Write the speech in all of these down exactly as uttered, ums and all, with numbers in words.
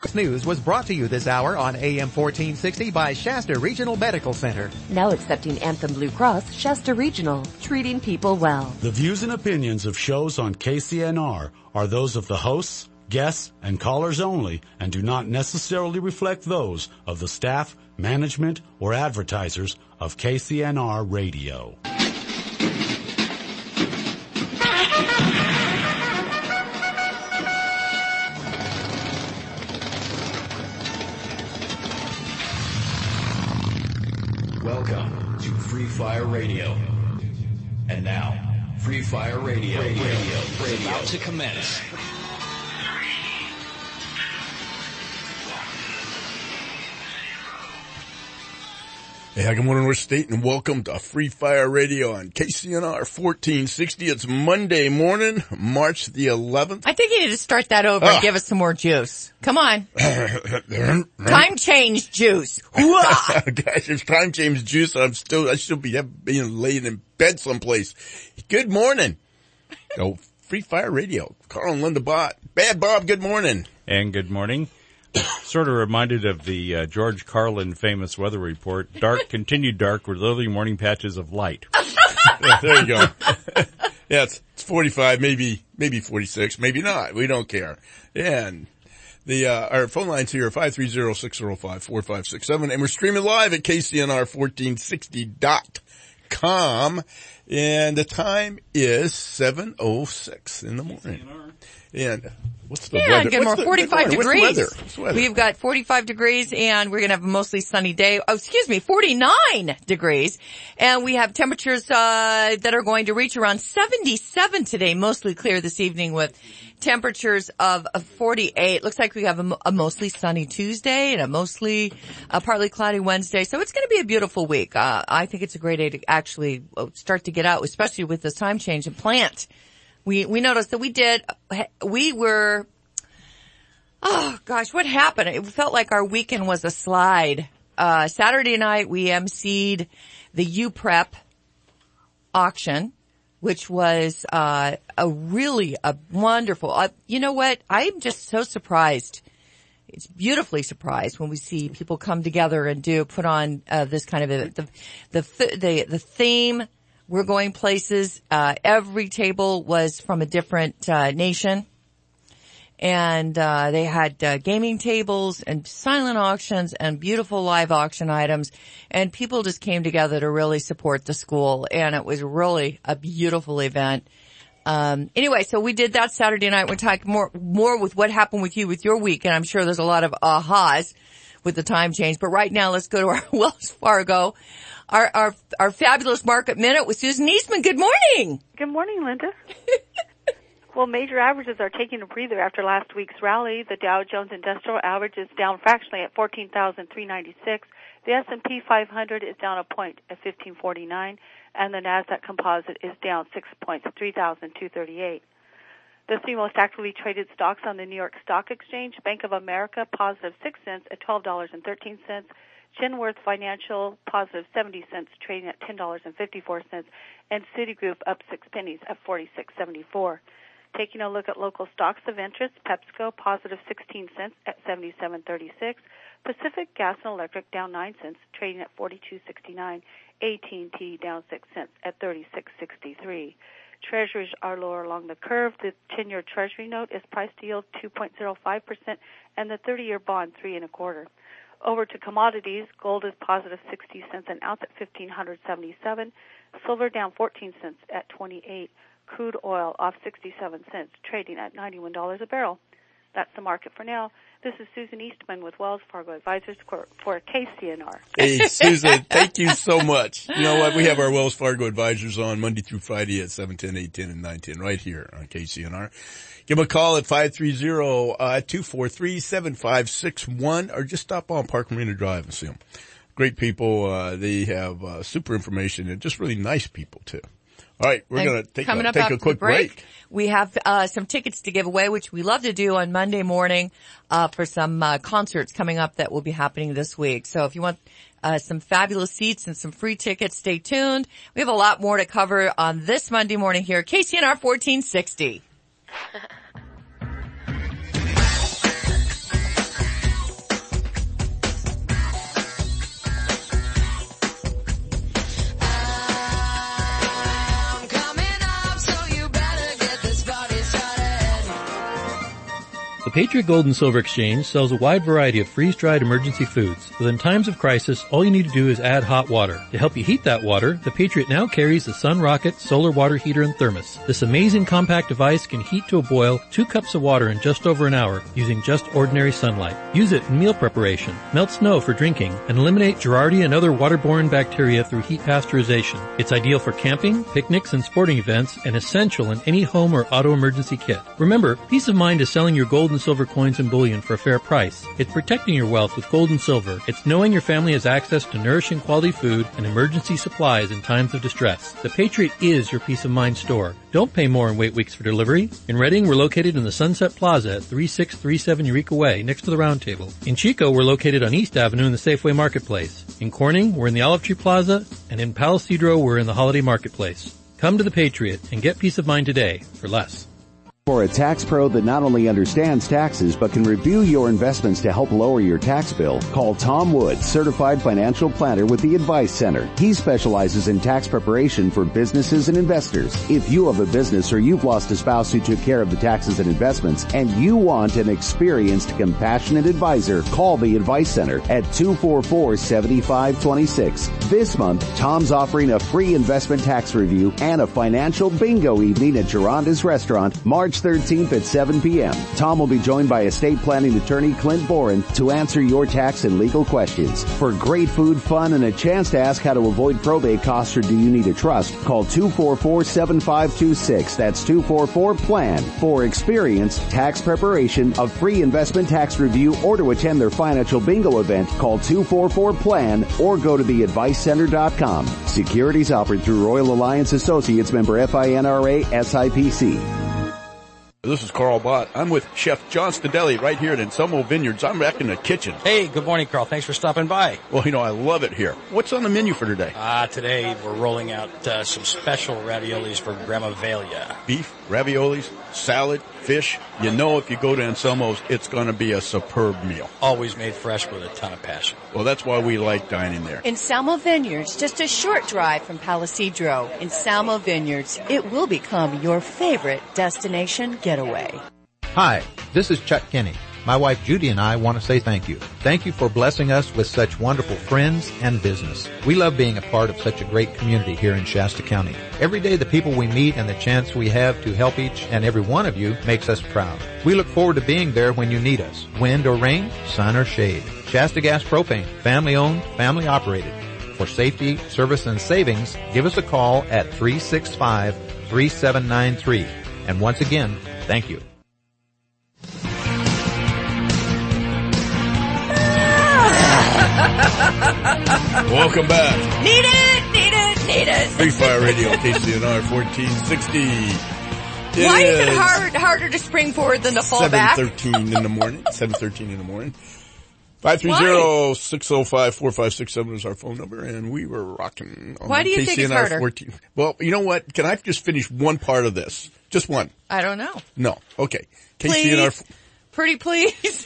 Fox News was brought to you this hour on A M fourteen sixty by Shasta Regional Medical Center. Now accepting Anthem Blue Cross, Shasta Regional, treating people well. The views and opinions of shows on K C N R are those of the hosts, guests, and callers only and do not necessarily reflect those of the staff, management, or advertisers of K C N R Radio. Welcome to Free Fire Radio. And now, Free Fire Radio, radio, radio, radio. About to commence. Hey, hi, good morning, North State, and welcome to Free Fire Radio on K C N R fourteen sixty. It's Monday morning, March the eleventh. I think you need to start that over oh. and give us some more juice. Come on. Time change juice. Guys, it's time change juice. I'm still, I should be being laid in bed someplace. Good morning. Oh, Free Fire Radio. Carl and Linda Bott. Bad Bob, good morning. And good morning. Sort of reminded of the uh, George Carlin famous weather report. Dark, continued dark with early morning patches of light. Yeah, there you go. Yeah, it's, it's forty-five, maybe, maybe forty-six, maybe not. We don't care. And the, uh, our phone lines here are five three zero, six zero five, four five six seven, and we're streaming live at K C N R fourteen sixty dot com. And the time is seven oh six in the morning. And what's the yeah, weather? good morning. forty-five the, degrees. What's the weather? What's the weather? We've got forty-five degrees and we're going to have a mostly sunny day. Oh, excuse me, forty-nine degrees. And we have temperatures, uh, that are going to reach around seventy-seven today, mostly clear this evening with temperatures of, of forty-eight. Looks like we have a, a mostly sunny Tuesday and a mostly, uh, partly cloudy Wednesday. So it's going to be a beautiful week. Uh, I think it's a great day to actually start to get out, especially with this time change and plant. We, we noticed that we did, we were, oh gosh, what happened? It felt like our weekend was a slide. Uh, Saturday night we emceed the U Prep auction, which was, uh, a really, a wonderful, uh, you know what? I'm just so surprised. It's beautifully surprised when we see people come together and do, put on, uh, this kind of a, the, the, the, the theme. We're going places. Uh, every table was from a different, uh, nation. And, uh, they had, uh, gaming tables and silent auctions and beautiful live auction items. And people just came together to really support the school. And it was really a beautiful event. Um, anyway, so we did that Saturday night. We're talking more, more with what happened with you with your week. And I'm sure there's a lot of ahas with the time change. But right now, let's go to our Wells Fargo. Our, our, our fabulous market minute with Susan Eastman. Good morning. Good morning, Linda. Well, major averages are taking a breather after last week's rally. The Dow Jones Industrial Average is down fractionally at fourteen thousand three hundred ninety-six. The S and P five hundred is down a point at fifteen forty-nine, and the Nasdaq Composite is down six points at three thousand two hundred thirty-eight. The three most actively traded stocks on the New York Stock Exchange: Bank of America, positive six cents at twelve dollars and thirteen cents. Genworth Financial, positive seventy cents, trading at ten dollars and fifty-four cents, and Citigroup up six pennies at forty-six seventy-four. Taking a look at local stocks of interest: PepsiCo, positive sixteen cents at seventy-seven thirty-six. Pacific Gas and Electric down nine cents, trading at forty-two sixty-nine. A T and T down six cents at thirty-six sixty-three. Treasuries are lower along the curve. The ten-year Treasury note is priced to yield two point zero five percent, and the thirty-year bond three and a quarter. Over to commodities: gold is positive sixty cents an ounce at fifteen seventy-seven. Silver down fourteen cents at twenty-eight. Crude oil off sixty-seven cents, trading at ninety-one dollars a barrel. That's the market for now. This is Susan Eastman with Wells Fargo Advisors for K C N R. Hey, Susan, thank you so much. You know what? We have our Wells Fargo Advisors on Monday through Friday at seven ten, eight ten, and nine ten right here on K C N R. Give them a call at five three zero, two four three, seven five six one or just stop on Park Marina Drive and see them. Great people. Uh, they have uh, super information and just really nice people, too. All right, we're going to take, coming a, up take a quick break. break. We have uh some tickets to give away, which we love to do on Monday morning uh for some uh concerts coming up that will be happening this week. So if you want uh some fabulous seats and some free tickets, stay tuned. We have a lot more to cover on this Monday morning here at K C N R fourteen sixty. Patriot Gold and Silver Exchange sells a wide variety of freeze-dried emergency foods. So in times of crisis, all you need to do is add hot water. To help you heat that water, the Patriot now carries the Sun Rocket solar water heater and thermos. This amazing compact device can heat to a boil two cups of water in just over an hour using just ordinary sunlight. Use it in meal preparation, melt snow for drinking, and eliminate Giardia and other waterborne bacteria through heat pasteurization. It's ideal for camping, picnics, and sporting events, and essential in any home or auto emergency kit. Remember, peace of mind is selling your gold and silver coins and bullion for a fair price. It's protecting your wealth with gold and silver. It's knowing your family has access to nourishing quality food and emergency supplies in times of distress. The Patriot is your peace of mind store. Don't pay more and wait weeks for delivery. In Reading, we're located in the Sunset Plaza at thirty-six thirty-seven Eureka Way, next to the Round Table. In Chico, we're located on East Avenue in the Safeway Marketplace. In Corning, we're in the Olive Tree Plaza, and in Palo Cedro, we're in the Holiday Marketplace. Come to the Patriot and get peace of mind today for less. For a tax pro that not only understands taxes but can review your investments to help lower your tax bill, call Tom Wood, certified financial planner with the Advice Center. He specializes in tax preparation for businesses and investors. If you have a business or you've lost a spouse who took care of the taxes and investments and you want an experienced, compassionate advisor, call the Advice Center at two four four, seven five two six. This month, Tom's offering a free investment tax review and a financial bingo evening at Geronda's Restaurant, March thirteenth at seven p.m. Tom will be joined by estate planning attorney Clint Boren to answer your tax and legal questions. For great food, fun, and a chance to ask how to avoid probate costs or do you need a trust, call two four four, seven five two six. That's two four four, P L A N. For experience, tax preparation, a free investment tax review, or to attend their financial bingo event, call two four four, P L A N or go to the advice center dot com. Securities offered through Royal Alliance Associates, member F I N R A, S I P C. This is Carl Bott. I'm with Chef John Stadelli right here at Anselmo Vineyards. I'm back in the kitchen. Hey, good morning, Carl. Thanks for stopping by. Well, you know, I love it here. What's on the menu for today? Ah, uh, today we're rolling out uh, some special raviolis for Grandma Velia. Beef, raviolis, salad, fish. You know if you go to Anselmo's, it's going to be a superb meal. Always made fresh with a ton of passion. Well, that's why we like dining there. Anselmo Vineyards, just a short drive from Palo Cedro. Anselmo Vineyards, it will become your favorite destination getaway. Hi, this is Chuck Kinney. My wife Judy and I want to say thank you. Thank you for blessing us with such wonderful friends and business. We love being a part of such a great community here in Shasta County. Every day the people we meet and the chance we have to help each and every one of you makes us proud. We look forward to being there when you need us. Wind or rain, sun or shade. Shasta Gas Propane, family owned, family operated. For safety, service, and savings, give us a call at three six five, three seven nine three. And once again, thank you. Welcome back. Need it, need it, need it. Free Fire Radio, K C N R fourteen sixty. It Why is, is it hard, harder to spring forward than to fall back? seven thirteen in the morning. seven thirteen in the morning. five three zero, six zero five, four five six seven is our phone number, and we were rocking on Why do you K C N R think it's harder? fourteen. Well, you know what? Can I just finish one part of this? Just one. I don't know. No. Okay. Please. K C N R. Pretty please.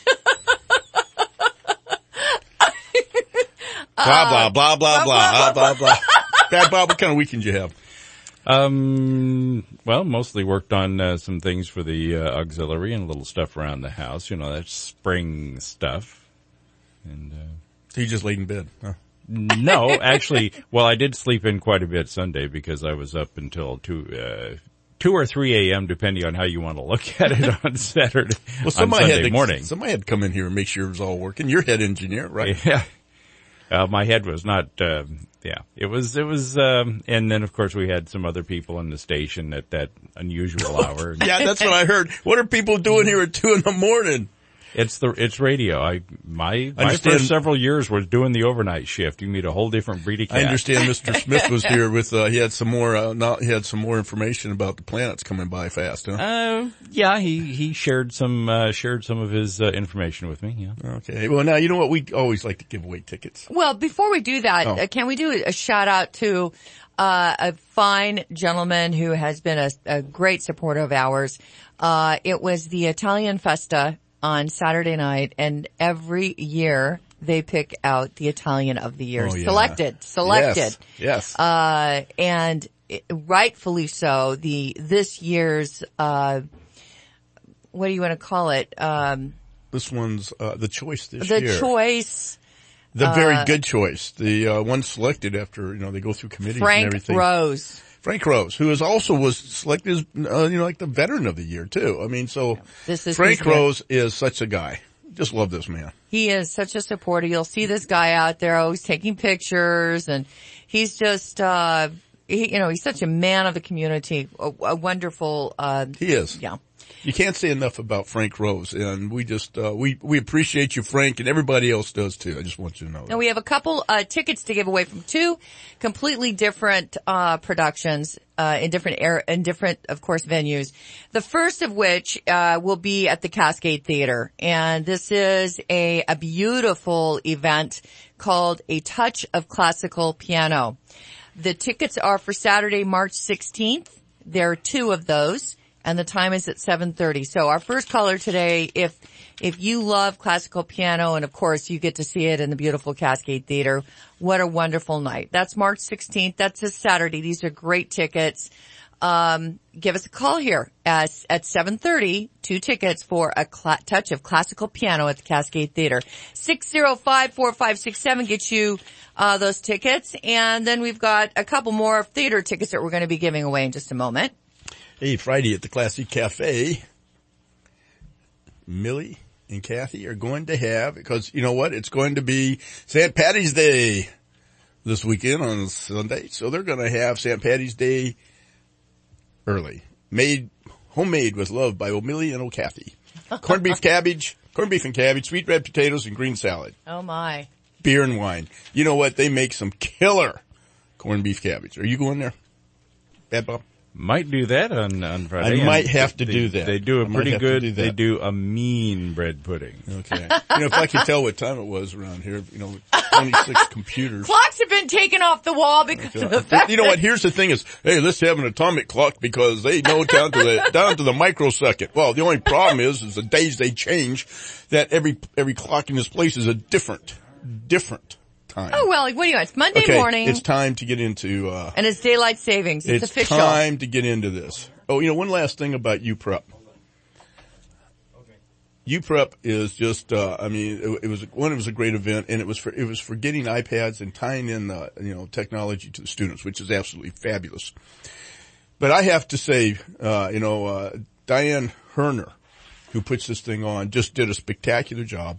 Blah, blah, blah, blah, blah, blah, blah, blah. Bad Bob, what kind of weekend you have? Um, well, mostly worked on uh, some things for the uh, auxiliary and a little stuff around the house. You know, that's spring stuff. And uh, so you just laid in bed, huh? No, actually, well, I did sleep in quite a bit Sunday because I was up until two, uh, two or three a.m. depending on how you want to look at it on Saturday. Well, somebody on Sunday had to, morning. Somebody had to come in here and make sure it was all working. You're head engineer, right? Yeah. Uh, my head was not, uh, yeah, it was, it was, um, and then of course we had some other people in the station at that unusual hour. Yeah, that's what I heard. What are people doing here at two in the morning? It's the, it's radio. I, my, my first several years was doing the overnight shift. You meet a whole different breed of cat. I understand Mister Smith was here with, uh, he had some more, uh, not, he had some more information about the planets coming by fast, huh? Uh, yeah, he, he shared some, uh, shared some of his, uh, information with me, yeah. Okay. Well, now, you know what? We always like to give away tickets. Well, before we do that, Oh. uh, can we do a shout out to, uh, a fine gentleman who has been a, a great supporter of ours. Uh, it was the Italian Festa on Saturday night, and every year they pick out the Italian of the year. Oh, yeah. Selected, selected. Yes. Yes. Uh, and it, rightfully so, the, this year's, uh, what do you want to call it? Um, this one's uh, the choice this the year. The choice. The very uh, good choice. The uh, one selected after, you know, they go through committees Frank and everything. Rose. Frank Rose, who is also was selected as, uh, you know, like the veteran of the year too. I mean, so this is Frank Rose is such a guy. Just love this man. He is such a supporter. You'll see this guy out there always taking pictures, and he's just, uh, he, you know, he's such a man of the community. A, a wonderful, uh, he is. Yeah. You can't say enough about Frank Rose, and we just, uh, we, we appreciate you, Frank, and everybody else does too. I just want you to know that. And we have a couple, uh, tickets to give away from two completely different, uh, productions, uh, in different air, in different, of course, venues. The first of which, uh, will be at the Cascade Theater. And this is a, a beautiful event called A Touch of Classical Piano. The tickets are for Saturday, March sixteenth. There are two of those. And the time is at seven thirty. So our first caller today, if, if you love classical piano, and of course you get to see it in the beautiful Cascade Theater, what a wonderful night. That's March sixteenth. That's this Saturday. These are great tickets. Um, give us a call here at, at seven thirty. Two tickets for a cl- touch of classical piano at the Cascade Theater. six oh five, four five six seven gets you, uh, those tickets. And then we've got a couple more theater tickets that we're going to be giving away in just a moment. Hey, Friday at the Classic Cafe, Millie and Kathy are going to have, because you know what? It's going to be Saint Patty's Day this weekend on Sunday. So they're going to have Saint Patty's Day early. Made, homemade with love by O'Millie and O'Kathy. Corned beef cabbage, corned beef and cabbage, sweet red potatoes, and green salad. Oh my. Beer and wine. You know what? They make some killer corned beef cabbage. Are you going there, Bad Bob? Might do that on, on Friday. I might have to they, do that. They do a I pretty good, do they do a mean bread pudding. Okay. You know, if I could tell what time it was around here, you know, twenty-six computers. Clocks have been taken off the wall because of the fact You know what? Here's the thing is, hey, let's have an atomic clock because they know down to the, down to the microsecond. Well, the only problem is, is the days they change, that every, every clock in this place is a different, different time. Oh, well, what do you want? It's Monday okay, morning. It's time to get into, uh. And it's daylight savings. It's, it's official. It's time to get into this. Oh, you know, one last thing about U Prep. U Prep is just, uh, I mean, it, it was, one, it was a great event, and it was for, it was for getting iPads and tying in, uh, you know, technology to the students, which is absolutely fabulous. But I have to say, uh, you know, uh, Diane Herner, who puts this thing on, just did a spectacular job.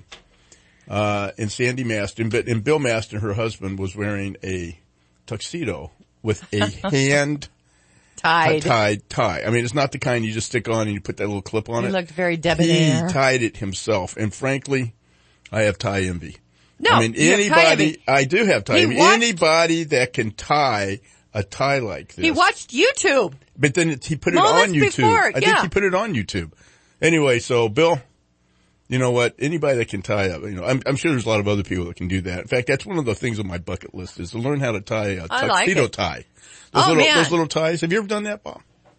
Uh, and Sandy Maston, but, and Bill Maston, her husband, was wearing a tuxedo with a hand tied. tied tie. I mean, it's not the kind you just stick on and you put that little clip on he it. He looked very debonair. He tied it himself. And frankly, I have tie envy. No, I mean, anybody, I do have tie he envy. watched, anybody that can tie a tie like this. He watched YouTube. But then it, he put it Moments on YouTube. Before, I yeah. think he put it on YouTube. Anyway, so Bill, you know what? Anybody that can tie up, you know, I'm, I'm sure there's a lot of other people that can do that. In fact, that's one of the things on my bucket list is to learn how to tie a tuxedo like tie. Those oh, little, man. those little ties. Have you ever done that, Bob?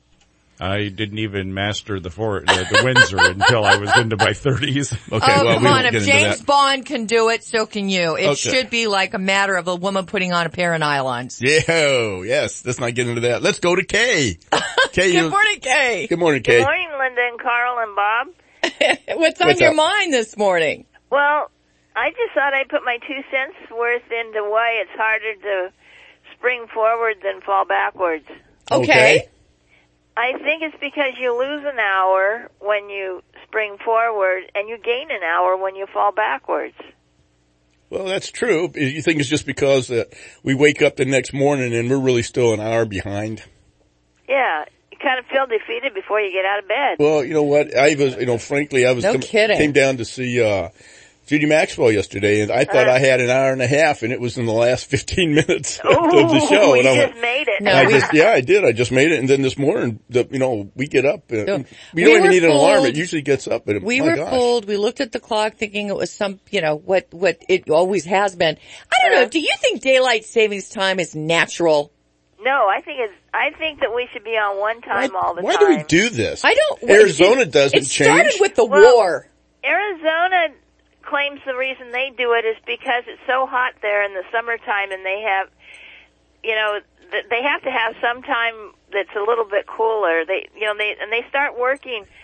I didn't even master the for, the, the Windsor until I was into my thirties. Okay, oh, well, come we on. won't get If into James that. Bond can do it, so can you. It Okay. should be like a matter of a woman putting on a pair of nylons. Yeah, oh, yes. Let's not get into that. Let's go to Kay. Kay, Good you, morning, Kay. Good morning, Kay. Good morning, Linda and Carl and Bob. What's on What's your up? mind this morning? Well, I just thought I'd put my two cents worth into why it's harder to spring forward than fall backwards. Okay. Okay. I think it's because you lose an hour when you spring forward and you gain an hour when you fall backwards. Well, that's true. You think it's just because that we wake up the next morning and we're really still an hour behind? Yeah. You kind of feel defeated before you get out of bed. Well, you know what? I was, you know, frankly, I was No com- kidding. came down to see uh Judy Maxwell yesterday, and I thought Uh. I had an hour and a half, and it was in the last fifteen minutes of, Ooh, of the show. you And I just went, made it. No, I we- just, yeah, I did. I just made it, and then this morning, the, you know, we get up. And, No. we We don't even were need an alarm. fooled. It usually gets up. But We my were gosh. fooled. We looked at the clock thinking it was some, you know, what, what it always has been. I don't know. Uh. Do you think daylight savings time is natural? No, I think it's, I think that we should be on one time Why, all the why time. do we do this? I don't. Arizona it, doesn't It started change. with the Well, war. Arizona claims the reason they do it is because it's so hot there in the summertime, and they have, you know, th- they have to have some time that's a little bit cooler. They, you know, they and they start working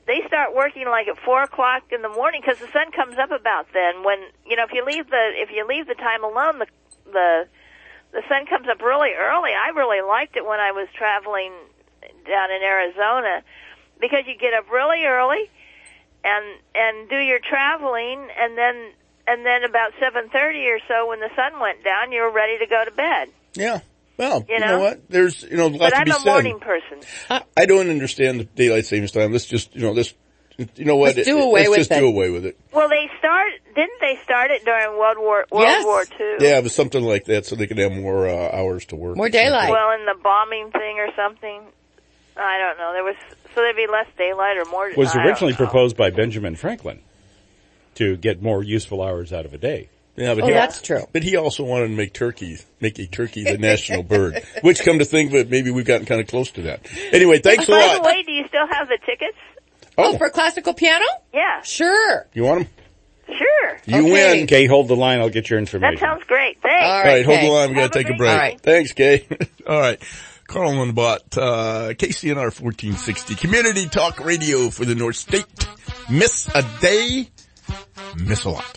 they start working like at four o'clock in the morning because the sun comes up about then. When you know, if you leave the if you leave the time alone, the the the sun comes up really early. I really liked it when I was traveling down in Arizona because you get up really early and and do your traveling, and then and then about seven thirty or so, when the sun went down, you were ready to go to bed. Yeah. Well, you you know, know what? There's, you know, a lot but to I'm be a said. morning person. I don't understand the daylight savings time. Let's just, you know, let's, you know what? Let's do away let's with just it. do away with it. Well, they start, didn't they start it during World War, World Yes. War Two? Yeah, it was something like that so they could have more, uh, hours to work. More daylight. Well, in the bombing thing or something. I don't know. There was, so there'd be less daylight or more. Was I don't originally know. proposed by Benjamin Franklin to get more useful hours out of a day. Yeah, but Oh, he, that's true. But he also wanted to make turkey, make a turkey the national bird, which come to think of it, maybe we've gotten kind of close to that. Anyway, thanks a By lot. the way, do you still have the tickets? Oh, for classical piano? Yeah. Sure. You want them? Sure. You Okay. win. Okay, hold the line. I'll get your information. That sounds great. Thanks. All All right, right, hold Kay. the line. We got to Have a take a great break. All right. Thanks, Kay. All right. Carl on the bot, uh, K C N R fourteen sixty, Community Talk Radio for the North State. Miss a day, miss a lot.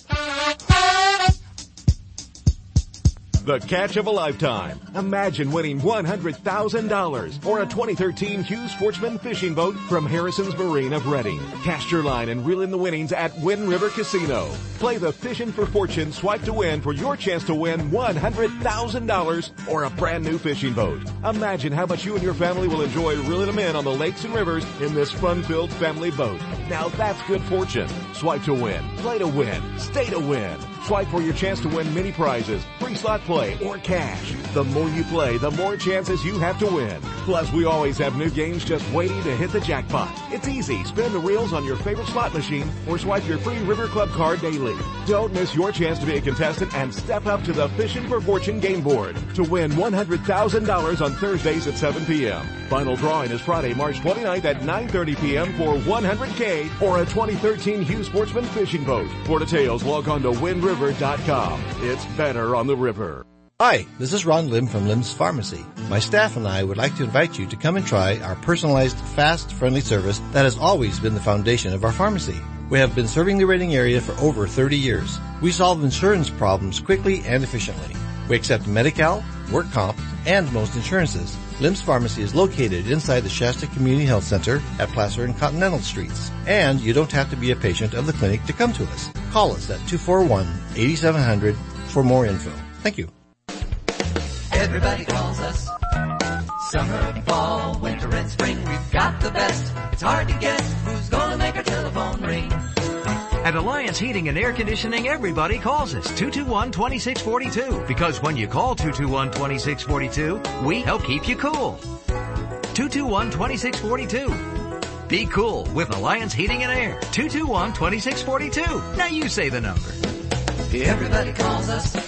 The catch of a lifetime. Imagine winning one hundred thousand dollars or a twenty thirteen Hughes Sportsman fishing boat from Harrison's Marine of Reading. Cast your line and reel in the winnings at Wind River Casino. Play the Fishin' for Fortune Swipe to Win for your chance to win one hundred thousand dollars or a brand new fishing boat. Imagine how much you and your family will enjoy reeling them in on the lakes and rivers in this fun-filled family boat. Now that's good fortune. Swipe to win. Play to win. Stay to win. Swipe for your chance to win many prizes, free slot play, or cash. The more you play, the more chances you have to win. Plus, we always have new games just waiting to hit the jackpot. It's easy. Spin the reels on your favorite slot machine or swipe your free River Club card daily. Don't miss your chance to be a contestant and step up to the Fishin' for Fortune game board to win one hundred thousand dollars on Thursdays at seven p.m. Final drawing is Friday, March twenty-ninth at nine thirty p.m. for one hundred K or a twenty thirteen Hughes Sportsman fishing boat. For details, log on to wind river dot com. It's better on the river. Hi, this is Ron Lim from Lim's Pharmacy. My staff and I would like to invite you to come and try our personalized, fast, friendly service that has always been the foundation of our pharmacy. We have been serving the Reading area for over thirty years. We solve insurance problems quickly and efficiently. We accept Medi-Cal, work comp, and most insurances. Lim's Pharmacy is located inside the Shasta Community Health Center at Placer and Continental Streets. And you don't have to be a patient of the clinic to come to us. Call us at two four one, eight seven zero zero for more info. Thank you. Everybody calls us. Summer, fall, winter, and spring, we've got the best. It's hard to guess who's gonna make our telephone ring. At Alliance Heating and Air Conditioning, everybody calls us two two one, two six four two. Because when you call two two one, two six four two, we help keep you cool. two two one, two six four two. Be cool with Alliance Heating and Air. two two one, two six four two. Now you say the number. Everybody calls us.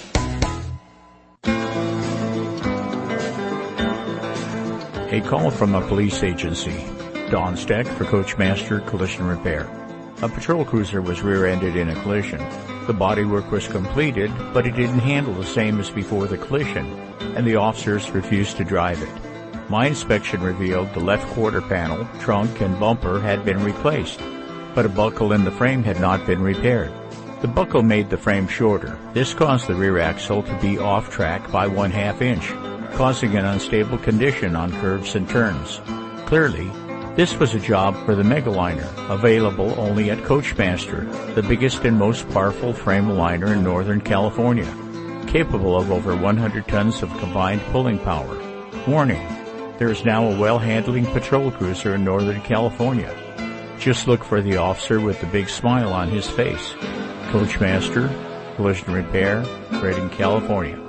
A call from a police agency. Don Steck for Coachmaster Collision Repair. A patrol cruiser was rear-ended in a collision. The bodywork was completed, but it didn't handle the same as before the collision, and the officers refused to drive it. My inspection revealed the left quarter panel, trunk, and bumper had been replaced, but a buckle in the frame had not been repaired. The buckle made the frame shorter. This caused the rear axle to be off track by one half inch, causing an unstable condition on curves and turns. Clearly, this was a job for the Megaliner, available only at Coachmaster, the biggest and most powerful frame liner in Northern California, capable of over one hundred tons of combined pulling power. Warning, there is now a well-handling patrol cruiser in Northern California. Just look for the officer with the big smile on his face. Coachmaster, Collision Repair, Redding, California.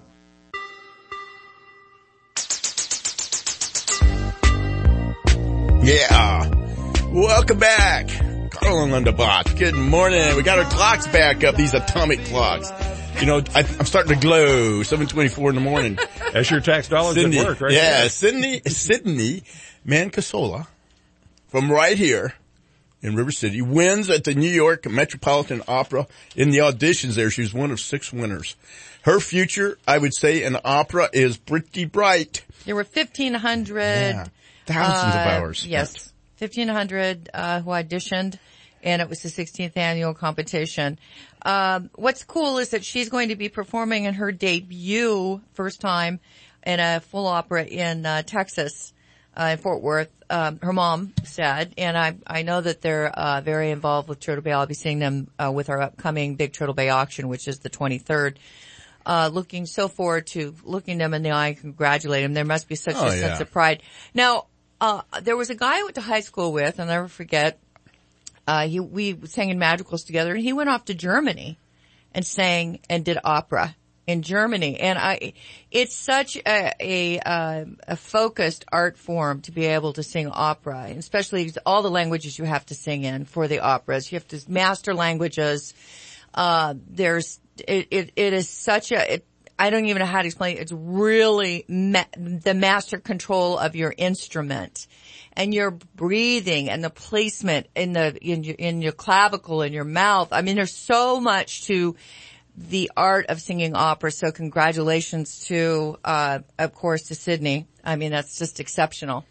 Yeah. Welcome back. Carl on the bot. Good morning. We got our clocks back up, these atomic clocks. You know, I, I'm starting to glow. seven twenty-four in the morning. That's your tax dollars Sydney, at work, right? Yeah, there. Sydney, Sydney Mancasola from right here in River City wins at the New York Metropolitan Opera in the auditions there. She was one of six winners. Her future, I would say, in opera is pretty bright. There were fifteen hundred. Yeah. Thousands uh, of hours. Yes. fifteen hundred uh, who auditioned, and it was the sixteenth annual competition. Um, what's cool is that she's going to be performing in her debut, first time, in a full opera in uh, Texas, uh, in Fort Worth. Um, her mom said, and I I know that they're uh, very involved with Turtle Bay. I'll be seeing them uh, with our upcoming Big Turtle Bay auction, which is the twenty-third. Uh, looking so forward to looking them in the eye and congratulate them. There must be such Oh, a yeah. sense of pride. Now, uh, there was a guy I went to high school with, I'll never forget. Uh, he, we sang in madrigals together, and he went off to Germany and sang and did opera in Germany. And I, it's such a, a, uh, a focused art form to be able to sing opera, and especially all the languages you have to sing in for the operas. You have to master languages. Uh, there's, it, it, it is such a, it, I don't even know how to explain it. It's really ma- the master control of your instrument and your breathing and the placement in the, in your, in your clavicle, in your mouth. I mean, there's so much to the art of singing opera. So congratulations to, uh, of course, to Sydney. I mean, that's just exceptional.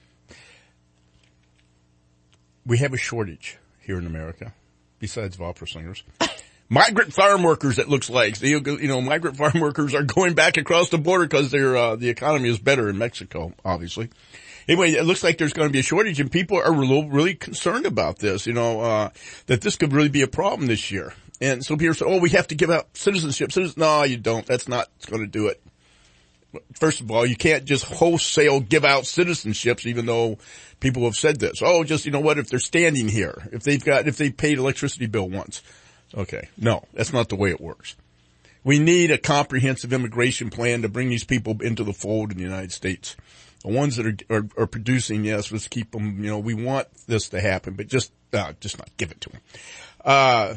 We have a shortage here in America, besides of opera singers. Migrant farm workers, it looks like. You know, migrant farm workers are going back across the border because their, uh, the economy is better in Mexico, obviously. Anyway, it looks like there's going to be a shortage, and people are really, really concerned about this, you know, uh, that this could really be a problem this year. And so people say, oh, we have to give out citizenship. Citizens, no, you don't. That's not going to do it. First of all, you can't just wholesale give out citizenships, even though people have said this. Oh, just, you know what, if they're standing here, if they've got, if they paid electricity bill once. Okay. No, that's not the way it works. We need a comprehensive immigration plan to bring these people into the fold in the United States. The ones that are, are, are producing, yes, let's keep them, you know, we want this to happen, but just, uh, just not give it to them. Uh,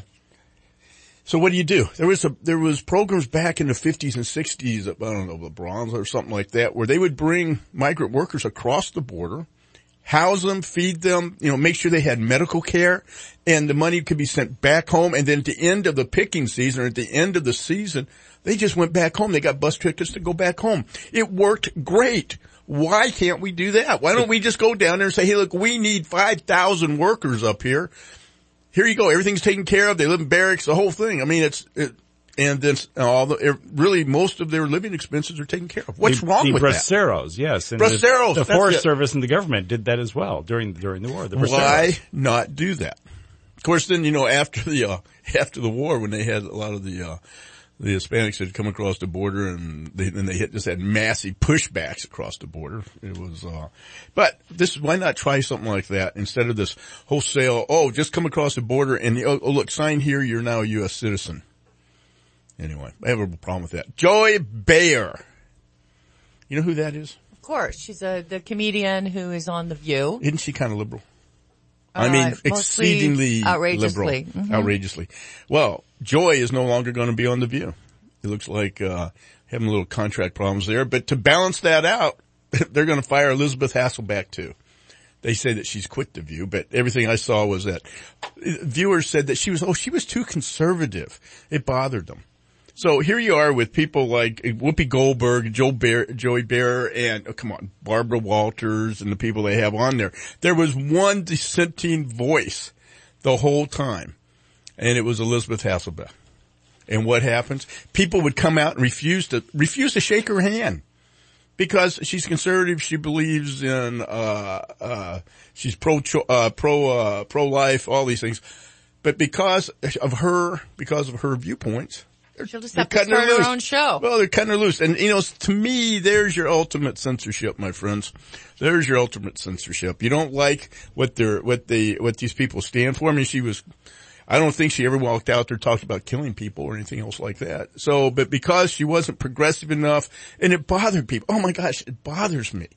so what do you do? There was a, there was programs back in the fifties and sixties, I don't know, the Bronze or something like that, where they would bring migrant workers across the border, house them, feed them, you know, make sure they had medical care, and the money could be sent back home. And then at the end of the picking season, or at the end of the season, they just went back home. They got bus tickets to go back home. It worked great. Why can't we do that? Why don't we just go down there and say, hey, look, we need five thousand workers up here. Here you go. Everything's taken care of. They live in barracks, the whole thing. I mean, it's, it, and then all the, really most of their living expenses are taken care of. What's the, wrong the with braceros, that? yes. And Braceros, The, the that's Forest it. Service and the government did that as well during, during the war. The Why not do that? Of course, then, you know, after the, uh, after the war, when they had a lot of the, uh, the Hispanics had come across the border, and they, then they hit, just had massive pushbacks across the border. It was, uh, but this, why not try something like that instead of this wholesale, oh, just come across the border and, oh, oh look, sign here, you're now a U S citizen. Anyway, I have a problem with that. Joy Behar. You know who that is? Of course. She's a, the comedian who is on The View. Isn't she kind of liberal? Uh, I mean, mostly exceedingly outrageously. liberal. Mm-hmm. Outrageously. Well, Joy is no longer going to be on The View. It looks like, uh, having a little contract problems there. But to balance that out, they're going to fire Elizabeth Hasselbeck too. They say that she's quit The View, but everything I saw was that viewers said that she was, oh, she was too conservative. It bothered them. So here you are with people like Whoopi Goldberg, Joe Bear, Joey Behar, and, oh, come on, Barbara Walters and the people they have on there. There was one dissenting voice the whole time, and it was Elizabeth Hasselbeck. And what happens? People would come out and refuse to, refuse to shake her hand. Because she's conservative, she believes in, uh, uh, she's pro, uh, pro, uh, pro-life, all these things. But because of her, because of her viewpoints, She'll just have to start her own show. Well, they're cutting her loose. And, you know, to me, there's your ultimate censorship, my friends. There's your ultimate censorship. You don't like what they're, what they, what these people stand for. I mean, she was, I don't think she ever walked out there and talked about killing people or anything else like that. So, but because she wasn't progressive enough, and it bothered people. Oh my gosh, it bothers me.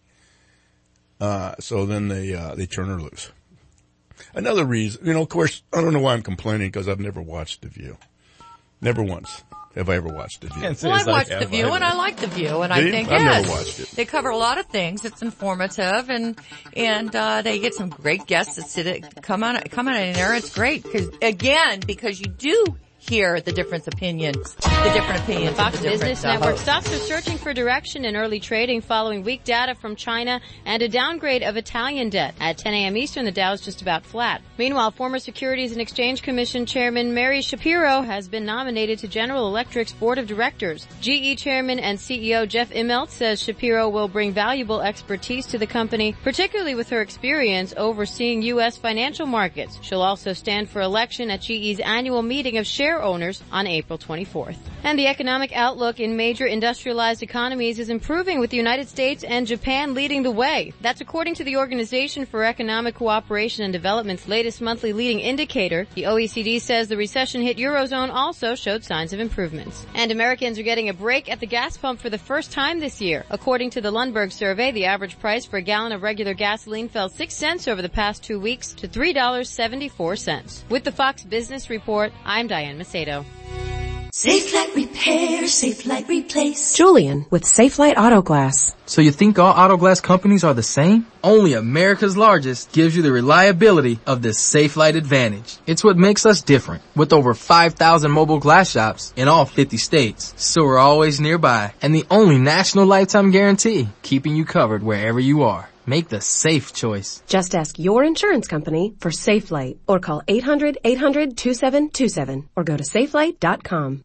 Uh, so then they, uh, they turn her loose. Another reason, you know, of course, I don't know why I'm complaining, because I've never watched The View. Never once have I ever watched The View. Well, I've watched The View, and I like The View, and I Did you? think, I've yes, never watched it. They cover a lot of things. It's informative, and and uh they get some great guests that sit at, come on come on in there. It's great because again, because you do hear the different opinions, the different opinions Fox of the different Business uh, Network hosts. stocks are searching for direction in early trading following weak data from China and a downgrade of Italian debt. At ten a.m. Eastern, the Dow is just about flat. Meanwhile, former Securities and Exchange Commission Chairman Mary Shapiro has been nominated to General Electric's Board of Directors. G E Chairman and C E O Jeff Immelt says Shapiro will bring valuable expertise to the company, particularly with her experience overseeing U S financial markets. She'll also stand for election at G E's annual meeting of share owners on April twenty-fourth. And the economic outlook in major industrialized economies is improving, with the United States and Japan leading the way. That's according to the Organization for Economic Cooperation and Development's latest monthly leading indicator. The O E C D says the recession-hit Eurozone also showed signs of improvements. And Americans are getting a break at the gas pump for the first time this year. According to the Lundberg survey, the average price for a gallon of regular gasoline fell six cents over the past two weeks to three dollars and seventy-four cents. With the Fox Business Report, I'm Diane Macedo. Safe Light Repair, Safe Light Replace. Julian with Safe Light Auto Glass. So you think all auto glass companies are the same? Only America's largest gives you the reliability of the Safe Light Advantage. It's what makes us different. With over five thousand mobile glass shops in all fifty states, so we're always nearby. And the only national lifetime guarantee, keeping you covered wherever you are. Make the safe choice. Just ask your insurance company for Safe Light or call eight hundred, eight hundred, two seven two seven or go to safelight dot com.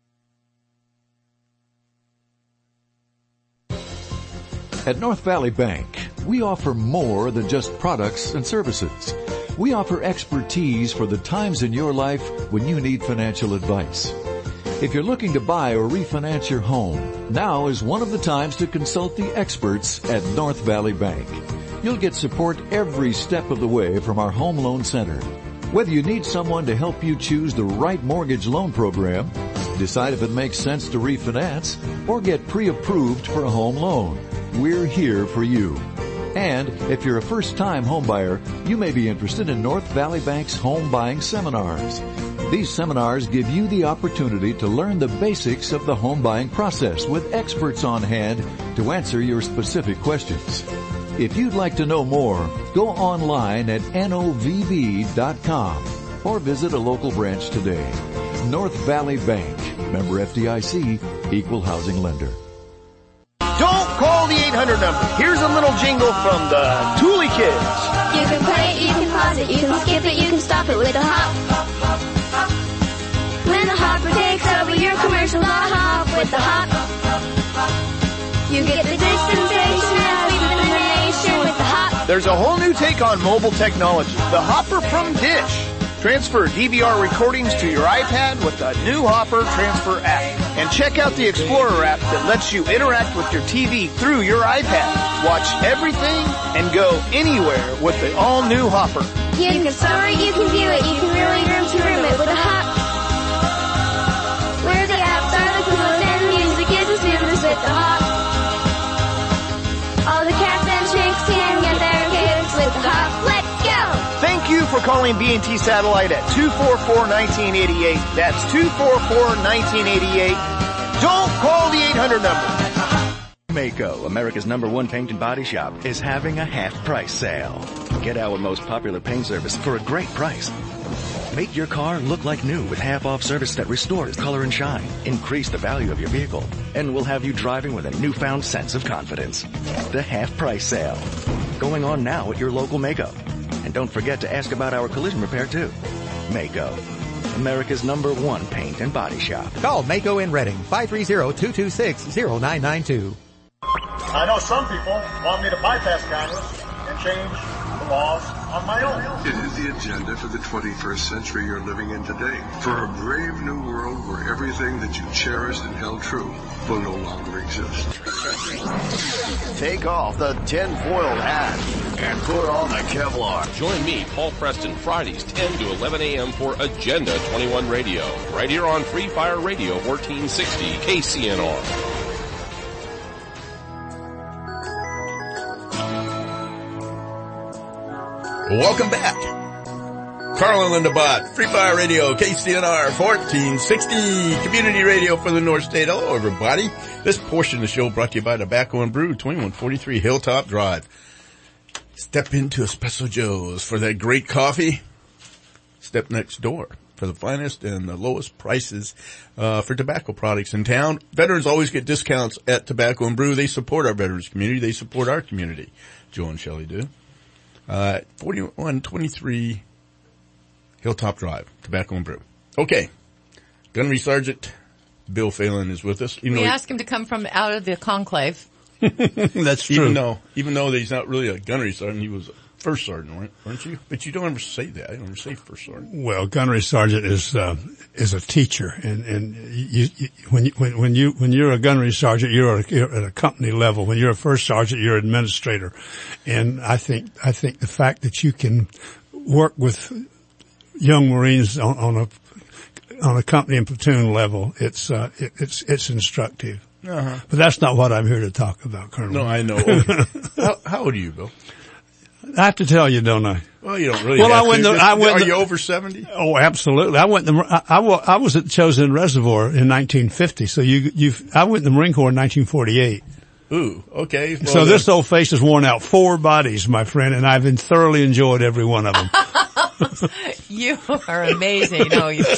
At North Valley Bank, we offer more than just products and services. We offer expertise for the times in your life when you need financial advice. If you're looking to buy or refinance your home, now is one of the times to consult the experts at North Valley Bank. You'll get support every step of the way from our Home Loan Center. Whether you need someone to help you choose the right mortgage loan program, decide if it makes sense to refinance, or get pre-approved for a home loan, we're here for you. And if you're a first-time homebuyer, you may be interested in North Valley Bank's home buying seminars. These seminars give you the opportunity to learn the basics of the home buying process with experts on hand to answer your specific questions. If you'd like to know more, go online at N O V B dot com or visit a local branch today. North Valley Bank, member F D I C, equal housing lender. Don't call the eight hundred number. Here's a little jingle from the Thule Kids. You can play it, you can pause it, you can skip it, you can stop it with a hop. When the hopper takes over your commercial, the hop with the hop. You get the dispensation and sweep the nation with the hop. There's a whole new take on mobile technology. The Hopper from Dish. Transfer D V R recordings to your iPad with the new Hopper Transfer app. And check out the Explorer app that lets you interact with your T V through your iPad. Watch everything and go anywhere with the all-new Hopper. You can store it, you can view it, you can really room to room it with a hop. Where the apps are the coolest and music is the smoothest with the hop. All the cats and chicks can get their kicks with the hop. Let's go! Thank you for calling B and T Satellite at two four four, one nine eight eight. That's two four four, one nine eight eight. Don't call the eight hundred number. Maaco, America's number one paint and body shop, is having a half-price sale. Get our most popular paint service for a great price. Make your car look like new with half-off service that restores color and shine. Increase the value of your vehicle, and we'll have you driving with a newfound sense of confidence. The half-price sale. Going on now at your local Maaco. And don't forget to ask about our collision repair, too. Maaco, America's number one paint and body shop. Call Maaco in Reading, five three zero, two two six, zero nine nine two. I know some people want me to bypass Congress and change the laws on my own. It is the agenda for the twenty-first century you're living in today. For a brave new world where everything that you cherished and held true will no longer exist. Take off the tinfoil hat and put on the Kevlar. Join me, Paul Preston, Fridays ten to eleven a.m. for Agenda twenty-one Radio, right here on Free Fire Radio fourteen sixty K C N R. Welcome back. Carl and Linda Bott, Free Fire Radio, K C N R fourteen sixty, community radio for the North State. Hello, everybody. This portion of the show brought to you by Tobacco and Brew, twenty-one forty-three Hilltop Drive. Step into Espresso Joe's for that great coffee. Step next door for the finest and the lowest prices uh for tobacco products in town. Veterans always get discounts at Tobacco and Brew. They support our veterans community. They support our community. Joe and Shelley do. Uh, forty-one twenty-three Hilltop Drive, Tobacco and Brew. Okay. Gunnery Sergeant Bill Phelan is with us. We asked him to come from out of the conclave. That's true. Even though, even though he's not really a gunnery sergeant, he was a first sergeant, weren't, weren't you? But you don't ever say that. You don't ever say first sergeant. Well, gunnery sergeant is uh, is a teacher, and and you, you, when you when, when you when you're a gunnery sergeant, you're, a, you're at a company level. When you're a first sergeant, you're an administrator, and I think I think the fact that you can work with young Marines on, on a on a company and platoon level, it's uh, it, it's it's instructive. Uh-huh. But that's not what I'm here to talk about, Colonel. No, I know. how, how old are you, Bill? I have to tell you, don't I? Well, you don't really well, have I went to. The, I went are the, you over seventy? Oh, absolutely. I went the, I, I, I was at Chosin Reservoir in nineteen fifty. So you, you, I went in the Marine Corps in nineteen forty-eight. Ooh, okay. Well, so this old face has worn out four bodies, my friend, and I've been thoroughly enjoyed every one of them. You are amazing. Oh, you.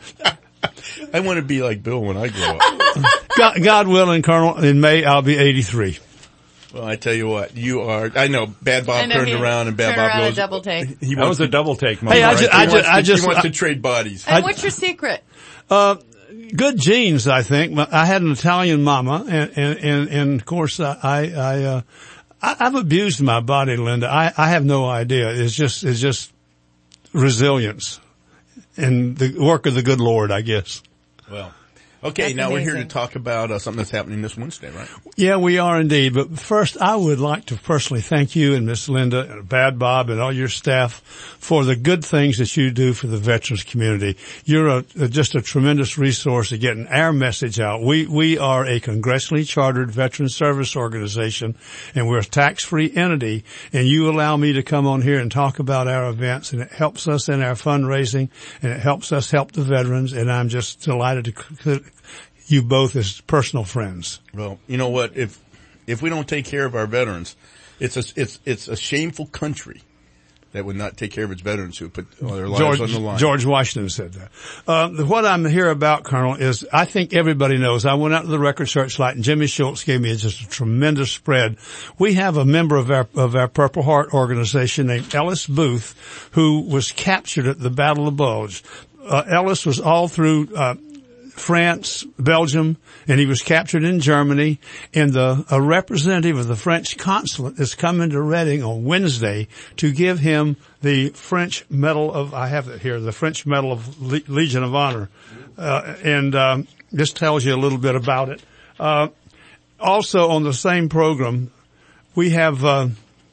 I want to be like Bill when I grow up. God, God willing, Colonel, in May I'll be eighty-three. Well, I tell you what, you are, I know, Bad Bob know, turned around and Bad Bob goes. Double take. He that was to, a double take. Hey, I just, I just, I just, he wants to trade bodies. And what's your secret? Uh, good genes, I think. I had an Italian mama, and, and, and, and of course, I, I, uh, I, I've abused my body, Linda. I, I have no idea. It's just, it's just resilience and the work of the good Lord, I guess. Well, okay, that's now amazing. We're here to talk about uh, something that's happening this Wednesday, right? Yeah, we are indeed. But first, I would like to personally thank you and Miss Linda and Bad Bob and all your staff for the good things that you do for the veterans community. You're a, a, just a tremendous resource of getting our message out. We we are a congressionally chartered veteran service organization, and we're a tax-free entity. And you allow me to come on here and talk about our events, and it helps us in our fundraising, and it helps us help the veterans. And I'm just delighted to you both as personal friends. Well, you know what? If if we don't take care of our veterans, it's a it's it's a shameful country that would not take care of its veterans who put their lives George, on the line. George Washington said that. Uh, what I'm here about, Colonel, is I think everybody knows. I went out to the record searchlight, and Jimmy Schultz gave me just a tremendous spread. We have a member of our of our Purple Heart organization named Ellis Booth, who was captured at the Battle of Bulge. Uh, Ellis was all through uh France, Belgium, and he was captured in Germany. And the, a representative of the French consulate is coming to Reading on Wednesday to give him the French Medal of, I have it here, the French Medal of Le- Legion of Honor. Uh, and, um, this tells you a little bit about it. Uh, also on the same program, we have, uh,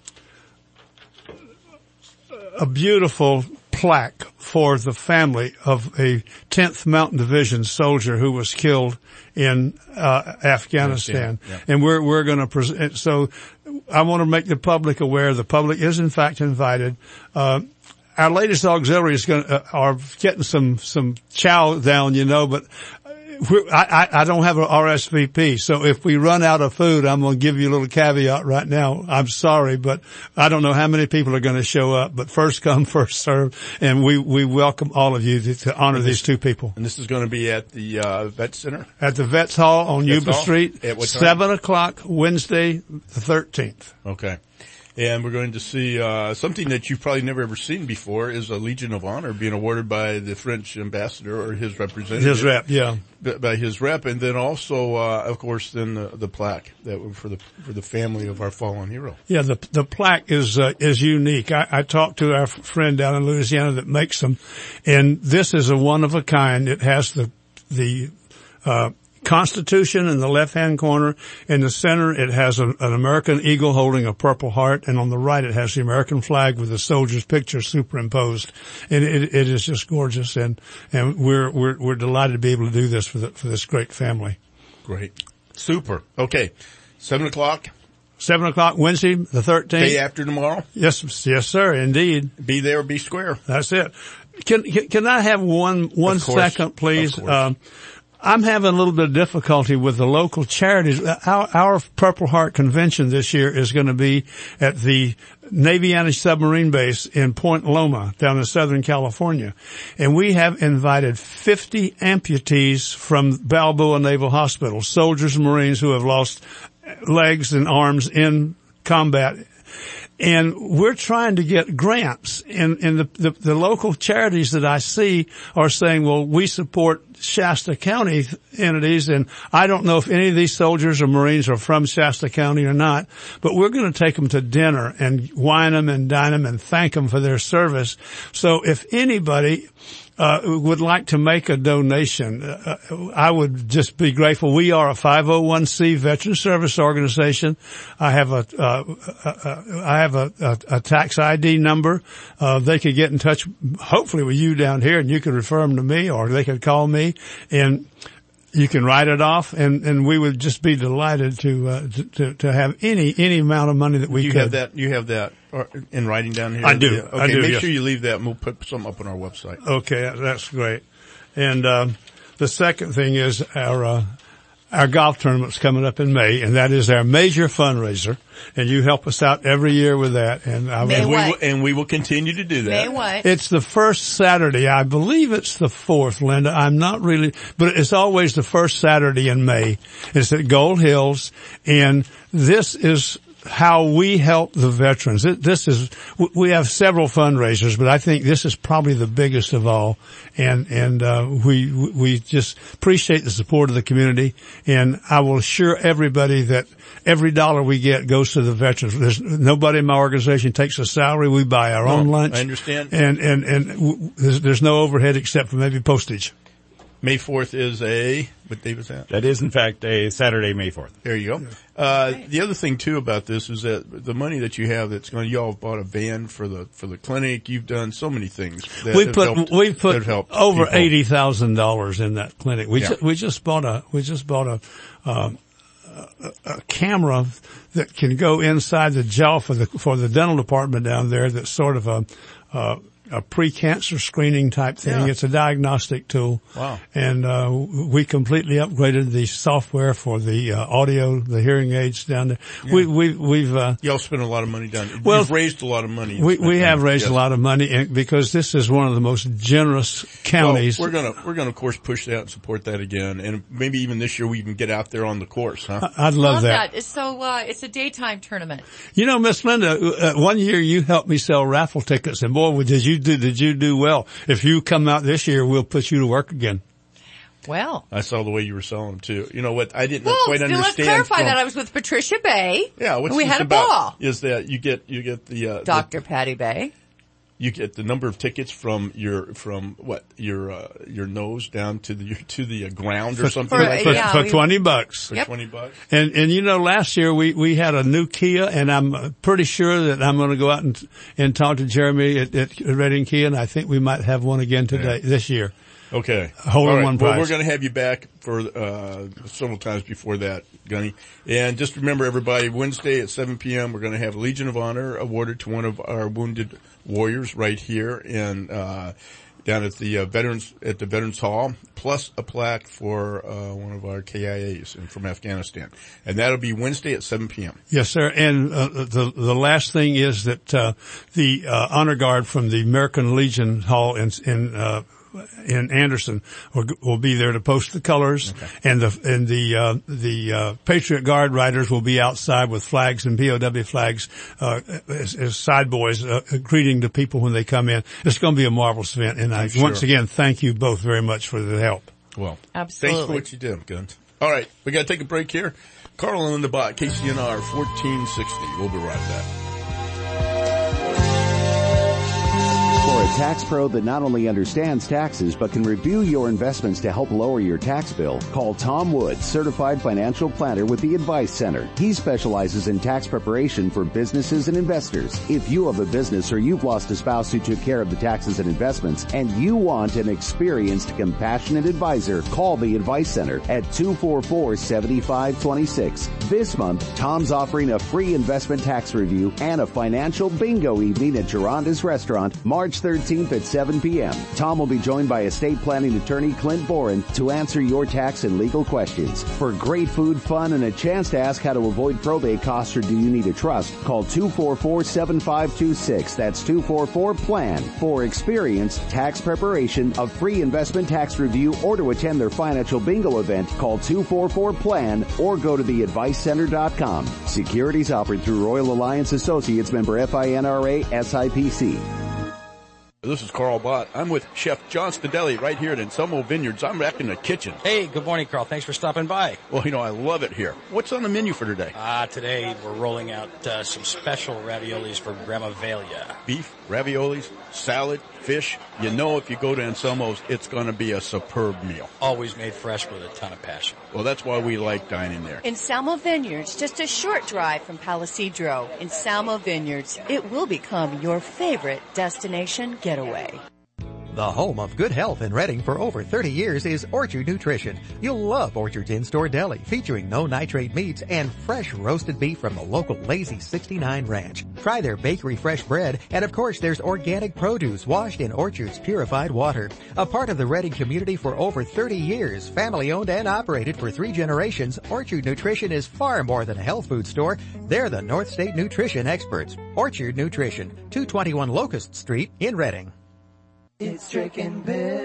a beautiful plaque for the family of a tenth Mountain Division soldier who was killed in uh Afghanistan. Yeah. And we're we're going to present. So I want to make the public aware. The public is in fact invited. Uh our latest auxiliary is going to, uh, are getting some some chow down, you know, but We're, I, I don't have an R S V P, so if we run out of food, I'm going to give you a little caveat right now. I'm sorry, but I don't know how many people are going to show up, but first come, first serve, and we, we welcome all of you to, to honor these two people. And this is going to be at the uh, Vet Center? At the Vets Hall on Vets Yuba Hall? Street, At what time? seven o'clock Wednesday the thirteenth. Okay. And we're going to see uh something that you've probably never ever seen before is a Legion of Honor being awarded by the French ambassador or his representative. His rep, yeah. By his rep, and then also, uh of course, then the, the plaque that for the for the family of our fallen hero. Yeah, the the plaque is uh, is unique. I, I talked to our friend down in Louisiana that makes them, and this is a one of a kind. It has the the uh Constitution in the left-hand corner. In the center, it has a, an American eagle holding a Purple Heart, and on the right, it has the American flag with the soldier's picture superimposed. And it, it is just gorgeous, and and we're we're we're delighted to be able to do this for the, for this great family. Great, super. Okay, seven o'clock. Seven o'clock Wednesday, the thirteenth. Day after tomorrow. Yes, yes, sir. Indeed. Be there, be square. That's it. Can can, can I have one one second, please? Of course. Um, I'm having a little bit of difficulty with the local charities. Our, our Purple Heart convention this year is going to be at the Navy Anti-Submarine Base in Point Loma down in Southern California. And we have invited fifty amputees from Balboa Naval Hospital, soldiers and Marines who have lost legs and arms in combat. And we're trying to get grants, and, and the, the, the local charities that I see are saying, well, we support Shasta County entities, and I don't know if any of these soldiers or Marines are from Shasta County or not, but we're going to take them to dinner and wine them and dine them and thank them for their service. So if anybody Uh, would like to make a donation, uh, I would just be grateful. We are a five oh one c veteran service organization. I have a, uh, uh, I have a, a, a tax I D number. Uh, they could get in touch, hopefully with you down here, and you could refer them to me, or they could call me, and you can write it off, and, and we would just be delighted to, uh, to, to have any, any amount of money that we you could. have that, you have that in writing down here? I do. Yeah. Okay, I do, make yes. sure you leave that, and we'll put something up on our website. Okay, that's great. And, um, the second thing is our, uh, our golf tournament's coming up in May, and that is our major fundraiser. And you help us out every year with that. And, I, May and, we we, will, and we will continue to do that. May what? It's the first Saturday. I believe it's the fourth, Linda. I'm not really, but it's always the first Saturday in May. It's at Gold Hills, and this is how we help the veterans. This is, we have several fundraisers, but I think this is probably the biggest of all. And, and, uh, we, we just appreciate the support of the community. And I will assure everybody that every dollar we get goes to the veterans. There's nobody in my organization takes a salary. We buy our No, own lunch. I understand. And, and, and w- there's, there's no overhead except for maybe postage. May fourth is a, what day was that? That is, in fact, a Saturday, May fourth. There you go. Uh, the other thing too about this is that the money that you have that's going, you all bought a van for the, for the clinic. You've done so many things. That We have put, helped, we that put have helped over people. eighty thousand dollars in that clinic. We, Yeah. ju- we just bought a, we just bought a, um, a, a camera that can go inside the jaw for the, for the dental department down there that's sort of a, uh, a pre-cancer screening type thing. Yeah. It's a diagnostic tool. Wow. And, uh, we completely upgraded the software for the, uh, audio, the hearing aids down there. Yeah. We, we, we've, uh, Y'all spent a lot of money down. Well, You've raised a lot of money. we, we have raised Yes. a lot of money, and because this is one of the most generous counties. Well, we're gonna, we're gonna of course push that and support that again. And maybe even this year we can get out there on the course, huh? I'd love, Love that. that. So, uh, it's a daytime tournament. You know, Miss Linda, uh, one year you helped me sell raffle tickets, and boy, did you do, did you do well. If you come out this year, we'll put you to work again. Well. I saw the way you were selling them too. You know what? I didn't Well, quite let's understand. clarify from- that. I was with Patricia Bay. Yeah, what's and we this had a about ball. is that you get, you get the, uh, Doctor Patty Bay. you get the number of tickets from your, from what, your, uh, your nose down to the, to the uh, ground or For- something for- like for- that. for twenty bucks. For Yep. twenty bucks. And, and you know, last year we, we had a new Kia, and I'm uh, pretty sure that I'm going to go out and, and talk to Jeremy at, at Reading Kia, and I think we might have one again today, this year. Okay. Hole in All right. one Well, prize. we're going to have you back for, uh, several times before that, Gunny. And just remember everybody, Wednesday at seven p.m. we're going to have Legion of Honor awarded to one of our wounded warriors right here in, uh, down at the uh, Veterans, at the Veterans Hall, plus a plaque for, uh, one of our K I As from Afghanistan. And that'll be Wednesday at seven p.m. Yes, sir. And uh, the the last thing is that uh, the uh, honor guard from the American Legion Hall in in uh, in Anderson will, will be there to post the colors, okay. and the and the uh, the uh, Patriot Guard riders will be outside with flags and P O W flags uh, as, as side boys uh, greeting the people when they come in. It's going to be a marvelous event, and I Sure. once again thank you both very much for the help. Well, absolutely. Thanks for what you did, Guns. All right, we got to take a break here. Carl and Linda Bott, K C N R fourteen sixty. We'll be right back. For a tax pro that not only understands taxes but can review your investments to help lower your tax bill, call Tom Wood, certified financial planner with the Advice Center. He specializes in tax preparation for businesses and investors. If you have a business or you've lost a spouse who took care of the taxes and investments and you want an experienced, compassionate advisor, call the Advice Center at two four four, seven five two six. This month, Tom's offering a free investment tax review and a financial bingo evening at Geronda's Restaurant, March thirteenth thirteenth at seven p.m. Tom will be joined by estate planning attorney Clint Boren to answer your tax and legal questions. For great food, fun, and a chance to ask how to avoid probate costs or do you need a trust, call two four four, seven five two six. That's two four four, P L A N. For experience, tax preparation, a free investment tax review, or to attend their financial bingo event, call two four four, P L A N or go to the advice center dot com. Securities offered through Royal Alliance Associates, member F I N R A, S I P C. This is Carl Bott. I'm with Chef John Stadelli right here at Anselmo Vineyards. I'm back in the kitchen. Hey, good morning, Carl. Thanks for stopping by. Well, you know, I love it here. What's on the menu for today? Ah, uh, today we're rolling out uh, some special raviolis for Grandma Velia. Beef, raviolis, salad, fish. You know if you go to Anselmo's, it's going to be a superb meal. Always made fresh with a ton of passion. Well, that's why we like dining there. Anselmo Vineyards, just a short drive from Palisadro. Anselmo Vineyards, it will become your favorite destination getaway. The home of good health in Reading for over thirty years is Orchard Nutrition. You'll love Orchard's in-store deli featuring no nitrate meats and fresh roasted beef from the local Lazy sixty-nine Ranch. Try their bakery fresh bread, and of course there's organic produce washed in Orchard's purified water. A part of the Reading community for over thirty years, family owned and operated for three generations, Orchard Nutrition is far more than a health food store. They're the North State Nutrition experts. Orchard Nutrition, two twenty-one Locust Street in Reading. It's Drake and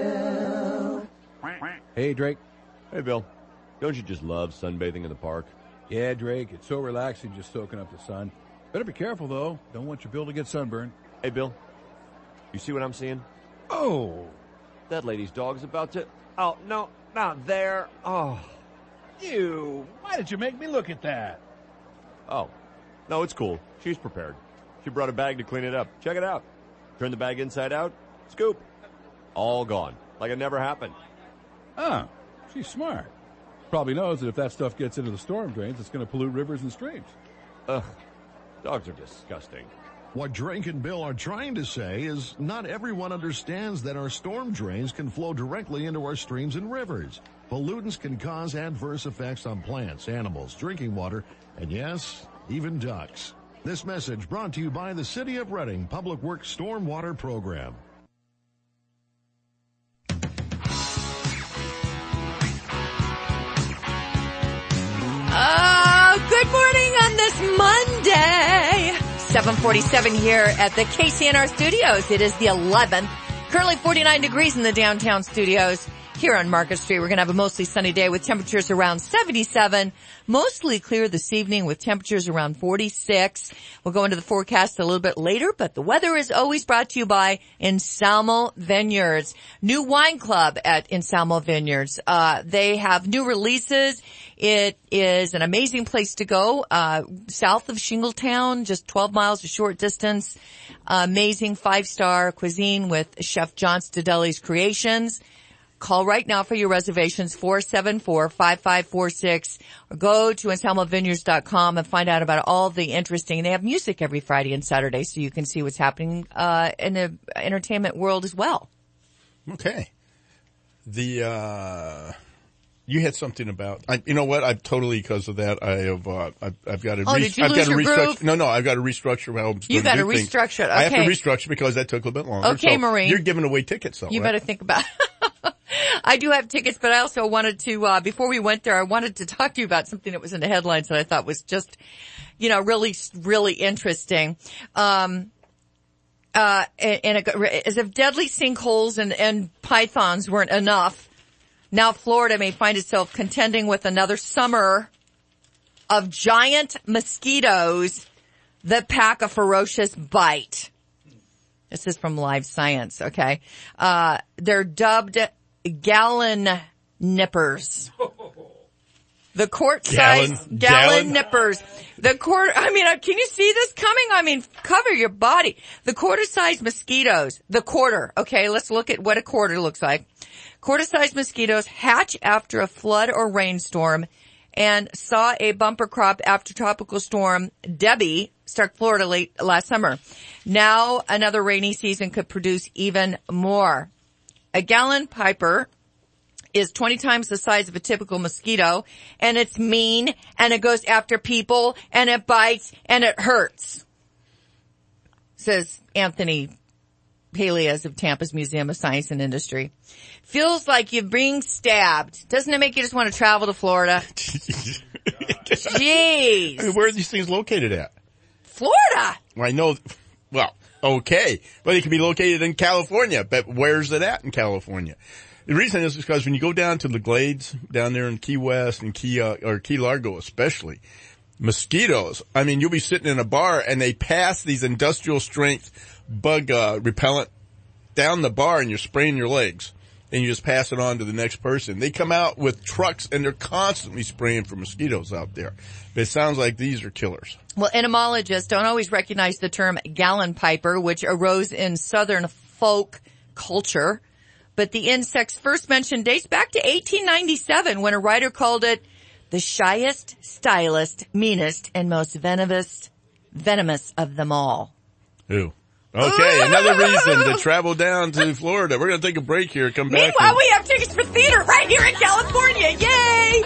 Bill. Hey, Drake. Hey, Bill. Don't you just love sunbathing in the park? Yeah, Drake. It's so relaxing just soaking up the sun. Better be careful, though. Don't want your Bill to get sunburned. Hey, Bill. You see what I'm seeing? Oh. That lady's dog's about to... Oh, no, not there. Oh. Ew. Why did you make me look at that? Oh. No, it's cool. She's prepared. She brought a bag to clean it up. Check it out. Turn the bag inside out. Scoop. All gone. Like it never happened. Ah, she's smart. Probably knows that if that stuff gets into the storm drains, it's going to pollute rivers and streams. Ugh. Dogs are disgusting. What Drake and Bill are trying to say is not everyone understands that our storm drains can flow directly into our streams and rivers. Pollutants can cause adverse effects on plants, animals, drinking water, and yes, even ducks. This message brought to you by the City of Reading Public Works Stormwater Program. Oh, good morning on this Monday. seven forty-seven here at the K C N R studios. It is the eleventh. Currently forty-nine degrees in the downtown studios. Here on Market Street, we're going to have a mostly sunny day with temperatures around seventy-seven. Mostly clear this evening with temperatures around forty-six. We'll go into the forecast a little bit later, but the weather is always brought to you by Anselmo Vineyards. New wine club at Anselmo Vineyards. Uh, they have new releases. It is an amazing place to go, uh, south of Shingletown, just twelve miles, a short distance. Uh, amazing five-star cuisine with Chef John Stadelli's Creations. Call right now for your reservations, four seven four, five five four six, or go to anselmo vineyards dot com and find out about all the interesting. They have music every Friday and Saturday, so you can see what's happening uh in the entertainment world as well. Okay. The, uh, you had something about, I, you know what? I've totally, because of that, I have, uh, I've, I've got to, oh, re- did you I've lose got to your restructure. groove? No, no, I've got to restructure how I'm You got to things. restructure it. Okay. I have to restructure because that took a little bit longer. Okay, so Maureen. You're giving away tickets, though. You right? better think about it. I do have tickets, but I also wanted to, uh, before we went there, I wanted to talk to you about something that was in the headlines that I thought was just, you know, really, really interesting. Um, uh, and a, as if deadly sinkholes and, and pythons weren't enough, now Florida may find itself contending with another summer of giant mosquitoes that pack a ferocious bite. This is from Live Science, okay? Uh, they're dubbed gallon nippers. The quart size gallon, gallon nippers. The quarter, I mean, can you see this coming? I mean, cover your body. The quarter size mosquitoes, the quarter, okay, let's look at what a quarter looks like. Quarter size mosquitoes hatch after a flood or rainstorm and saw a bumper crop after tropical storm Debbie struck Florida late last summer. Now another rainy season could produce even more. A gallon piper is twenty times the size of a typical mosquito, and it's mean, and it goes after people, and it bites, and it hurts, says Anthony Peleas of Tampa's Museum of Science and Industry. Feels like you're being stabbed. Doesn't it make you just want to travel to Florida? Jeez. I mean, where are these things located at? Florida. Well, I know, well, okay, but it can be located in California, but where's it at in California? The reason is because when you go down to the Glades, down there in Key West and Key, uh, or Key Largo especially, mosquitoes, I mean, you'll be sitting in a bar and they pass these industrial strength bug, uh, repellent down the bar and you're spraying your legs and you just pass it on to the next person. They come out with trucks and they're constantly spraying for mosquitoes out there. But it sounds like these are killers. Well, entomologists don't always recognize the term gallon piper, which arose in southern folk culture. But the insect's first mention dates back to eighteen ninety-seven when a writer called it the shyest, stylist, meanest, and most venomous, venomous of them all. Ooh. Okay, another reason to travel down to Florida. We're going to take a break here. Come back. Meanwhile, we have tickets for theater right here in California. Yay!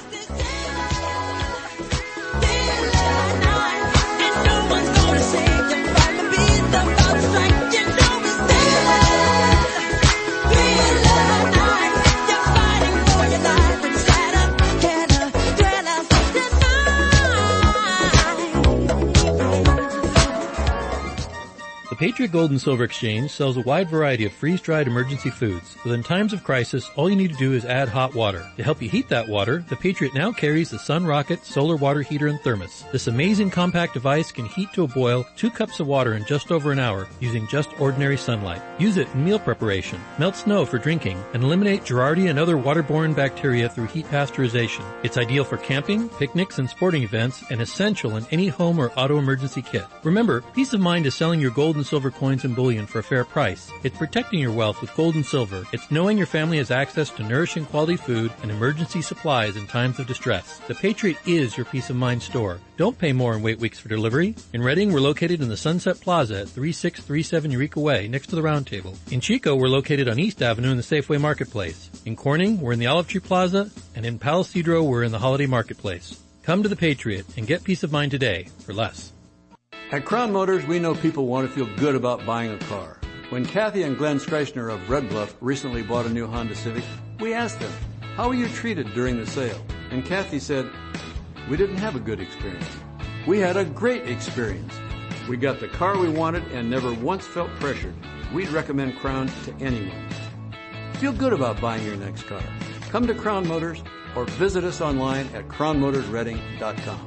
Patriot Gold and Silver Exchange sells a wide variety of freeze-dried emergency foods, so that in times of crisis, all you need to do is add hot water. To help you heat that water, the Patriot now carries the Sun Rocket Solar Water Heater and Thermos. This amazing compact device can heat to a boil two cups of water in just over an hour using just ordinary sunlight. Use it in meal preparation, melt snow for drinking, and eliminate Giardia and other waterborne bacteria through heat pasteurization. It's ideal for camping, picnics, and sporting events, and essential in any home or auto emergency kit. Remember, peace of mind is selling your gold and silver coins and bullion for a fair price. It's protecting your wealth with gold and silver. It's knowing your family has access to nourishing quality food and emergency supplies in times of distress. The Patriot is your peace of mind store. Don't pay more and wait weeks for delivery. In Redding, we're located in the Sunset Plaza at thirty-six thirty-seven Eureka Way, next to the Round Table. In Chico, we're located on East Avenue in the Safeway Marketplace. In Corning, we're in the Olive Tree Plaza, and in Palo Cedro, we're in the Holiday Marketplace. Come to the Patriot and get peace of mind today for less. At Crown Motors, we know people want to feel good about buying a car. When Kathy and Glenn Streichner of Red Bluff recently bought a new Honda Civic, we asked them, how were you treated during the sale? And Kathy said, we didn't have a good experience. We had a great experience. We got the car we wanted and never once felt pressured. We'd recommend Crown to anyone. Feel good about buying your next car. Come to Crown Motors or visit us online at crown motors redding dot com.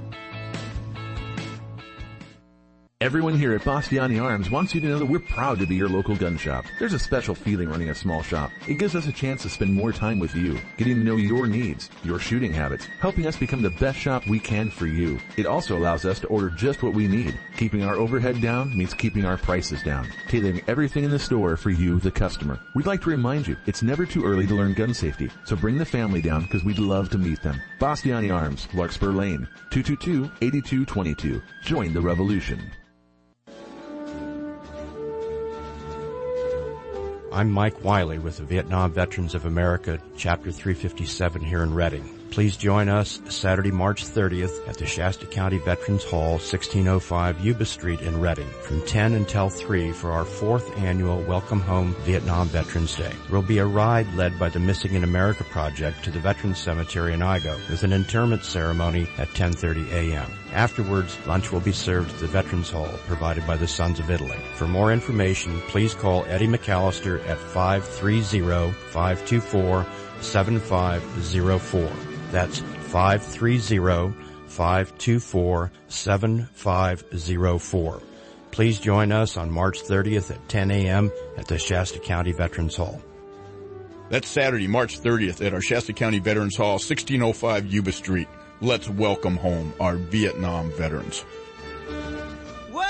Everyone here at Bastiani Arms wants you to know that we're proud to be your local gun shop. There's a special feeling running a small shop. It gives us a chance to spend more time with you, getting to know your needs, your shooting habits, helping us become the best shop we can for you. It also allows us to order just what we need. Keeping our overhead down means keeping our prices down, tailoring everything in the store for you, the customer. We'd like to remind you, it's never too early to learn gun safety, so bring the family down because we'd love to meet them. Bastiani Arms, Larkspur Lane, two two two, eight two two two. Join the revolution. I'm Mike Wiley with the Vietnam Veterans of America, Chapter three fifty-seven here in Redding. Please join us Saturday, March thirtieth at the Shasta County Veterans Hall, sixteen oh five Yuba Street in Redding, from ten until three for our fourth annual Welcome Home Vietnam Veterans Day. There will be a ride led by the Missing in America Project to the Veterans Cemetery in Igo with an interment ceremony at ten thirty a.m. Afterwards, lunch will be served at the Veterans Hall, provided by the Sons of Italy. For more information, please call Eddie McAllister at five three zero, five two four, seven five zero four. That's five three zero, five two four, seven five zero four. Please join us on March thirtieth at ten a.m. at the Shasta County Veterans Hall. That's Saturday, March thirtieth at our Shasta County Veterans Hall, sixteen oh five Yuba Street. Let's welcome home our Vietnam veterans. Well,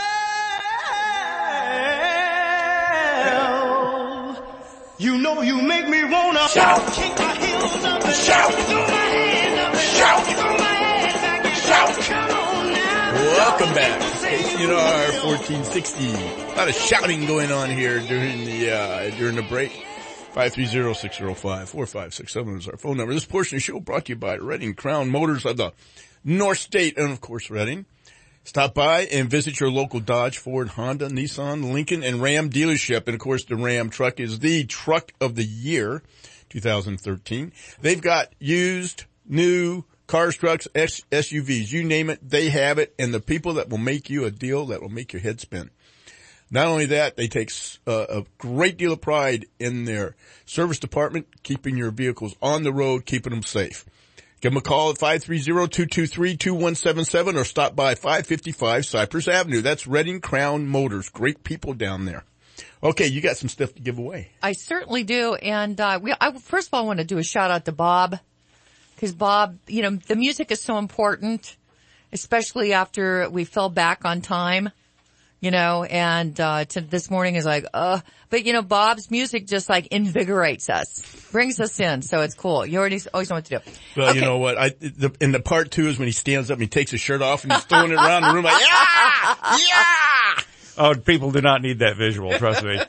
you know you make me wanna shout, kick my heels up and shout, throw my hands up and shout, throw my head back and shout. Come on now. Welcome back. K C N R fourteen sixty. A lot of shouting going on here during the uh during the break. five three zero, six zero five, four five six seven is our phone number. This portion of the show brought to you by Redding Crown Motors of the North State and, of course, Redding. Stop by and visit your local Dodge, Ford, Honda, Nissan, Lincoln, and Ram dealership. And, of course, the Ram truck is the truck of the year, two thousand thirteen. They've got used, new cars, trucks, S U Vs. You name it, they have it. And the people that will make you a deal that will make your head spin. Not only that, they take uh, a great deal of pride in their service department, keeping your vehicles on the road, keeping them safe. Give them a call at five three zero, two two three, two one seven seven or stop by five fifty-five Cypress Avenue. That's Redding Crown Motors. Great people down there. Okay, you got some stuff to give away. I certainly do. And uh, we, I, first of all, I want to do a shout out to Bob. Because Bob, you know, the music is so important, especially after we fell back on time. You know, and, uh, to this morning is like, uh, but you know, Bob's music just like invigorates us, brings us in. So it's cool. You already always know what to do. Well, okay. You know what? I, the, in the part two is when he stands up and he takes his shirt off and he's throwing it around the room like, yeah! Yeah! Oh, people do not need that visual, trust me.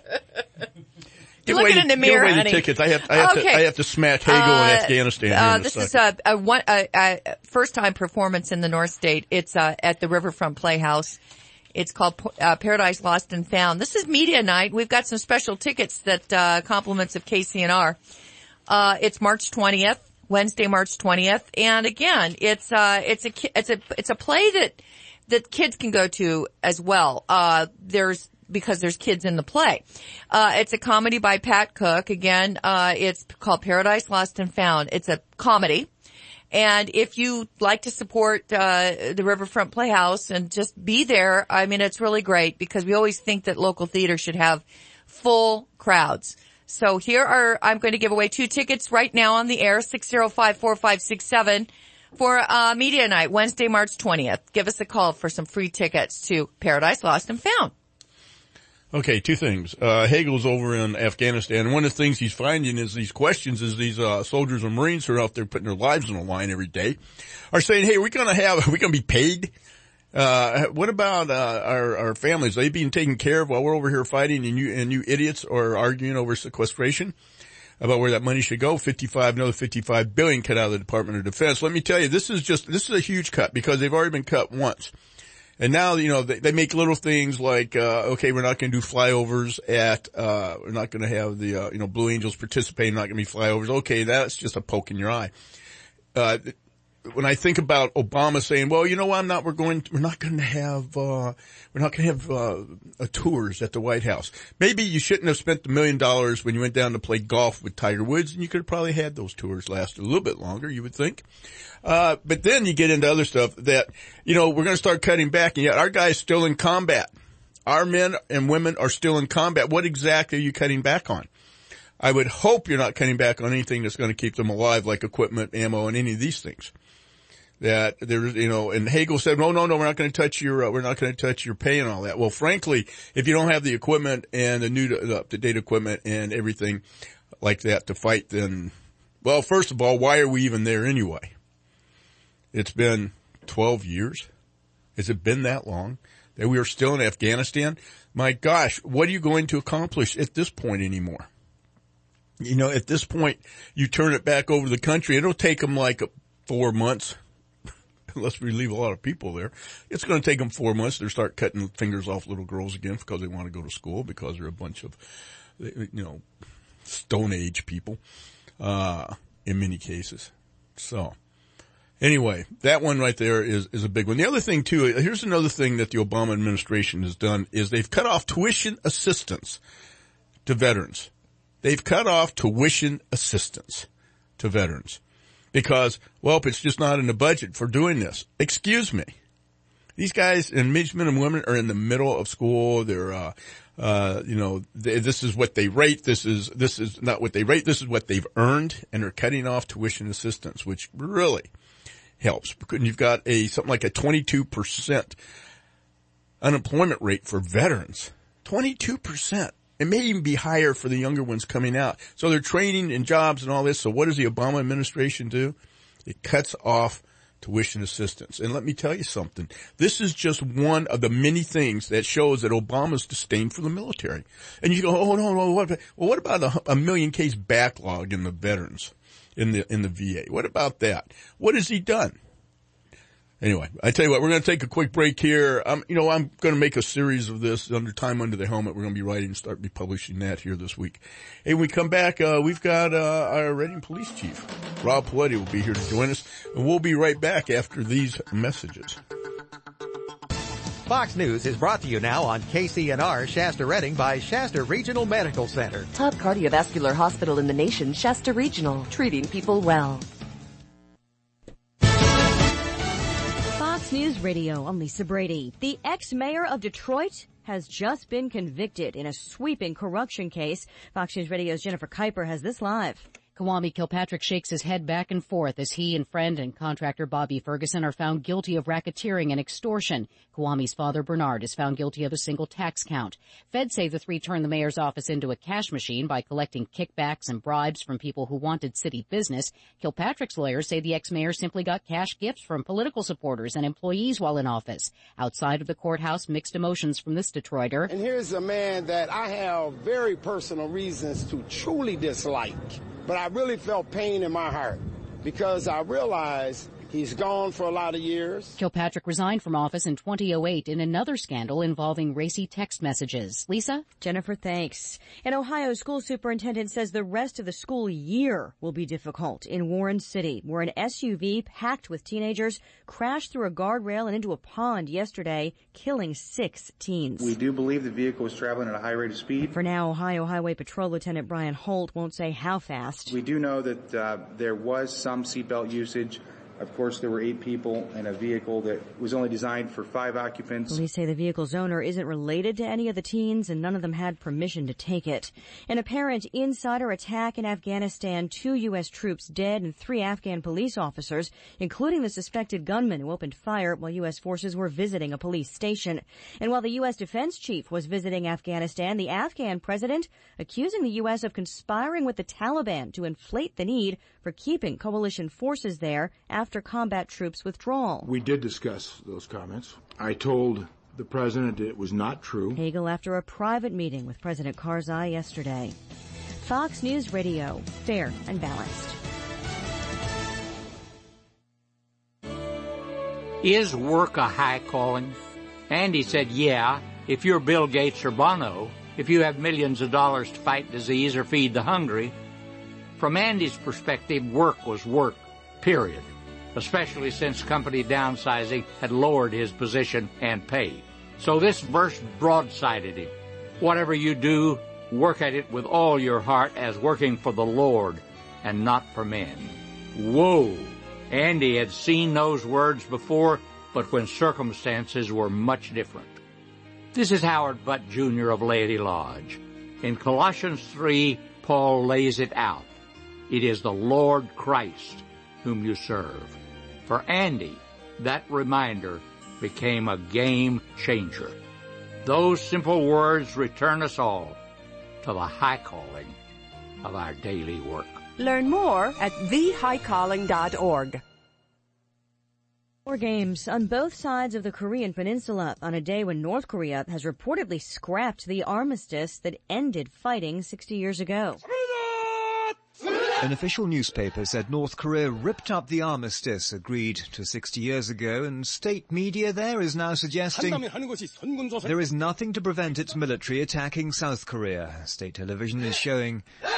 Give Look away, in the mirror, give away honey. the tickets. I have, I have okay. to, I have to smack Hagel uh, in Afghanistan. Uh, here in this a is second. a, a one, a, a first time performance in the North State. It's, uh, at the Riverfront Playhouse. It's called uh, Paradise Lost and Found. This is media night. We've got some special tickets that uh compliments of K C N R. Uh it's March twentieth, Wednesday, March twentieth. And again, it's uh it's a it's a it's a play that that kids can go to as well. Uh there's because there's kids in the play. Uh it's a comedy by Pat Cook. Again, uh it's called Paradise Lost and Found. It's a comedy. And if you like to support uh the Riverfront Playhouse and just be there, I mean, it's really great because we always think that local theater should have full crowds. So here are, I'm going to give away two tickets right now on the air, six zero five, four five six seven for uh Media Night, Wednesday, March twentieth. Give us a call for some free tickets to Paradise Lost and Found. Okay, two things. Uh, Hagel's over in Afghanistan. One of the things he's finding is these questions is these, uh, soldiers and Marines who are out there putting their lives on the line every day are saying, hey, are we going to have, are we going to be paid? Uh, what about, uh, our, our families? Are they being taken care of while we're over here fighting and you, and you idiots are arguing over sequestration about where that money should go? fifty-five, another fifty-five billion cut out of the Department of Defense. Let me tell you, this is just, this is a huge cut because they've already been cut once. And now, you know, they, they make little things like, uh, okay, we're not going to do flyovers at, uh, we're not going to have the, uh, you know, Blue Angels participate, not going to be flyovers. Okay, that's just a poke in your eye. Uh, when I think about Obama saying, well, you know what, I'm not, we're going, to, we're not going to have, uh, we're not going to have, uh, uh, tours at the White House. Maybe you shouldn't have spent the million dollars when you went down to play golf with Tiger Woods and you could have probably had those tours last a little bit longer, you would think. Uh, but then you get into other stuff that, you know, we're going to start cutting back and yet our guys still in combat. Our men and women are still in combat. What exactly are you cutting back on? I would hope you're not cutting back on anything that's going to keep them alive, like equipment, ammo, and any of these things. That there's, you know, and Hagel said, no, no, no, we're not going to touch your, uh, we're not going to touch your pay and all that. Well, frankly, if you don't have the equipment and the new, the up-to-date equipment and everything like that to fight, then, well, first of all, why are we even there anyway? It's been twelve years. Has it been that long that we are still in Afghanistan? My gosh, what are you going to accomplish at this point anymore? You know, at this point, you turn it back over the country. It'll take them like four months, unless we leave a lot of people there. It's going to take them four months to start cutting fingers off little girls again because they want to go to school because they're a bunch of, you know, Stone Age people, uh, in many cases. So. Anyway, that one right there is, is a big one. The other thing too, here's another thing that the Obama administration has done is they've cut off tuition assistance to veterans. They've cut off tuition assistance to veterans because, well, it's just not in the budget for doing this. Excuse me. These guys and men and women are in the middle of school. They're, uh, uh, you know, they, this is what they rate. This is, this is not what they rate. This is what they've earned and they're cutting off tuition assistance, which really helps. You've got a, something like a twenty-two percent unemployment rate for veterans. twenty-two percent. It may even be higher for the younger ones coming out. So they're training in jobs and all this. So what does the Obama administration do? It cuts off tuition assistance. And let me tell you something. This is just one of the many things that shows that Obama's disdain for the military. And you go, oh, no, no, what? Well, what about a, a million case backlog in the veterans, in the, in the V A? What about that? What has he done? Anyway, I tell you what, we're going to take a quick break here. Um, you know, I'm going to make a series of this under Time Under the Helmet. We're going to be writing and start be publishing that here this week. Hey, when we come back, uh, we've got, uh, our Reading Police Chief, Rob Paletti, will be here to join us, and we'll be right back after these messages. Fox News is brought to you now on K C N R Shasta Reading by Shasta Regional Medical Center. Top cardiovascular hospital in the nation, Shasta Regional, treating people well. Fox News Radio, I'm Lisa Brady. The ex-mayor of Detroit has just been convicted in a sweeping corruption case. Fox News Radio's Jennifer Kuiper has this live. Kwame Kilpatrick shakes his head back and forth as he and friend and contractor Bobby Ferguson are found guilty of racketeering and extortion. Kwame's father, Bernard, is found guilty of a single tax count. Feds say the three turned the mayor's office into a cash machine by collecting kickbacks and bribes from people who wanted city business. Kilpatrick's lawyers say the ex-mayor simply got cash gifts from political supporters and employees while in office. Outside of the courthouse, mixed emotions from this Detroiter. And here's a man that I have very personal reasons to truly dislike. But I really felt pain in my heart because I realized he's gone for a lot of years. Kilpatrick resigned from office in twenty oh eight in another scandal involving racy text messages. Lisa? Jennifer, thanks. An Ohio school superintendent says the rest of the school year will be difficult in Warren City, where an S U V packed with teenagers crashed through a guardrail and into a pond yesterday, killing six teens. We do believe the vehicle was traveling at a high rate of speed. For now, Ohio Highway Patrol Lieutenant Brian Holt won't say how fast. We do know that uh, there was some seatbelt usage. Of course, there were eight people in a vehicle that was only designed for five occupants. Police say the vehicle's owner isn't related to any of the teens, and none of them had permission to take it. An apparent insider attack in Afghanistan, two U S troops dead and three Afghan police officers, including the suspected gunman who opened fire while U S forces were visiting a police station. And while the U S defense chief was visiting Afghanistan, the Afghan president accusing the U S of conspiring with the Taliban to inflate the need for keeping coalition forces there after combat troops withdrawal. We did discuss those comments. I told the president it was not true. Hagel after a private meeting with President Karzai yesterday. Fox News Radio, fair and balanced. Is work a high calling? Andy said, yeah, if you're Bill Gates or Bono, if you have millions of dollars to fight disease or feed the hungry. From Andy's perspective, work was work, period, especially since company downsizing had lowered his position and pay. So this verse broadsided him. Whatever you do, work at it with all your heart as working for the Lord and not for men. Whoa! Andy had seen those words before, but when circumstances were much different. This is Howard Butt, Junior of Laity Lodge. In Colossians three, Paul lays it out. It is the Lord Christ whom you serve. For Andy, that reminder became a game changer. Those simple words return us all to the high calling of our daily work. Learn more at the high calling dot org. War games on both sides of the Korean peninsula on a day when North Korea has reportedly scrapped the armistice that ended fighting sixty years ago. An official newspaper said North Korea ripped up the armistice agreed to sixty years ago, and state media there is now suggesting there is nothing to prevent its military attacking South Korea. State television is showing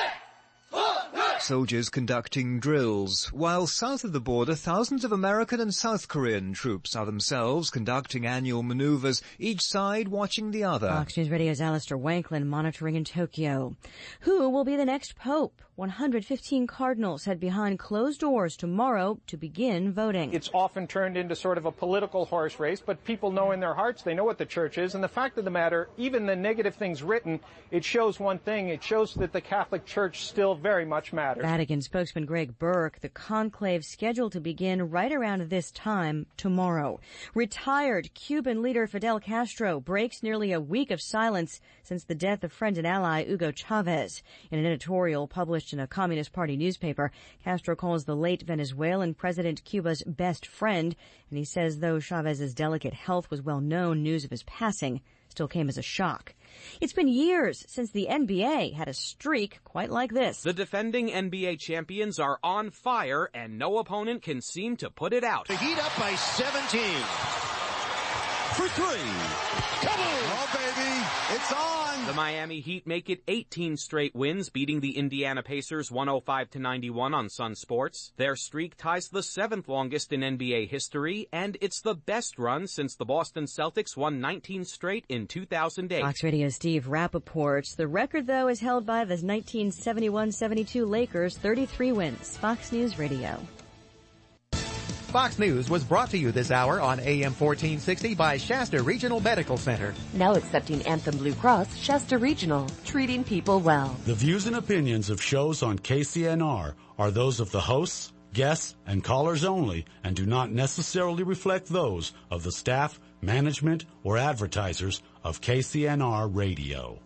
soldiers conducting drills, while south of the border thousands of American and South Korean troops are themselves conducting annual maneuvers, each side watching the other. Fox News Radio's Alistair Wanklin monitoring in Tokyo. Who will be the next pope? one hundred fifteen cardinals head behind closed doors tomorrow to begin voting. It's often turned into sort of a political horse race, but people know in their hearts, they know what the church is. And the fact of the matter, even the negative things written, it shows one thing. It shows that the Catholic Church still very much matters. Vatican spokesman Greg Burke, the conclave scheduled to begin right around this time tomorrow. Retired Cuban leader Fidel Castro breaks nearly a week of silence since the death of friend and ally Hugo Chavez. In an editorial published published in a Communist Party newspaper. Castro calls the late Venezuelan president Cuba's best friend, and he says though Chavez's delicate health was well known, news of his passing still came as a shock. It's been years since the N B A had a streak quite like this. The defending N B A champions are on fire, and no opponent can seem to put it out. The Heat up by seventeen. For three. Come on! Oh, baby, it's on! The Miami Heat make it eighteen straight wins, beating the Indiana Pacers one oh five to ninety-one on Sun Sports. Their streak ties the seventh longest in N B A history, and it's the best run since the Boston Celtics won nineteen straight in two thousand eight. Fox Radio Steve Rappaport. The record, though, is held by the nineteen seventy-one seventy-two Lakers, thirty-three wins. Fox News Radio. Fox News was brought to you this hour on A M fourteen sixty by Shasta Regional Medical Center. Now accepting Anthem Blue Cross, Shasta Regional, treating people well. The views and opinions of shows on K C N R are those of the hosts, guests, and callers only, and do not necessarily reflect those of the staff, management, or advertisers of K C N R Radio.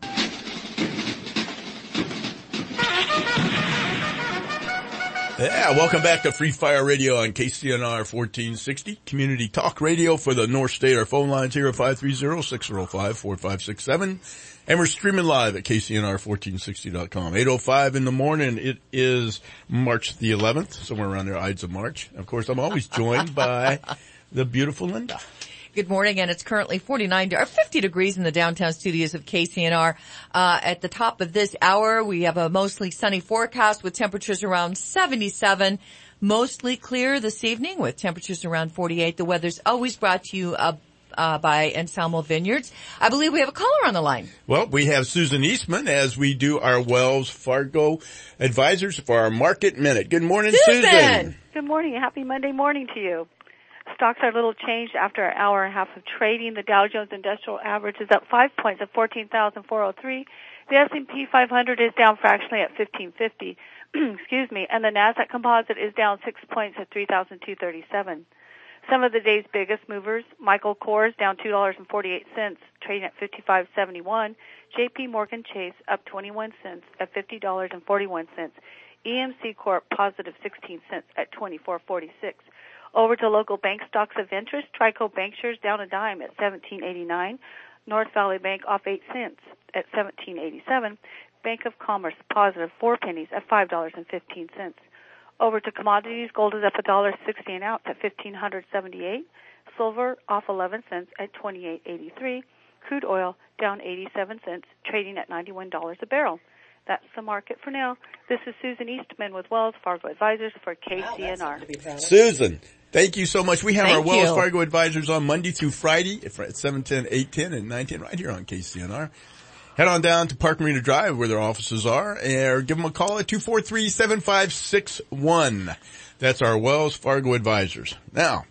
Yeah, welcome back to Free Fire Radio on K C N R fourteen sixty, Community Talk Radio for the North State. Our phone lines here at five three zero, six zero five, four five six seven. And we're streaming live at K C N R fourteen sixty dot com. eight oh five in the morning. It is March the eleventh, somewhere around there, Ides of March. Of course, I'm always joined by the beautiful Linda. Good morning, and it's currently forty-nine or fifty degrees in the downtown studios of K C N R. Uh, at the top of this hour, we have a mostly sunny forecast with temperatures around seventy-seven. Mostly clear this evening with temperatures around forty-eight. The weather's always brought to you uh, uh, by Anselmo Vineyards. I believe we have a caller on the line. Well, we have Susan Eastman as we do our Wells Fargo advisors for our Market Minute. Good morning, Susan. Susan. Good morning. Happy Monday morning to you. Stocks are a little changed after an hour and a half of trading. The Dow Jones Industrial Average is up five points at fourteen thousand four hundred three. The S and P five hundred is down fractionally at fifteen fifty. Excuse me. And the Nasdaq Composite is down six points at three thousand two hundred thirty-seven. Some of the day's biggest movers: Michael Kors down two dollars and forty-eight cents, trading at fifty-five seventy-one. J P Morgan Chase up twenty-one cents at fifty dollars and forty-one cents. E M C Corp positive sixteen cents at twenty-four forty-six. Over to local bank stocks of interest. Trico Bankshares down a dime at seventeen eighty-nine. North Valley Bank off eight cents at seventeen eighty-seven. Bank of Commerce positive four pennies at five dollars and fifteen cents. Over to commodities. Gold is up a dollar sixty an ounce at fifteen seventy-eight. Silver off eleven cents at twenty-eight eighty-three. Crude oil down eighty-seven cents, trading at ninety-one dollars a barrel. That's the market for now. This is Susan Eastman with Wells Fargo Advisors for K C N R. Wow, Susan, thank you so much. We have Thank our Wells you. Fargo Advisors on Monday through Friday at seven ten, eight ten, and nine ten right here on K C N R. Head on down to Park Marina Drive where their offices are, or give them a call at two four three, seven five six one. That's our Wells Fargo Advisors. Now,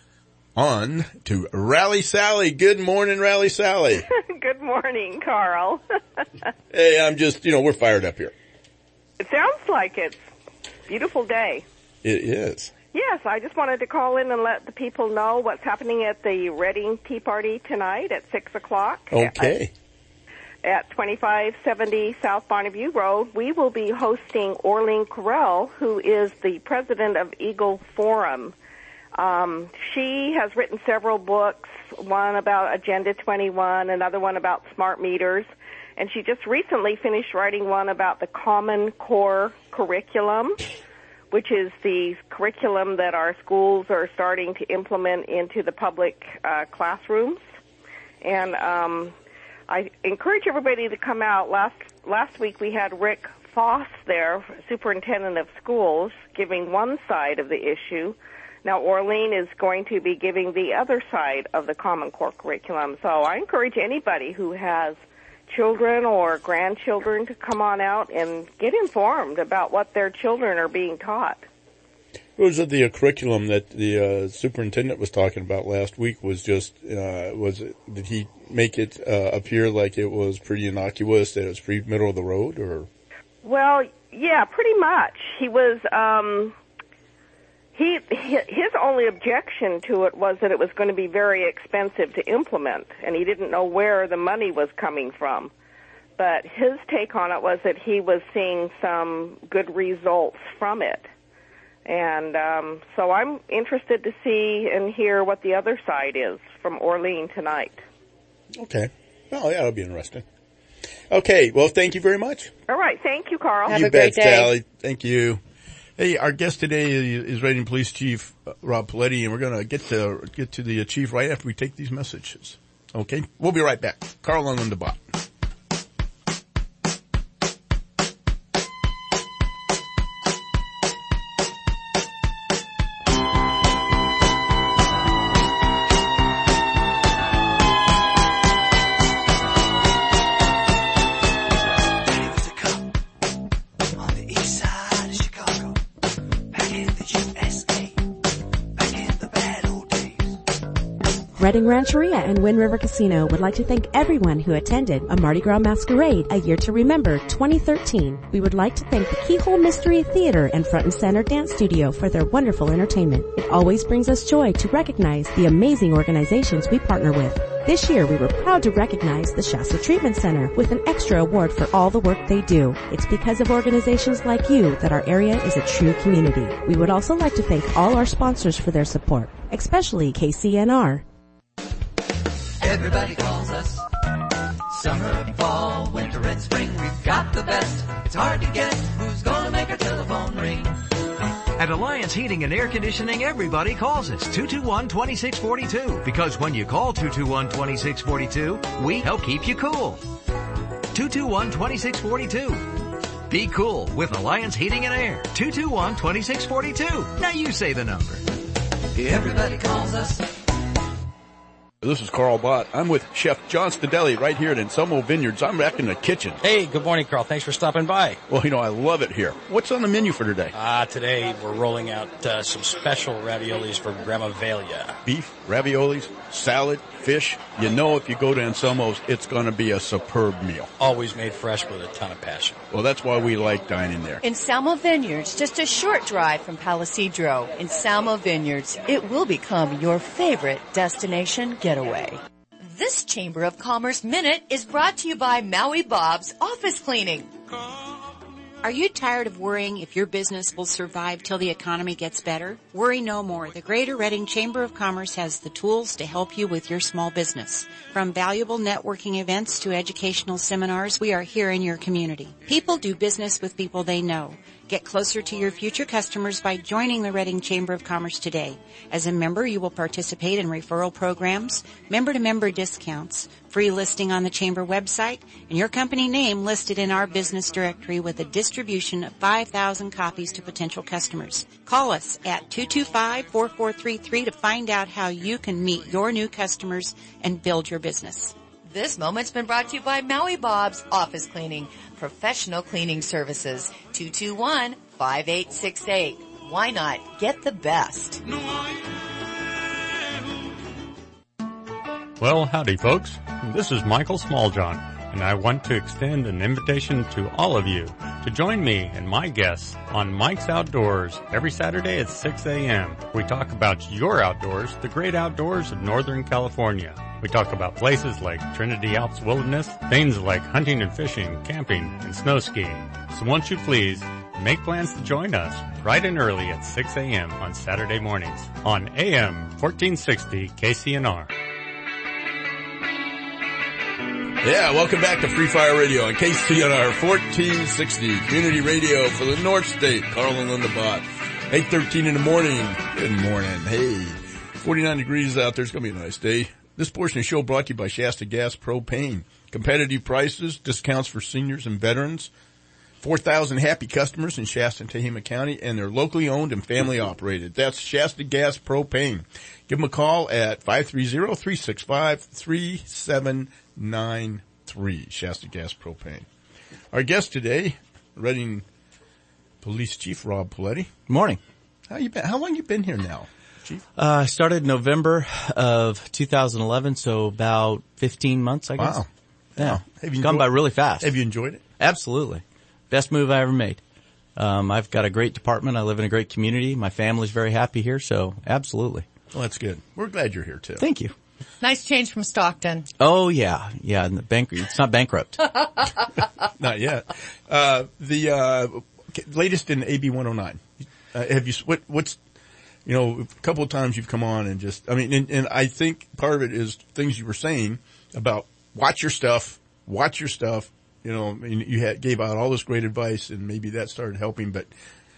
on to Rally Sally. Good morning, Rally Sally. Good morning, Carl. Hey, I'm just, you know, we're fired up here. It sounds like it's a beautiful day. It is. Yes, I just wanted to call in and let the people know what's happening at the Reading Tea Party tonight at six o'clock. Okay. At, at twenty-five seventy South Bonneview Road. We will be hosting Orlene Correll, who is the president of Eagle Forum. Um, she has written several books, one about Agenda twenty-one, another one about smart meters, and she just recently finished writing one about the Common Core curriculum, which is the curriculum that our schools are starting to implement into the public uh, classrooms. And um, I encourage everybody to come out. Last last week we had Rick Foss there, superintendent of schools, giving one side of the issue. Now, Orlene is going to be giving the other side of the Common Core curriculum. So I encourage anybody who has children or grandchildren to come on out and get informed about what their children are being taught. Was it the uh, curriculum that the uh, superintendent was talking about last week? Was just uh, was it, did he make it uh, appear like it was pretty innocuous, that it was pretty middle of the road, or? Well, yeah, pretty much. He was. Um, He, his only objection to it was that it was going to be very expensive to implement, and he didn't know where the money was coming from. but his take on it was that he was seeing some good results from it. And um, so I'm interested to see and hear what the other side is from Orlean tonight. Okay. Oh, yeah, that'll be interesting. Okay, well, thank you very much. All right, thank you, Carl. Have you a great bet, day. Sally. Thank you. Hey, our guest today is Reading Police Chief uh, Rob Paletti, and we're going to get to get to the uh, chief right after we take these messages. Okay? We'll be right back. Carl on the bot. Reading Rancheria and Wind River Casino would like to thank everyone who attended a Mardi Gras Masquerade, A Year to Remember twenty thirteen. We would like to thank the Keyhole Mystery Theater and Front and Center Dance Studio for their wonderful entertainment. It always brings us joy to recognize the amazing organizations we partner with. This year, we were proud to recognize the Shasta Treatment Center with an extra award for all the work they do. It's because of organizations like you that our area is a true community. We would also like to thank all our sponsors for their support, especially K C N R. Everybody calls us. Summer, fall, winter, and spring. We've got the best. It's hard to guess who's gonna make our telephone ring. At Alliance Heating and Air Conditioning, everybody calls us two two one, two six four two. Because when you call two two one, two six four two, we help keep you cool. two two one, two six four two. Be cool with Alliance Heating and Air. two two one, two six four two. Now you say the number. Everybody calls us. This is Carl Bott. I'm with Chef John Stadelli right here at Anselmo Vineyards. I'm back in the kitchen. Hey, good morning, Carl. Thanks for stopping by. Well, you know, I love it here. What's on the menu for today? Ah, uh, today we're rolling out uh, some special raviolis from Grandma Velia. Beef, raviolis, salad, fish. You know if you go to Anselmo's, it's going to be a superb meal. Always made fresh with a ton of passion. Well, that's why we like dining there. Anselmo Vineyards, just a short drive from Palisadro. Anselmo Vineyards, it will become your favorite destination getaway. This Chamber of Commerce Minute is brought to you by Maui Bob's Office Cleaning. Are you tired of worrying if your business will survive till the economy gets better? Worry no more. The Greater Reading Chamber of Commerce has the tools to help you with your small business. From valuable networking events to educational seminars, we are here in your community. People do business with people they know. Get closer to your future customers by joining the Reading Chamber of Commerce today. As a member, you will participate in referral programs, member-to-member discounts, free listing on the Chamber website, and your company name listed in our business directory with a distribution of five thousand copies to potential customers. Call us at two two five, four four three three to find out how you can meet your new customers and build your business. This moment's been brought to you by Maui Bob's Office Cleaning, professional cleaning services, two two one, five eight six eight. Why not get the best? Well, howdy folks. This is Michael Smalljohn, and I want to extend an invitation to all of you to join me and my guests on Mike's Outdoors every Saturday at six a.m. We talk about your outdoors, the great outdoors of Northern California. We talk about places like Trinity Alps Wilderness, things like hunting and fishing, camping, and snow skiing. So won't you please make plans to join us bright and early at six a.m. on Saturday mornings on A M fourteen sixty K C N R. Yeah, welcome back to Free Fire Radio on K C N R fourteen sixty, community radio for the North State. Carl and Linda Bott, eight thirteen in the morning. Good morning. Hey, forty-nine degrees out there. It's going to be a nice day. This portion of the show brought to you by Shasta Gas Propane. Competitive prices, discounts for seniors and veterans. four thousand happy customers in Shasta and Tehama County, and they're locally owned and family operated. That's Shasta Gas Propane. Give them a call at five three zero, three six five, three seven nine three. Shasta Gas Propane. Our guest today, Reading Police Chief Rob Paletti. Morning. How you been? How long you been here now, Chief? Uh, I started November of two thousand eleven, so about fifteen months, I guess. Wow. Yeah. Have you gone by really fast. Have you enjoyed it? Absolutely. Best move I ever made. Um, I've got a great department. I live in a great community. My family's very happy here, so absolutely. Well, that's good. We're glad you're here, too. Thank you. Nice change from Stockton. Oh yeah, yeah. And the bank, it's not bankrupt. Not yet. Uh, the uh, latest in A B one oh nine. Uh, have you what? What's you know? A couple of times you've come on and just. I mean, and, and I think part of it is things you were saying about watch your stuff, watch your stuff. You know, I mean, you had, gave out all this great advice, and maybe that started helping, but.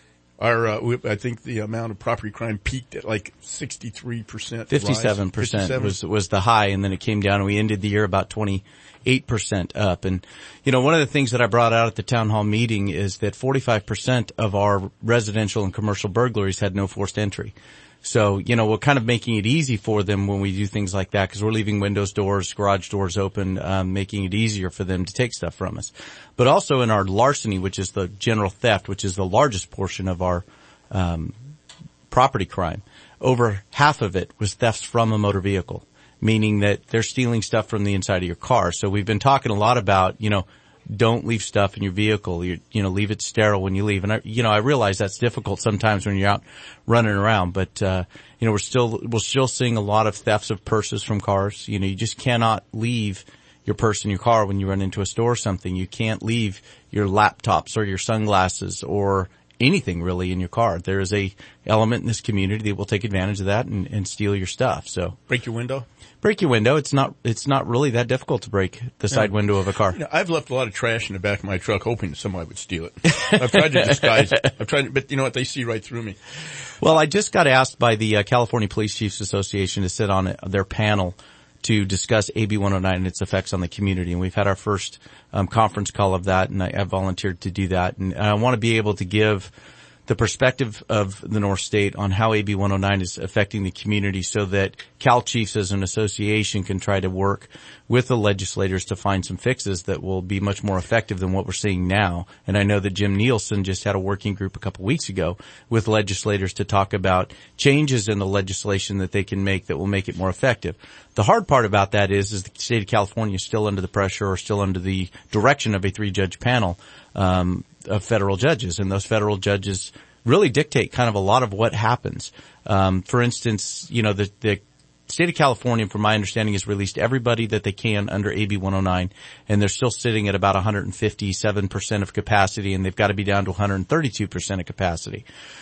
Our, uh, I think the amount of property crime peaked at like sixty-three percent. fifty-seven percent was, was the high, and then it came down, and we ended the year about twenty-eight percent up. And, you know, one of the things that I brought out at the town hall meeting is that forty-five percent of our residential and commercial burglaries had no forced entry. So, you know, we're kind of making it easy for them when we do things like that, because we're leaving windows, doors, garage doors open, um, making it easier for them to take stuff from us. But also in our larceny, which is the general theft, which is the largest portion of our um property crime, over half of it was thefts from a motor vehicle, meaning that they're stealing stuff from the inside of your car. So we've been talking a lot about, you know, don't leave stuff in your vehicle. You, you know, leave it sterile when you leave. And I, you know, I realize that's difficult sometimes when you're out running around, but, uh, you know, we're still, we're still seeing a lot of thefts of purses from cars. You know, you just cannot leave your purse in your car when you run into a store or something. You can't leave your laptops or your sunglasses or anything really in your car. There is a element in this community that will take advantage of that and, and steal your stuff. So break your window. Break your window. It's not, it's not really that difficult to break the side yeah. window of a car. You know, I've left a lot of trash in the back of my truck hoping that somebody would steal it. I've tried to disguise it. I've tried to, but you know what? They see right through me. Well, I just got asked by the uh, California Police Chiefs Association to sit on a, their panel to discuss A B one oh nine and its effects on the community. And we've had our first um, conference call of that, and I, I volunteered to do that. And I want to be able to give the perspective of the North State on how A B one oh nine is affecting the community, so that Cal Chiefs as an association can try to work with the legislators to find some fixes that will be much more effective than what we're seeing now. And I know that Jim Nielsen just had a working group a couple weeks ago with legislators to talk about changes in the legislation that they can make that will make it more effective. The hard part about that is, is the state of California is still under the pressure or still under the direction of a three-judge panel um of federal judges, and those federal judges really dictate kind of a lot of what happens. Um, for instance, you know, the, the state of California, from my understanding, has released everybody that they can under A B one oh nine, and they're still sitting at about one hundred fifty-seven percent of capacity, and they've got to be down to one hundred thirty-two percent of capacity.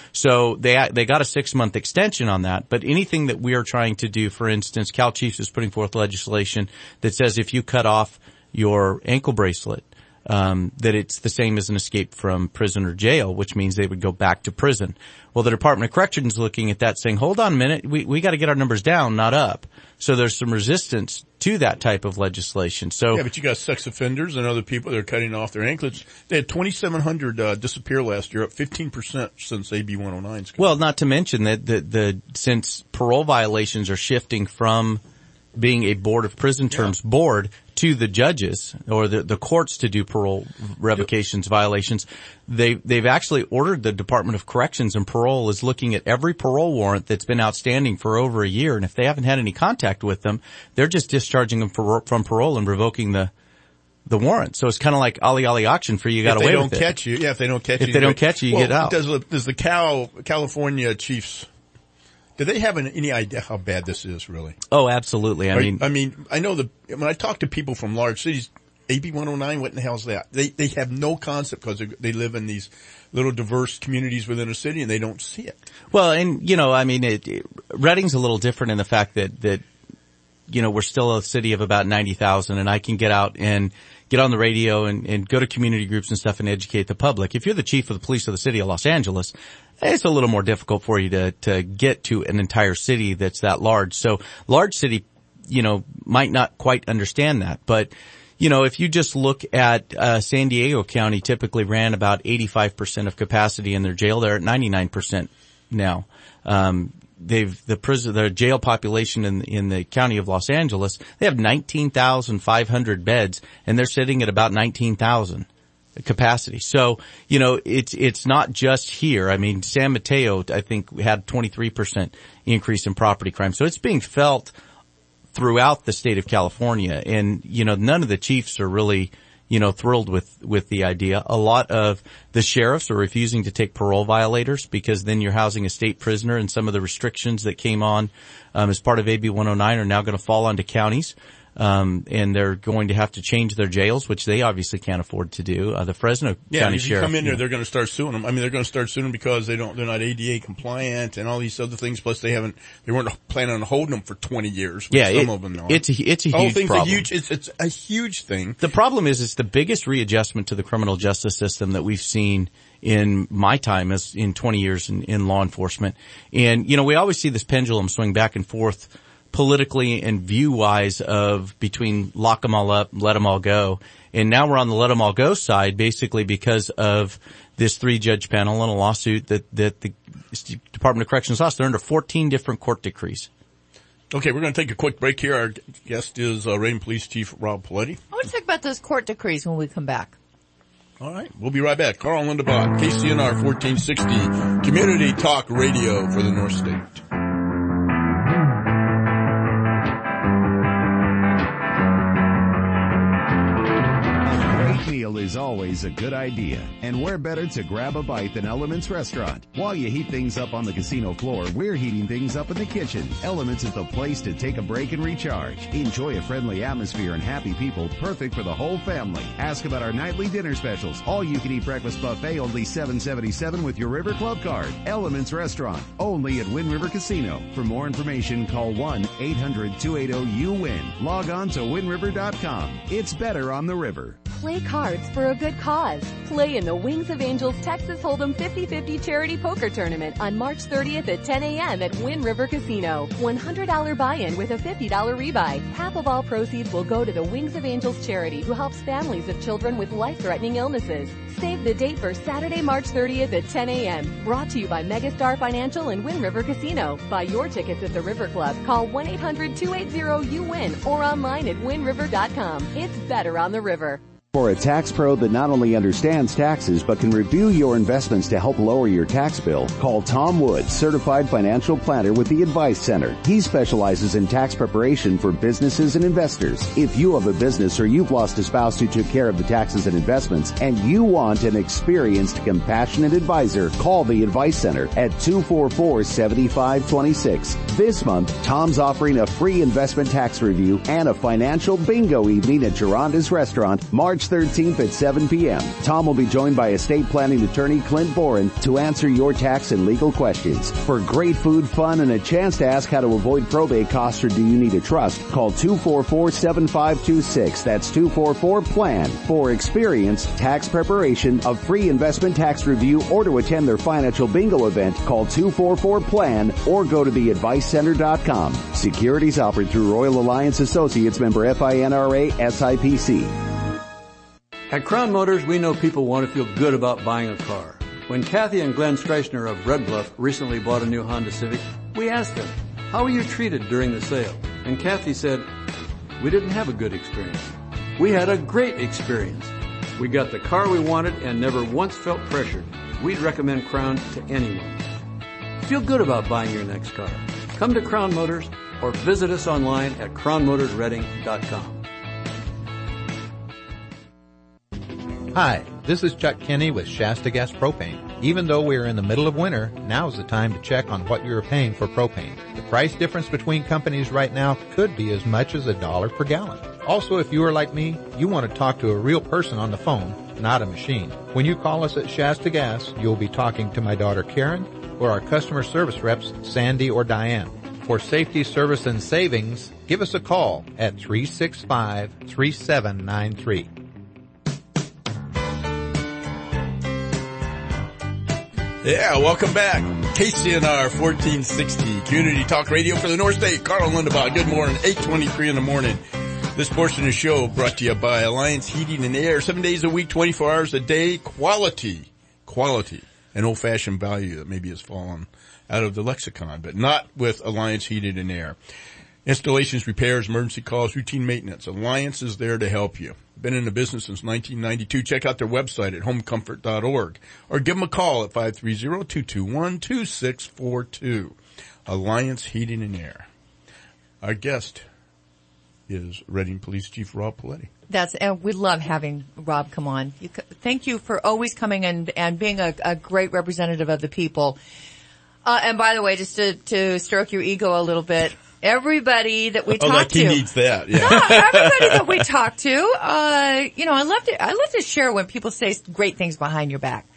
So they they got a six-month extension on that, but anything that we are trying to do, for instance, Cal Chiefs is putting forth legislation that says if you cut off your ankle bracelet, Um, that it's the same as an escape from prison or jail, which means they would go back to prison. Well, the Department of Corrections is looking at that saying, hold on a minute, we, we gotta get our numbers down, not up. So there's some resistance to that type of legislation. So. Yeah, but you got sex offenders and other people that are cutting off their anklets. They had twenty-seven hundred, uh, disappear last year, up fifteen percent since A B one oh nine's come. Well, not to mention that the, the, since parole violations are shifting from being a Board of Prison Terms yeah. board to the judges or the, the courts to do parole revocations yep. violations, they, they've actually ordered the Department of Corrections and Parole is looking at every parole warrant that's been outstanding for over a year. And if they haven't had any contact with them, they're just discharging them for, from parole and revoking the, the warrant. So it's kind of like Ali Ali auction for you got away with it. If they don't catch you, yeah, if they don't catch if you. If they don't catch you, you well, get out. Does, does the Cal, California Chiefs, do they have an, any idea how bad this is, really? Oh, absolutely. I Are, mean, I mean, I know the when I talk to people from large cities, A B one oh nine, what in the hell is that? They they have no concept because they live in these little diverse communities within a city and they don't see it. Well, and you know, I mean, it, it, Redding's a little different in the fact that that you know we're still a city of about ninety thousand, and I can get out and get on the radio and, and go to community groups and stuff and educate the public. If you're the chief of the police of the city of Los Angeles, it's a little more difficult for you to, to get to an entire city that's that large. So large city, you know, might not quite understand that. But, you know, if you just look at, uh, San Diego County typically ran about eighty-five percent of capacity in their jail. They're at ninety-nine percent now. Um, they've, the prison, the jail population in, in the county of Los Angeles, they have nineteen thousand five hundred beds and they're sitting at about nineteen thousand. Capacity. So, you know, it's, it's not just here. I mean, San Mateo, I think, had twenty-three percent increase in property crime. So it's being felt throughout the state of California. And, you know, none of the chiefs are really, you know, thrilled with, with the idea. A lot of the sheriffs are refusing to take parole violators because then you're housing a state prisoner, and some of the restrictions that came on, um, as part of A B one oh nine are now going to fall onto counties. Um, and they're going to have to change their jails, which they obviously can't afford to do. Uh, the Fresno yeah, County if you Sheriff. come in there, you know, they're going to start suing them. I mean, they're going to start suing them because they don't, they're not A D A compliant and all these other things. Plus, they haven't, they weren't planning on holding them for twenty years. Which yeah, some it, of them are. it's a, it's a the whole huge thing's problem. A huge, it's, it's a huge thing. The problem is, it's the biggest readjustment to the criminal justice system that we've seen in my time as in twenty years in, in law enforcement. And, you know, we always see this pendulum swing back and forth politically and view-wise of between lock them all up, let them all go. And now we're on the let them all go side, basically because of this three-judge panel and a lawsuit that, that the Department of Corrections lost. They're under fourteen different court decrees. Okay, we're going to take a quick break here. Our guest is uh, Reading Police Chief Rob Paletti. I want to talk about those court decrees when we come back. All right, we'll be right back. Carl Lindenbach, K C N R fourteen sixty, Community Talk Radio for the North State. Meal is always a good idea, and where better to grab a bite than Elements Restaurant? While you heat things up on the casino floor, we're heating things up in the kitchen. Elements is the place to take a break and recharge. Enjoy a friendly atmosphere and happy people, perfect for the whole family. Ask about our nightly dinner specials. All you can eat breakfast buffet, only seven seventy-seven with your River Club card. Elements Restaurant, only at Wind River Casino. For more information, call one eight hundred two eight zero U W I N. Log on to wind river dot com. It's better on the river. Play cards for a good cause. Play in the Wings of Angels Texas Hold'em fifty fifty Charity Poker Tournament on March thirtieth at ten a.m. at Wind River Casino. one hundred dollars buy-in with a fifty dollars rebuy. Half of all proceeds will go to the Wings of Angels charity, who helps families of children with life-threatening illnesses. Save the date for Saturday, March thirtieth at ten a.m. Brought to you by Megastar Financial and Wind River Casino. Buy your tickets at the River Club. Call one eight hundred two eight zero U W I N or online at wind river dot com. It's better on the river. For a tax pro that not only understands taxes but can review your investments to help lower your tax bill, call Tom Wood, certified financial planner with the Advice Center. He specializes in tax preparation for businesses and investors. If you have a business or you've lost a spouse who took care of the taxes and investments and you want an experienced, compassionate advisor, call the Advice Center at two four four, seven five two six. This month, Tom's offering a free investment tax review and a financial bingo evening at Geronda's Restaurant, March thirteenth at seven p.m. Tom will be joined by estate planning attorney Clint Boren to answer your tax and legal questions. For great food, fun, and a chance to ask how to avoid probate costs or do you need a trust, call two four four, seven five two six. That's two four four, P L A N. For experience, tax preparation, a free investment tax review, or to attend their financial bingo event, call two four four, P L A N or go to the advice center dot com. Securities offered through Royal Alliance Associates, member F I N R A, S I P C. At Crown Motors, we know people want to feel good about buying a car. When Kathy and Glenn Streichner of Red Bluff recently bought a new Honda Civic, we asked them, how were you treated during the sale? And Kathy said, we didn't have a good experience. We had a great experience. We got the car we wanted and never once felt pressured. We'd recommend Crown to anyone. Feel good about buying your next car. Come to Crown Motors or visit us online at crown motors reading dot com. Hi, this is Chuck Kinney with Shasta Gas Propane. Even though we're in the middle of winter, now's the time to check on what you're paying for propane. The price difference between companies right now could be as much as a dollar per gallon. Also, if you are like me, you want to talk to a real person on the phone, not a machine. When you call us at Shasta Gas, you'll be talking to my daughter Karen or our customer service reps, Sandy or Diane. For safety, service, and savings, give us a call at three six five, three seven nine three. Yeah, welcome back. K C N R fourteen sixty, Community Talk Radio for the North State. Carl Lindenbaugh, good morning, eight twenty-three in the morning. This portion of the show brought to you by Alliance Heating and Air. Seven days a week, twenty-four hours a day. Quality. Quality. An old-fashioned value that maybe has fallen out of the lexicon, but not with Alliance Heating and Air. Installations, repairs, emergency calls, routine maintenance. Alliance is there to help you. Been in the business since nineteen ninety-two. Check out their website at home comfort dot org or give them a call at five three zero, two two one, two six four two. Alliance Heating and Air. Our guest is Reading Police Chief Rob Paletti. That's, and we love having Rob come on. You, thank you for always coming and, and being a, a great representative of the people. Uh, and by the way, just to, to stroke your ego a little bit, everybody that we oh, talk like to. he needs that, yeah. No, everybody that we talk to, uh, you know, I love to, I love to share when people say great things behind your back.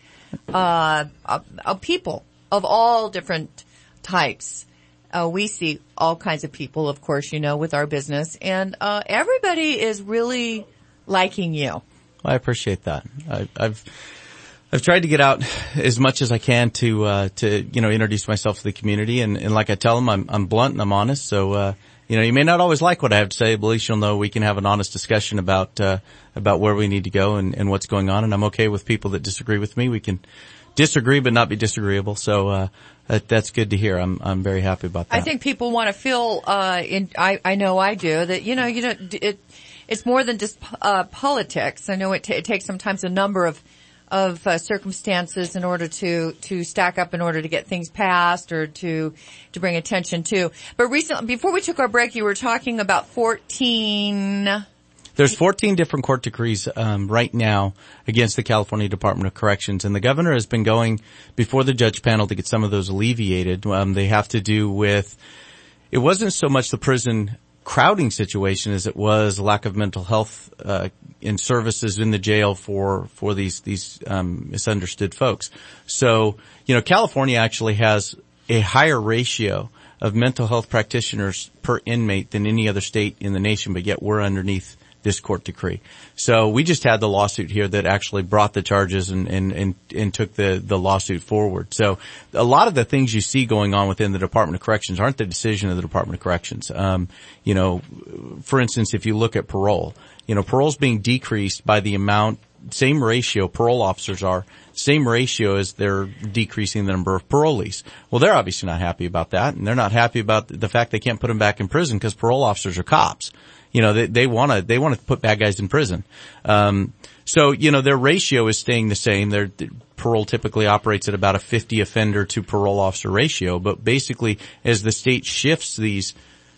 Uh, of, of people of all different types. Uh, we see all kinds of people, of course, you know, with our business, and, uh, everybody is really liking you. Well, I appreciate that. I, I've, I've tried to get out as much as I can to, uh, to, you know, introduce myself to the community, and, and like I tell them, I'm, I'm blunt and I'm honest, so, uh, you know, you may not always like what I have to say, but at least you'll know we can have an honest discussion about, uh, about where we need to go and, and what's going on, and I'm okay with people that disagree with me. We can disagree but not be disagreeable, so, uh, that, that's good to hear. I'm, I'm very happy about that. I think people want to feel, uh, in, I, I know I do, that, you know, you know, it, it's more than just, uh, politics. I know it, t- it takes sometimes a number of, of, uh, circumstances in order to, to stack up in order to get things passed or to, to bring attention to. But recently, before we took our break, you were talking about fourteen... There's fourteen different court decrees um, right now against the California Department of Corrections, and the governor has been going before the judge panel to get some of those alleviated. Um, they have to do with, it wasn't so much the prison crowding situation as it was lack of mental health uh, in services in the jail for for these these um, misunderstood folks. So, you know, California actually has a higher ratio of mental health practitioners per inmate than any other state in the nation, but yet we're underneath this court decree. So we just had the lawsuit here that actually brought the charges and, and, and, and took the, the lawsuit forward. So a lot of the things you see going on within the Department of Corrections aren't the decision of the Department of Corrections. Um, you know, for instance, if you look at parole, you know, parole's being decreased by the amount, same ratio parole officers are, same ratio as they're decreasing the number of parolees. Well, they're obviously not happy about that, and they're not happy about the fact they can't put them back in prison because parole officers are cops. You know, they, they want to, they want to put bad guys in prison. Um, so, you know, their ratio is staying the same. Their parole typically operates at about a fifty offender to parole officer ratio. But basically, as the state shifts these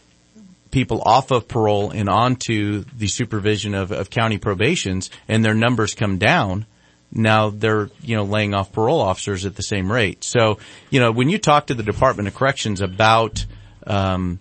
people off of parole and onto the supervision of, of county probations and their numbers come down, now they're, you know, laying off parole officers at the same rate. So, you know, when you talk to the Department of Corrections about, um,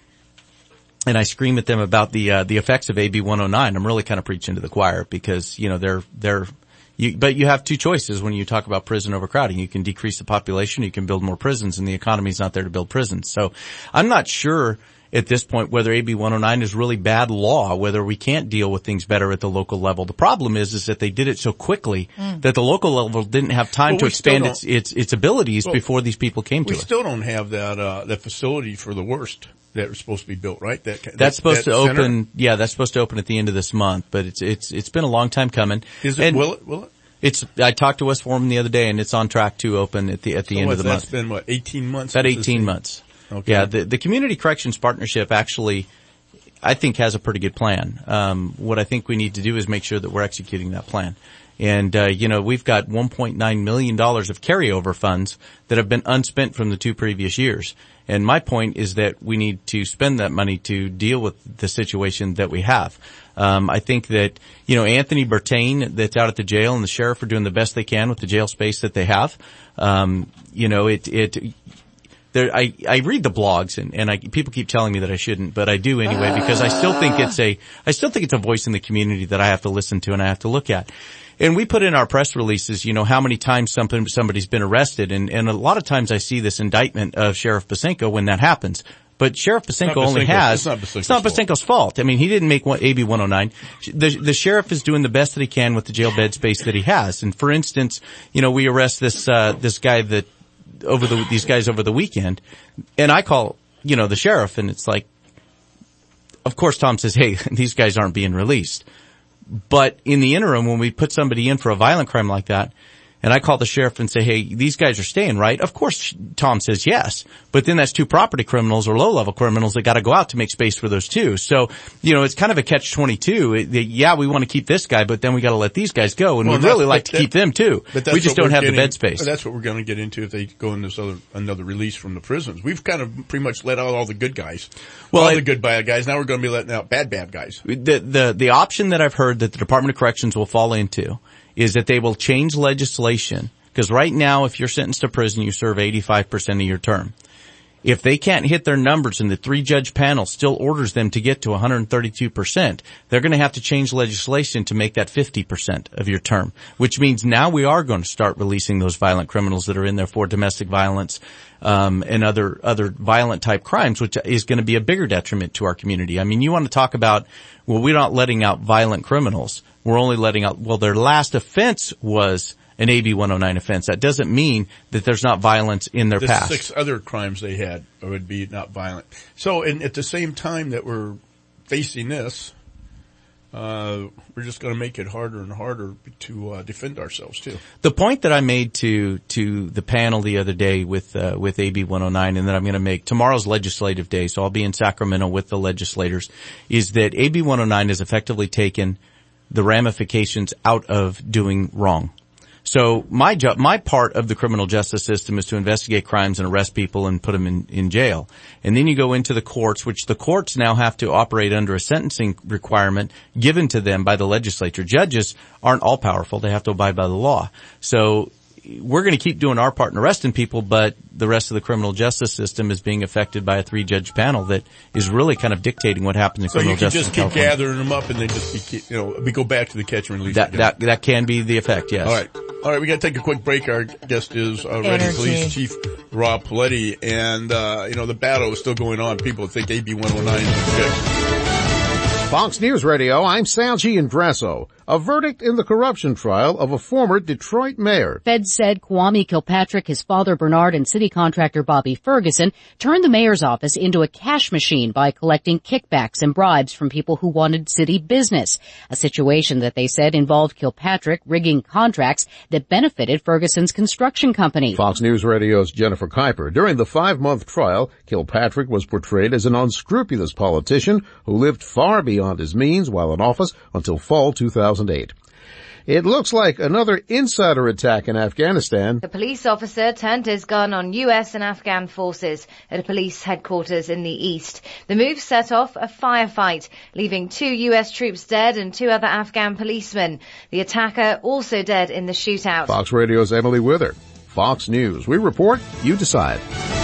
and I scream at them about the, uh, the effects of A B one oh nine. I'm really kind of preaching to the choir because, you know, they're, they're, you, but you have two choices when you talk about prison overcrowding. You can decrease the population, you can build more prisons, and the economy's not there to build prisons. So I'm not sure at this point whether A B one oh nine is really bad law, whether we can't deal with things better at the local level. The problem is, is that they did it so quickly mm. that the local level didn't have time well, to expand its, its, its abilities well, before these people came to we it. We still don't have that, uh, that facility for the worst that was supposed to be built, right? That, that That's supposed that to center? open, yeah, that's supposed to open at the end of this month, but it's, it's, it's been a long time coming. Is it, and will it, will it? It's, I talked to West Forum the other day and it's on track to open at the, at the so end what, of the that's month. That's been what, eighteen months? About eighteen months. Okay. Yeah, the, the Community Corrections Partnership actually, I think, has a pretty good plan. Um, what I think we need to do is make sure that we're executing that plan. And, uh, you know, we've got one point nine million dollars of carryover funds that have been unspent from the two previous years. And my point is that we need to spend that money to deal with the situation that we have. Um, I think that, you know, Anthony Bertain that's out at the jail and the sheriff are doing the best they can with the jail space that they have. Um, you know, it, it, There, I, I read the blogs and, and I, people keep telling me that I shouldn't, but I do anyway because I still think it's a, I still think it's a voice in the community that I have to listen to and I have to look at. And we put in our press releases, you know, how many times something, somebody's been arrested, and, and a lot of times I see this indictment of Sheriff Bosenko when that happens. But Sheriff Bosenko only has, it's not Bosenko's, it's not Bosenko's fault. I mean, he didn't make A B one oh nine. The, the sheriff is doing the best that he can with the jail bed space that he has. And for instance, you know, we arrest this, uh, this guy that, over the, these guys over the weekend, and I call, you know, the sheriff, and it's like, of course Tom says, hey, these guys aren't being released. But in the interim, when we put somebody in for a violent crime like that, and I call the sheriff and say, hey, these guys are staying, right? Of course, Tom says yes. But then that's two property criminals or low-level criminals that got to go out to make space for those two. So, you know, it's kind of a catch twenty-two. It, it, yeah, we want to keep this guy, but then we got to let these guys go, and well, we'd really like that, to keep them too. But that's we just what don't have getting, the bed space. That's what we're going to get into if they go in this other another release from the prisons. We've kind of pretty much let out all the good guys, well, all I, the good bad guys. Now we're going to be letting out bad bad guys. The the the option that I've heard that the Department of Corrections will fall into is that they will change legislation, because right now if you're sentenced to prison, you serve eighty-five percent of your term. If they can't hit their numbers and the three-judge panel still orders them to get to one hundred thirty-two percent, they're going to have to change legislation to make that fifty percent of your term, which means now we are going to start releasing those violent criminals that are in there for domestic violence um and other other violent type crimes, which is going to be a bigger detriment to our community. I mean, you want to talk about, well, we're not letting out violent criminals. We're only letting out, well, their last offense was an A B one oh nine offense. That doesn't mean that there's not violence in their the past. The six other crimes they had would be not violent. So, and at the same time that we're facing this, uh, we're just going to make it harder and harder to uh, defend ourselves too. The point that I made to to the panel the other day with uh, with A B one oh nine, and that I'm going to make tomorrow's legislative day, so I'll be in Sacramento with the legislators, is that A B one oh nine has effectively taken the ramifications out of doing wrong. So my job, my part of the criminal justice system is to investigate crimes and arrest people and put them in, in jail. And then you go into the courts, which the courts now have to operate under a sentencing requirement given to them by the legislature. Judges aren't all powerful. They have to abide by the law. So we're going to keep doing our part in arresting people, but the rest of the criminal justice system is being affected by a three-judge panel that is really kind of dictating what happens in so criminal justice. justice. So you can just keep gathering them up and then just be, you know, we go back to the catch and release. That again. that that can be the effect. Yes. All right. All right, we got to take a quick break. Our guest is uh, Reading Police Chief Rob Paletti, and uh, you know the battle is still going on. People think A B one oh nine is fixed. Fox News Radio, I'm Sal Giandrasso. A verdict in the corruption trial of a former Detroit mayor. Feds said Kwame Kilpatrick, his father Bernard, and city contractor Bobby Ferguson turned the mayor's office into a cash machine by collecting kickbacks and bribes from people who wanted city business. A situation that they said involved Kilpatrick rigging contracts that benefited Ferguson's construction company. Fox News Radio's Jennifer Kuiper. During the five-month trial, Kilpatrick was portrayed as an unscrupulous politician who lived far beyond his means while in office until fall two thousand eight. It looks like another insider attack in Afghanistan. The police officer turned his gun on U S and Afghan forces at a police headquarters in the east. The move set off a firefight, leaving two U S troops dead and two other Afghan policemen. The attacker also dead in the shootout. Fox Radio's Emily Wither. Fox News. We report, you decide.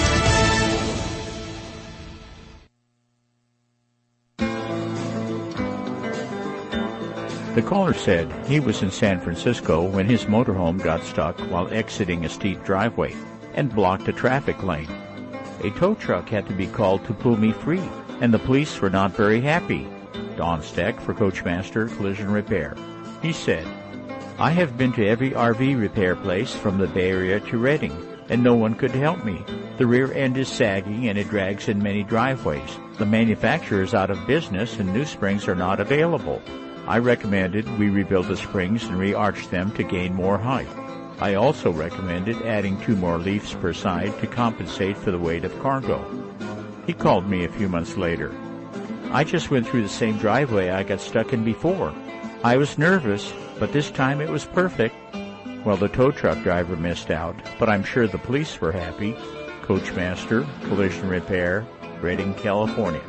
The caller said he was in San Francisco when his motorhome got stuck while exiting a steep driveway and blocked a traffic lane. A tow truck had to be called to pull me free, and the police were not very happy. Don Steck for Coachmaster Collision Repair. He said, I have been to every R V repair place from the Bay Area to Redding, and no one could help me. The rear end is sagging and it drags in many driveways. The manufacturer is out of business and new springs are not available. I recommended we rebuild the springs and re-arch them to gain more height. I also recommended adding two more leaves per side to compensate for the weight of cargo. He called me a few months later. I just went through the same driveway I got stuck in before. I was nervous, but this time it was perfect. Well, the tow truck driver missed out, but I'm sure the police were happy. Coachmaster, Collision Repair, Redding, California.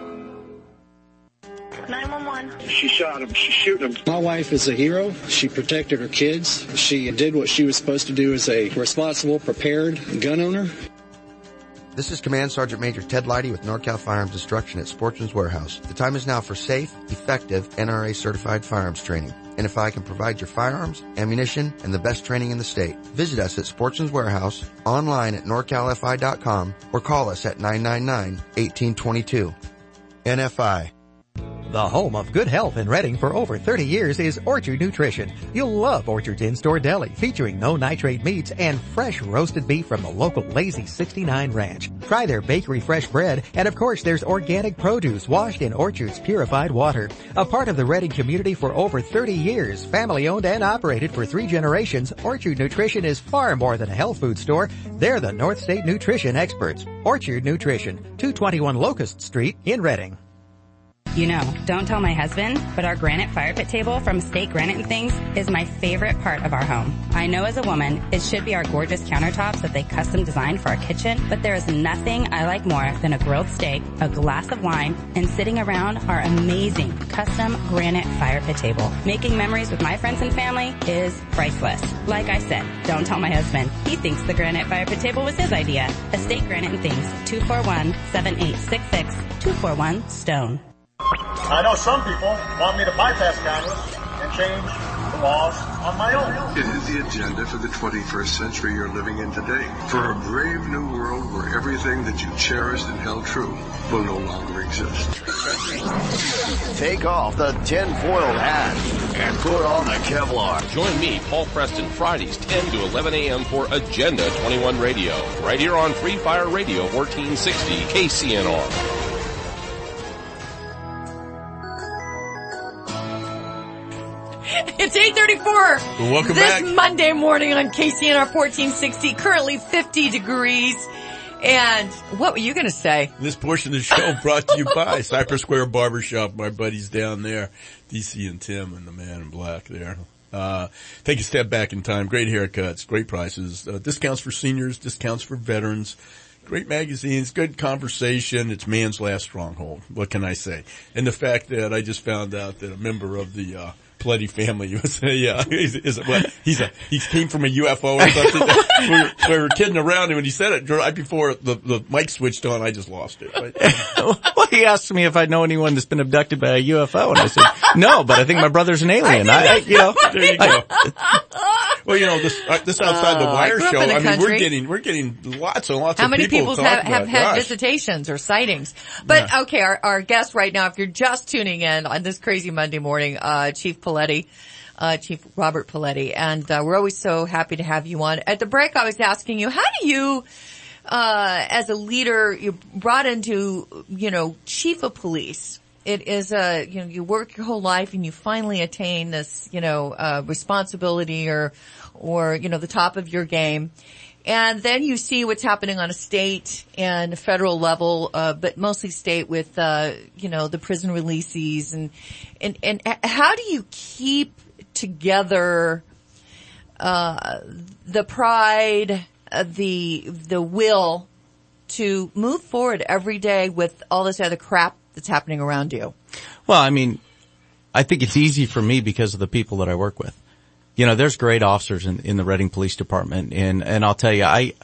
nine one one. She shot him. She's shooting him. My wife is a hero. She protected her kids. She did what she was supposed to do as a responsible, prepared gun owner. This is Command Sergeant Major Ted Leidy with NorCal Firearms Instruction at Sportsman's Warehouse. The time is now for safe, effective, N R A-certified firearms training. N F I can provide your firearms, ammunition, and the best training in the state. Visit us at Sportsman's Warehouse, online at norcal f i dot com, or call us at nine nine nine, one eight two two. N F I. The home of good health in Reading for over thirty years is Orchard Nutrition. You'll love Orchard's in-store deli featuring no nitrate meats and fresh roasted beef from the local Lazy sixty-nine Ranch. Try their bakery fresh bread, and of course there's organic produce washed in Orchard's purified water. A part of the Reading community for over thirty years, family owned and operated for three generations, Orchard Nutrition is far more than a health food store. They're the North State Nutrition experts. Orchard Nutrition, two twenty-one Locust Street in Reading. You know, don't tell my husband, but our granite fire pit table from State Granite and Things is my favorite part of our home. I know as a woman, it should be our gorgeous countertops that they custom designed for our kitchen, but there is nothing I like more than a grilled steak, a glass of wine, and sitting around our amazing custom granite fire pit table. Making memories with my friends and family is priceless. Like I said, don't tell my husband. He thinks the granite fire pit table was his idea. Estate Granite and Things, two four one, seven eight six six, two four one, Stone. I know some people want me to bypass Congress and change the laws on my own. It is the agenda for the twenty-first century you're living in today. For a brave new world where everything that you cherished and held true will no longer exist. Take off the tinfoil hat and put on the Kevlar. Join me, Paul Preston, Fridays ten to eleven a.m. for Agenda twenty-one Radio, right here on Free Fire Radio fourteen sixty K C N R. It's eight thirty-four. Welcome this back. Monday morning on K C N R fourteen sixty, currently fifty degrees. And what were you going to say? This portion of the show brought to you by Cypress Square Barbershop. My buddies down there, D C and Tim and the man in black there. Uh, take a step back in time. Great haircuts, great prices, uh, discounts for seniors, discounts for veterans. Great magazines, good conversation. It's man's last stronghold. What can I say? And the fact that I just found out that a member of the, uh, Pleddy family was a, uh, is, is a, what, he's a, he came from a U F O or something. we, were, we were kidding around, and when he said it right before the, the mic switched on, I just lost it. But, well, he asked me if I know anyone that's been abducted by a U F O, and I said, no, but I think my brother's an alien. I, I you know. There you go. Well, you know, this, uh, this outside the Uh, wire I grew up show, in the I mean, country. we're getting, we're getting lots and lots How of many people people talking have, have about, had gosh. visitations or sightings? But Yeah. okay, our, our guest right now, if you're just tuning in on this crazy Monday morning, uh, Chief Paletti, uh, Chief Robert Paletti, and uh, we're always so happy to have you on. At the break, I was asking you, how do you, uh, as a leader, you brought into, you know, chief of police. It is a, you know, you work your whole life and you finally attain this, you know, uh, responsibility or, or, you know, the top of your game. And then you see what's happening on a state and federal level, uh, but mostly state with, uh, you know, the prison releases and, and, and how do you keep together, uh, the pride, uh, the, the will to move forward every day with all this other crap that's happening around you? Well, I mean, I think it's easy for me because of the people that I work with. You know, there's great officers in, in the Reading Police Department, and, and I'll tell you, I,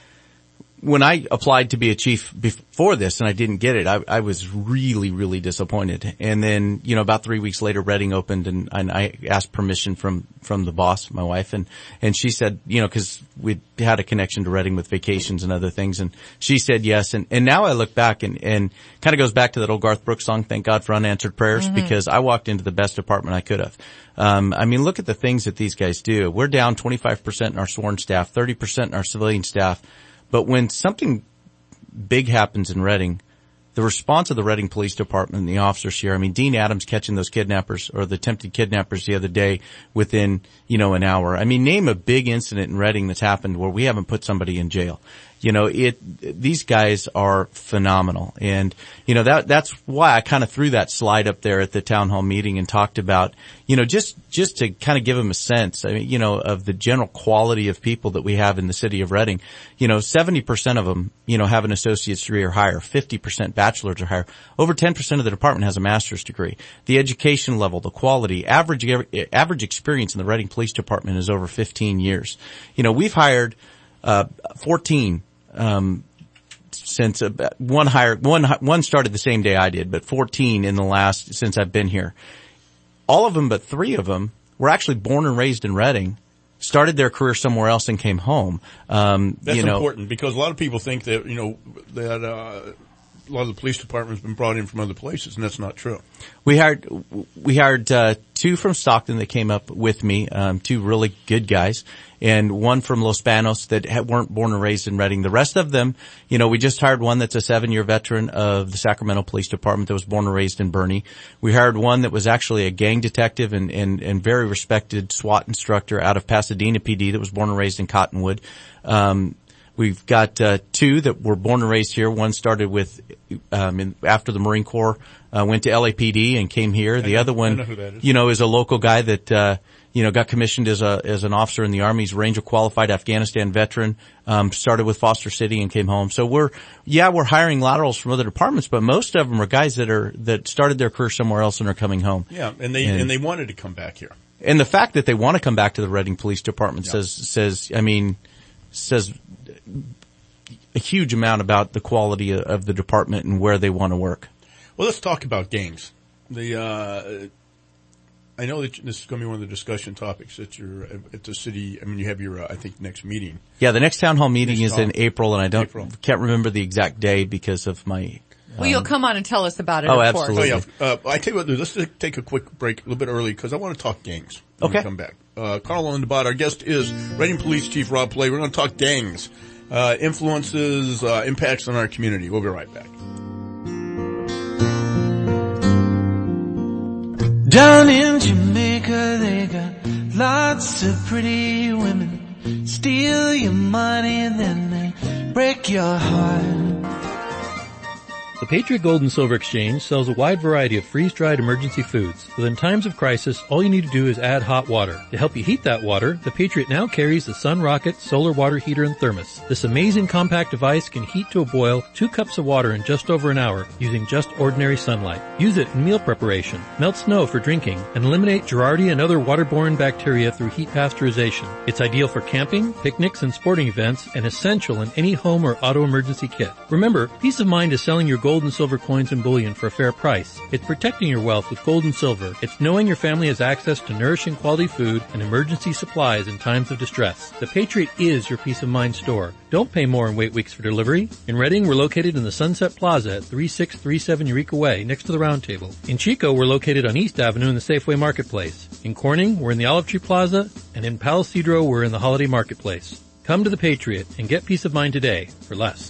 when I applied to be a chief before this and I didn't get it, I, I was really, really disappointed. And then, you know, about three weeks later, Reading opened, and, and I asked permission from, from the boss, my wife, and, and she said, you know, cause we had a connection to Reading with vacations and other things, and she said yes. And, and now I look back and, and kind of goes back to that old Garth Brooks song, Thank God for Unanswered Prayers, mm-hmm. because I walked into the best department I could have. Um, I mean, look at the things that these guys do. We're down twenty-five percent in our sworn staff, thirty percent in our civilian staff. But when something big happens in Reading, the response of the Reading Police Department and the officers here, I mean, Dean Adams catching those kidnappers or the attempted kidnappers the other day within, you know, an hour. I mean, name a big incident in Reading that's happened where we haven't put somebody in jail. You know, it, these guys are phenomenal. And, you know, that, that's why I kind of threw that slide up there at the town hall meeting and talked about, you know, just, just to kind of give them a sense, I mean, you know, of the general quality of people that we have in the city of Reading. You know, seventy percent of them, you know, have an associate's degree or higher, fifty percent bachelor's or higher. Over ten percent of the department has a master's degree. The education level, the quality, average, average experience in the Reading Police Department is over fifteen years. You know, we've hired, uh, fourteen Um, since uh, one hired, one, one started the same day I did, but fourteen in the last, since I've been here. All of them, but three of them were actually born and raised in Reading, started their career somewhere else and came home. Um, That's you know, important because a lot of people think that, you know, that, uh, a lot of the police department has been brought in from other places, and that's not true. We hired, we hired, uh, two from Stockton that came up with me, um, two really good guys, and one from Los Banos that ha- weren't born and raised in Redding. The rest of them, you know, we just hired one that's a seven-year veteran of the Sacramento Police Department that was born and raised in Bernie. We hired one that was actually a gang detective and, and, and very respected SWAT instructor out of Pasadena P D that was born and raised in Cottonwood. Um, We've got uh, two that were born and raised here. One started with um, in, after the Marine Corps, uh, went to L A P D and came here. The I other know, I know one, who that is. you know, is a local guy that uh, you know got commissioned as a as an officer in the Army. He's Ranger qualified Afghanistan veteran. Um, started with Foster City and came home. So we're yeah we're hiring laterals from other departments, but most of them are guys that are that started their career somewhere else and are coming home. Yeah, and they and, and they wanted to come back here. And the fact that they want to come back to the Redding Police Department yeah. says says I mean says. a huge amount about the quality of the department and where they want to work. Well, let's talk about gangs. The, uh, I know that this is going to be one of the discussion topics at your, at the city. I mean, you have your, uh, I think, next meeting. Yeah, the next town hall meeting next is town. in April, and I don't, April. can't remember the exact day because of my, Well, um, you'll come on and tell us about it, Oh, of absolutely. course. Oh, yeah. Uh, I tell you what, let's take a quick break a little bit early because I want to talk gangs when Okay. we come back. Uh, Carl Underbot, our guest is Reading Police Chief Rob Play. We're going to talk gangs, uh, influences, uh, impacts on our community. We'll be right back. Down in Jamaica, they got lots of pretty women. Steal your money and then they break your heart. The Patriot Gold and Silver Exchange sells a wide variety of freeze-dried emergency foods. But in times of crisis, all you need to do is add hot water. To help you heat that water, the Patriot now carries the Sun Rocket Solar Water Heater and Thermos. This amazing compact device can heat to a boil two cups of water in just over an hour using just ordinary sunlight. Use it in meal preparation, melt snow for drinking, and eliminate Giardia and other waterborne bacteria through heat pasteurization. It's ideal for camping, picnics, and sporting events, and essential in any home or auto emergency kit. Remember, peace of mind is selling your gold and silver coins and bullion for a fair price. It's protecting your wealth with gold and silver. It's knowing your family has access to nourishing quality food and emergency supplies in times of distress. The Patriot is your peace of mind store. Don't pay more and wait weeks for delivery. In Reading, we're located in the Sunset Plaza at thirty-six thirty-seven Eureka Way, next to the Round Table. In Chico, we're located on East Avenue in the Safeway Marketplace. In Corning, we're in the Olive Tree Plaza, and in Palo Cedro, we're in the Holiday Marketplace. Come to the Patriot and get peace of mind today for less.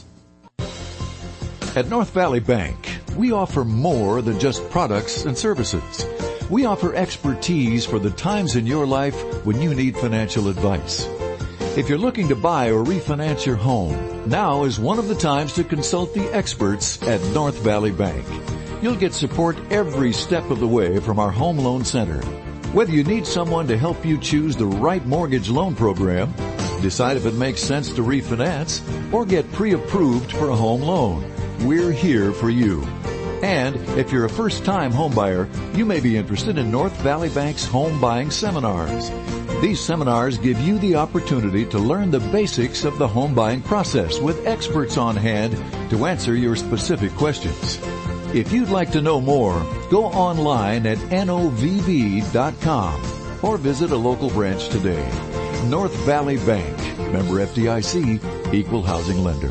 At North Valley Bank, we offer more than just products and services. We offer expertise for the times in your life when you need financial advice. If you're looking to buy or refinance your home, now is one of the times to consult the experts at North Valley Bank. You'll get support every step of the way from our Home Loan Center. Whether you need someone to help you choose the right mortgage loan program, decide if it makes sense to refinance, or get pre-approved for a home loan, we're here for you. And if you're a first-time homebuyer, you may be interested in North Valley Bank's home buying seminars. These seminars give you the opportunity to learn the basics of the home buying process with experts on hand to answer your specific questions. If you'd like to know more, go online at N O V B dot com or visit a local branch today. North Valley Bank, member F D I C, equal housing lender.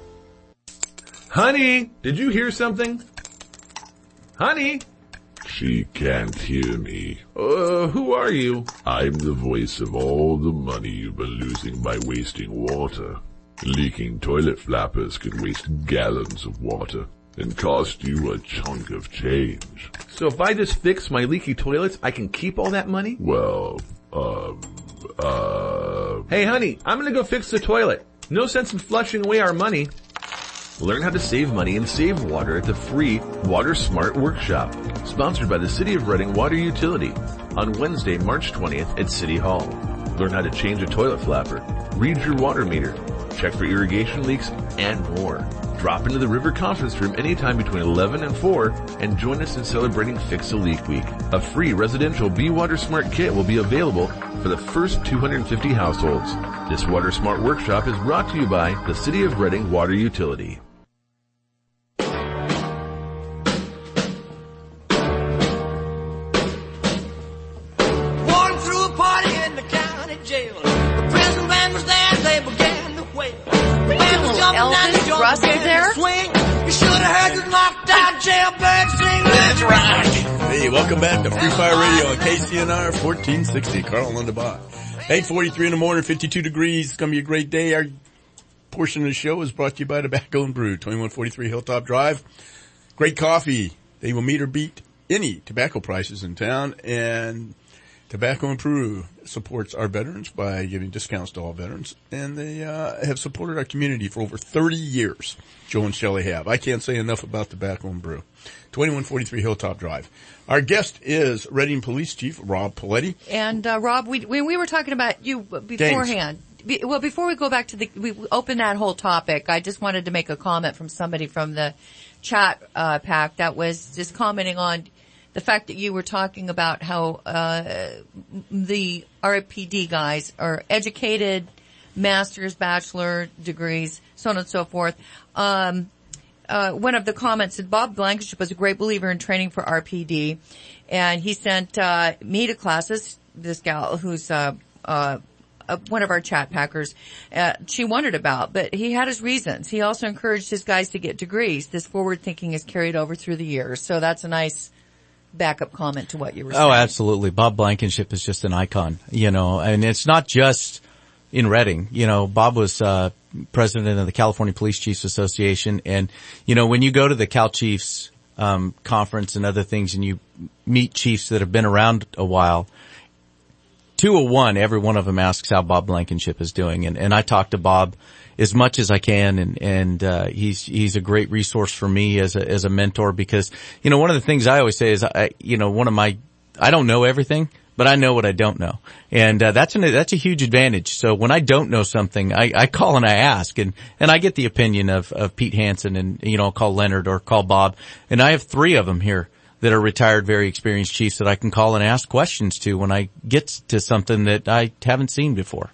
Honey, did you hear something? Honey? She can't hear me. Uh, who are you? I'm the voice of all the money you've been losing by wasting water. Leaking toilet flappers could waste gallons of water and cost you a chunk of change. So if I just fix my leaky toilets, I can keep all that money? Well, um, uh... Hey honey, I'm gonna go fix the toilet. No sense in flushing away our money. Learn how to save money and save water at the free Water Smart Workshop, sponsored by the City of Reading Water Utility, on Wednesday, March twentieth at City Hall. Learn how to change a toilet flapper, read your water meter, check for irrigation leaks, and more. Drop into the River Conference Room anytime between eleven and four and join us in celebrating Fix a Leak Week. A free residential Be Water Smart kit will be available for the first two hundred fifty households. This Water Smart Workshop is brought to you by the City of Reading Water Utility. Elvis Russell there? would have had you knocked out, jailbird, sing let's rock. Hey, welcome back to Free Fire Radio on K C N R fourteen sixty. Carl Lundebach. eight forty-three in the morning, fifty-two degrees. It's going to be a great day. Our portion of the show is brought to you by Tobacco and Brew, twenty-one forty-three Hilltop Drive. Great coffee. They will meet or beat any tobacco prices in town. And Tobacco and Brew supports our veterans by giving discounts to all veterans. And they uh, have supported our community for over thirty years. Joe and Shelley have. I can't say enough about Tobacco and Brew. twenty-one forty-three Hilltop Drive. Our guest is Reading Police Chief Rob Paletti. And uh, Rob, we, when we were talking about you beforehand, be, well, before we go back to the, we open that whole topic, I just wanted to make a comment from somebody from the chat uh, pack that was just commenting on the fact that you were talking about how uh the R P D guys are educated, master's, bachelor degrees, so on and so forth. Um uh one of the comments said Bob Blankenship was a great believer in training for R P D, and he sent uh me to classes. This gal who's uh uh Uh, one of our chat packers, uh, she wondered about, but he had his reasons. He also encouraged his guys to get degrees. This forward thinking is carried over through the years. So that's a nice backup comment to what you were saying. Oh, absolutely. Bob Blankenship is just an icon, you know, and it's not just in Reading. You know, Bob was, uh, president of the California Police Chiefs Association. And, you know, when you go to the Cal Chiefs, um, conference and other things and you meet chiefs that have been around a while, two oh one, every one of them asks how Bob Blankenship is doing. And, and I talk to Bob as much as I can. And, and, uh, he's, he's a great resource for me as a, as a mentor because, you know, one of the things I always say is, I, you know, one of my, I don't know everything, but I know what I don't know. And, uh, that's an, that's a huge advantage. So when I don't know something, I, I call and I ask and, and I get the opinion of, of Pete Hansen and, you know, I'll call Leonard or call Bob. And I have three of them here that are retired, very experienced chiefs that I can call and ask questions to when I get to something that I haven't seen before.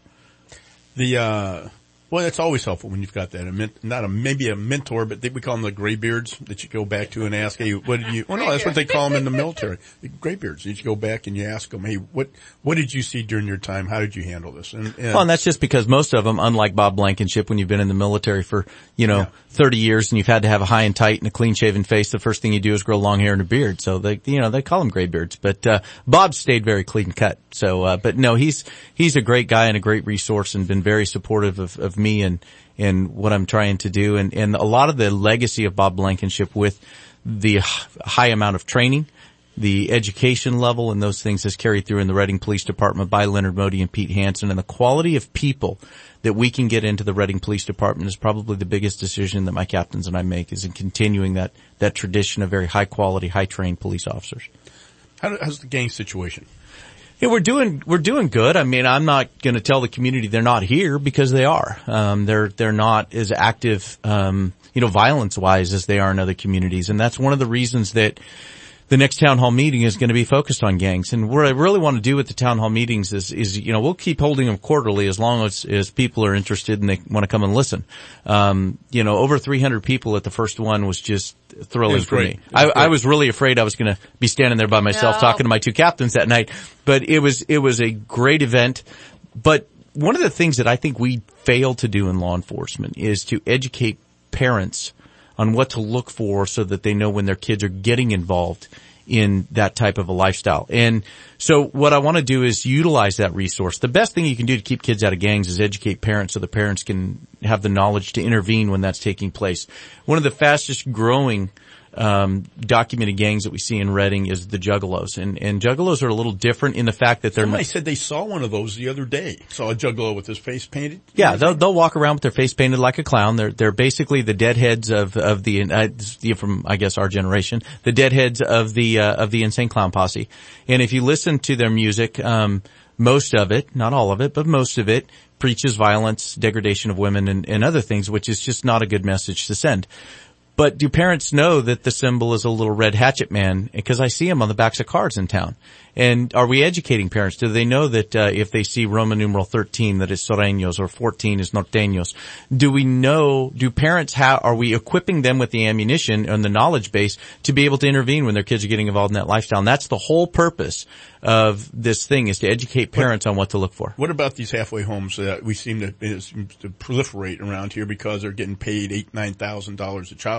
The, uh, well, it's always helpful when you've got that. A men- not a, maybe a mentor, but they, we call them the graybeards that you go back to and ask, hey, what did you, well, no, that's what they call them in the military. The graybeards. You go back and you ask them, hey, what, what did you see during your time? How did you handle this? And, and well, and that's just because most of them, unlike Bob Blankenship, when you've been in the military for, you know, yeah. thirty years and you've had to have a high and tight and a clean shaven face, the first thing you do is grow long hair and a beard. So they, you know, they call them graybeards, but, uh, Bob stayed very clean cut. So, uh, but no, he's, he's a great guy and a great resource and been very supportive of, of me and, and what I'm trying to do. And, and a lot of the legacy of Bob Blankenship with the high amount of training, the education level and those things is carried through in the Reading Police Department by Leonard Modi and Pete Hansen. And the quality of people that we can get into the Reading Police Department is probably the biggest decision that my captains and I make, is in continuing that, that tradition of very high quality, high trained police officers. How, how's the gang situation? Yeah, we're doing, we're doing good. I mean, I'm not going to tell the community they're not here because they are. Um, they're, they're not as active, um, you know, violence wise as they are in other communities. And that's one of the reasons that the next town hall meeting is going to be focused on gangs. And what I really want to do with the town hall meetings is, is, you know, we'll keep holding them quarterly as long as, as people are interested and they want to come and listen. Um, you know, over three hundred people at the first one was just thrilling was for great. me. I, I was really afraid I was going to be standing there by myself no. talking to my two captains that night, but it was, it was a great event. But one of the things that I think we fail to do in law enforcement is to educate parents on what to look for so that they know when their kids are getting involved in that type of a lifestyle. And so what I want to do is utilize that resource. The best thing you can do to keep kids out of gangs is educate parents so the parents can have the knowledge to intervene when that's taking place. One of the fastest growing um documented gangs that we see in Reading is the Juggalos. And, and Juggalos are a little different in the fact that they're... Somebody said they saw one of those the other day. Saw a Juggalo with his face painted. Yeah, they'll, they'll walk around with their face painted like a clown. They're, they're basically the deadheads of, of the, uh, from, I guess, our generation, the deadheads of the, uh, of the Insane Clown Posse. And if you listen to their music, um, most of it, not all of it, but most of it, preaches violence, degradation of women, and, and other things, which is just not a good message to send. But do parents know that the symbol is a little red hatchet man? Because I see them on the backs of cars in town. And are we educating parents? Do they know that uh, if they see Roman numeral thirteen, that is Sureños, or fourteen is Norteños? Do we know, do parents have, are we equipping them with the ammunition and the knowledge base to be able to intervene when their kids are getting involved in that lifestyle? And that's the whole purpose of this thing, is to educate parents what, on what to look for. What about these halfway homes that we seem to, seem to proliferate around here because they're getting paid eight, nine thousand dollars a child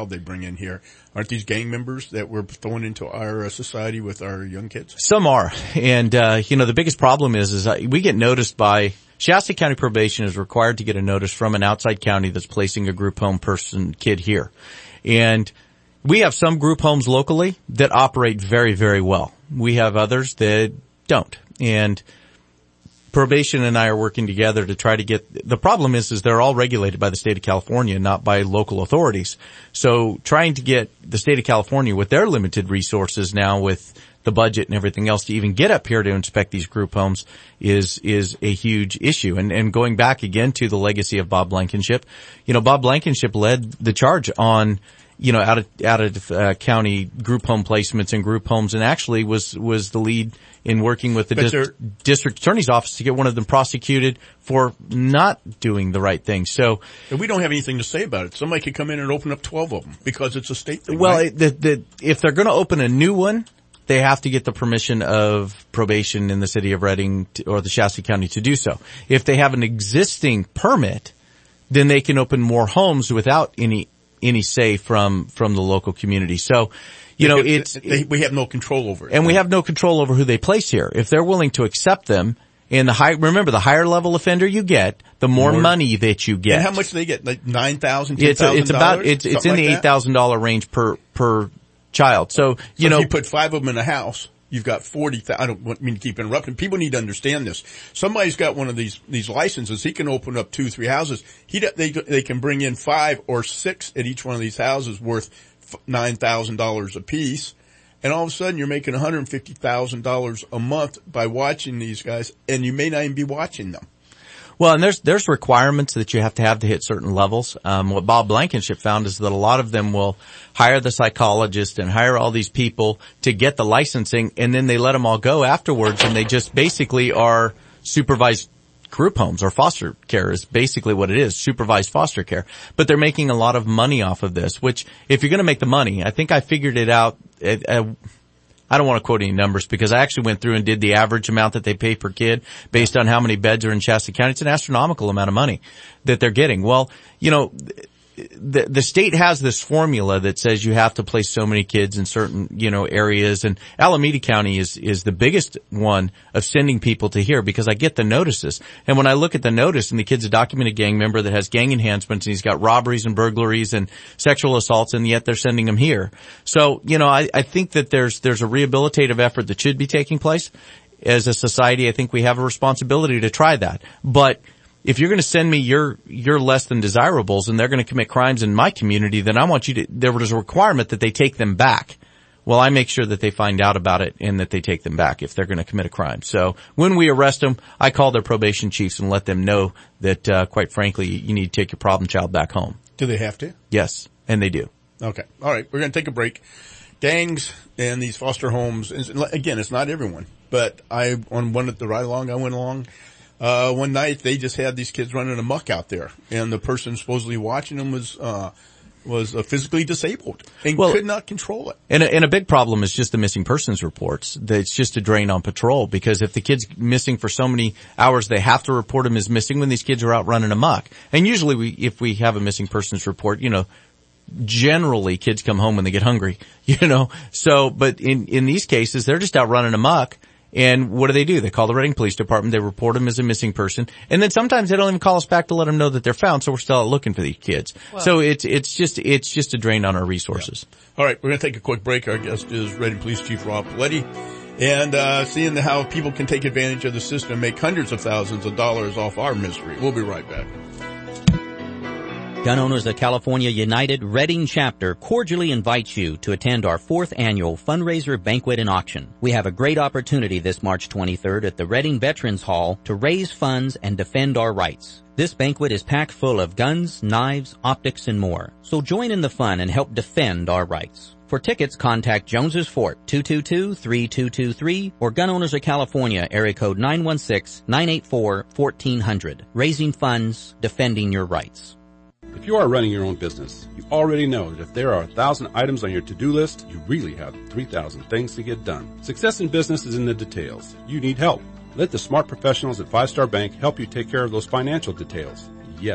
child they bring in here. Aren't these gang members that we're throwing into our uh, society with our young kids? Some are. And, uh, you know, the biggest problem is, is uh, we get noticed by Shasta County Probation is required to get a notice from an outside county that's placing a group home person kid here. And we have some group homes locally that operate very, very well. We have others that don't. And Probation and I are working together to try to get, the problem is, is they're all regulated by the state of California, not by local authorities. So trying to get the state of California with their limited resources now with the budget and everything else to even get up here to inspect these group homes is, is a huge issue. And, and going back again to the legacy of Bob Blankenship, you know, Bob Blankenship led the charge on, you know, out of, out of, uh, county group home placements and group homes, and actually was, was the lead in working with the dis- district attorney's office to get one of them prosecuted for not doing the right thing. So, and we don't have anything to say about it. Somebody could come in and open up twelve of them because it's a state thing. Well, right? the, the, if they're going to open a new one, they have to get the permission of Probation in the city of Redding to, or the Shasta County to do so. If they have an existing permit, then they can open more homes without any any say from from the local community. So, you know, it's they, we have no control over it, and we have no control over who they place here. If they're willing to accept them, and the high, remember, the higher level offender you get, the more, more money that you get. And how much do they get? Like nine thousand, ten It's thousand it's about it's it's in like the eight thousand dollar range per per child. So you so know, if you put five of them in a house, you've got forty thousand. I don't mean to keep interrupting. People need to understand this. Somebody's got one of these, these licenses. He can open up two, three houses. He, they, they can bring in five or six at each one of these houses worth nine thousand dollars a piece. And all of a sudden you're making one hundred fifty thousand dollars a month by watching these guys, and you may not even be watching them. Well, and there's, there's requirements that you have to have to hit certain levels. Um, what Bob Blankenship found is that a lot of them will hire the psychologist and hire all these people to get the licensing, and then they let them all go afterwards, and they just basically are supervised group homes, or foster care is basically what it is, supervised foster care. But they're making a lot of money off of this, which if you're going to make the money, I think I figured it out at, at I don't want to quote any numbers because I actually went through and did the average amount that they pay per kid based on how many beds are in Shasta County. It's an astronomical amount of money that they're getting. Well, you know, the, the state has this formula that says you have to place so many kids in certain, you know, areas, and Alameda County is, is the biggest one of sending people to here because I get the notices. And when I look at the notice and the kid's a documented gang member that has gang enhancements and he's got robberies and burglaries and sexual assaults, and yet they're sending him here. So, you know, I, I think that there's, there's a rehabilitative effort that should be taking place. As a society, I think we have a responsibility to try that. But if you're going to send me your, your less than desirables and they're going to commit crimes in my community, then I want you to, there was a requirement that they take them back. Well, I make sure that they find out about it and that they take them back if they're going to commit a crime. So when we arrest them, I call their probation chiefs and let them know that, uh, quite frankly, you need to take your problem child back home. Do they have to? Yes, and they do. Okay. All right. We're going to take a break. Gangs and these foster homes, again, it's not everyone, but I, on one of the ride along I went along, Uh, one night they just had these kids running amok out there, and the person supposedly watching them was, uh, was uh, physically disabled and well, could not control it. And a, and a big problem is just the missing persons reports. It's just a drain on patrol because if the kid's missing for so many hours, they have to report him as missing when these kids are out running amok. And usually we, if we have a missing persons report, you know, generally kids come home when they get hungry, you know. So, but in, in these cases, they're just out running amok. And what do they do? They call the Redding Police Department. They report them as a missing person. And then sometimes they don't even call us back to let them know that they're found. So we're still out looking for these kids. Wow. So it's, it's just, it's just a drain on our resources. Yeah. All right. We're going to take a quick break. Our guest is Redding Police Chief Rob Paletti. And, uh, seeing how people can take advantage of the system and make hundreds of thousands of dollars off our misery. We'll be right back. Gun Owners of California United Redding Chapter cordially invites you to attend our fourth annual fundraiser banquet and auction. We have a great opportunity this March twenty-third at the Redding Veterans Hall to raise funds and defend our rights. This banquet is packed full of guns, knives, optics, and more. So join in the fun and help defend our rights. For tickets, contact Jones's Fort two two two, three two two three or Gun Owners of California area code nine one six, nine eight four, one four zero zero. Raising funds, defending your rights. If you are running your own business, you already know that if there are a thousand items on your to-do list, you really have three thousand things to get done. Success in business is in the details. You need help. Let the smart professionals at Five Star Bank help you take care of those financial details. Yes,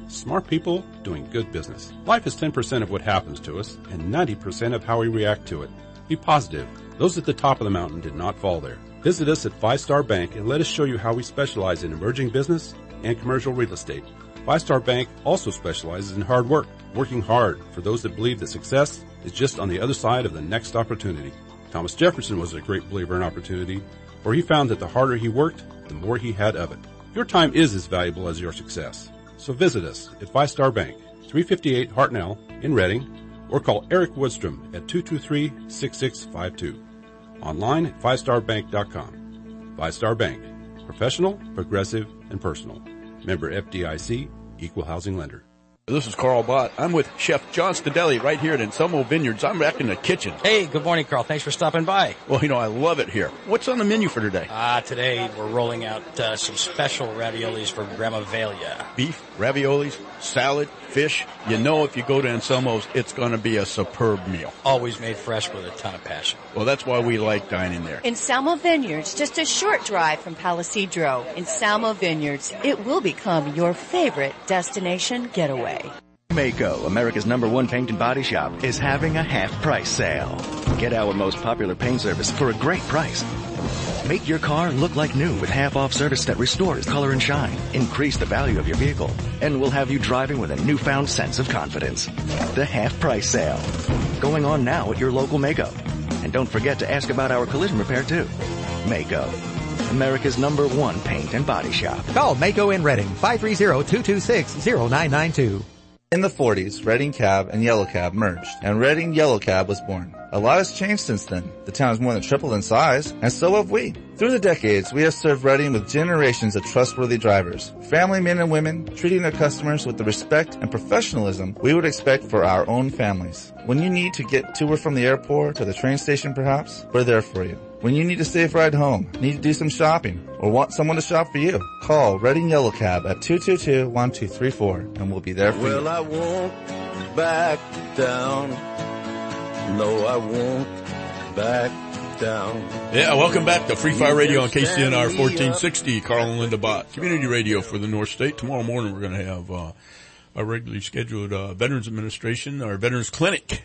Smart people doing good business. Life is ten percent of what happens to us and ninety percent of how we react to it. Be positive. Those at the top of the mountain did not fall there. Visit us at Five Star Bank and let us show you how we specialize in emerging business and commercial real estate. Five Star Bank also specializes in hard work, working hard for those that believe that success is just on the other side of the next opportunity. Thomas Jefferson was a great believer in opportunity, for he found that the harder he worked, the more he had of it. Your time is as valuable as your success. So visit us at Five Star Bank, three fifty-eight Hartnell in Reading, or call Eric Woodstrom at two two three, six six five two. Online at five star bank dot com. Five Star Bank. Professional, progressive, and personal. Member F D I C, Equal Housing Lender. This is Carl Bott. I'm with Chef John Stadelli right here at Anselmo Vineyards. I'm back in the kitchen. Hey, good morning, Carl. Thanks for stopping by. Well, you know, I love it here. What's on the menu for today? Ah, uh, today we're rolling out uh, some special raviolis from Grandma Velia. Beef, raviolis, salad, fish. You know if you go to Anselmo's, it's going to be a superb meal. Always made fresh with a ton of passion. Well, that's why we like dining there. Anselmo Vineyards, just a short drive from Palisadro. Anselmo Vineyards, it will become your favorite destination getaway. Maaco, America's number one paint and body shop, is having a half-price sale. Get our most popular paint service for a great price. Make your car look like new with half-off service that restores color and shine. Increase the value of your vehicle, and we'll have you driving with a newfound sense of confidence. The half-price sale. Going on now at your local Maaco. And don't forget to ask about our collision repair, too. Maaco, America's number one paint and body shop. Call Maaco in Reading, five three zero, two two six, zero nine nine two. In the forties, Reading Cab and Yellow Cab merged, and Reading Yellow Cab was born. A lot has changed since then. The town has more than tripled in size, and so have we. Through the decades, we have served Reading with generations of trustworthy drivers, family men and women, treating their customers with the respect and professionalism we would expect for our own families. When you need to get to or from the airport or the train station perhaps, we're there for you. When you need a safe ride home, need to do some shopping, or want someone to shop for you, call Reading Yellow Cab at two two two, one two three four, and we'll be there for well, you. Well, I won't back down. No, I won't back down. Yeah, welcome back to Free Fire Radio on K C N R fourteen sixty. Carl and Linda Bott, community radio for the North State. Tomorrow morning we're going to have uh, a regularly scheduled uh, Veterans Administration, our Veterans Clinic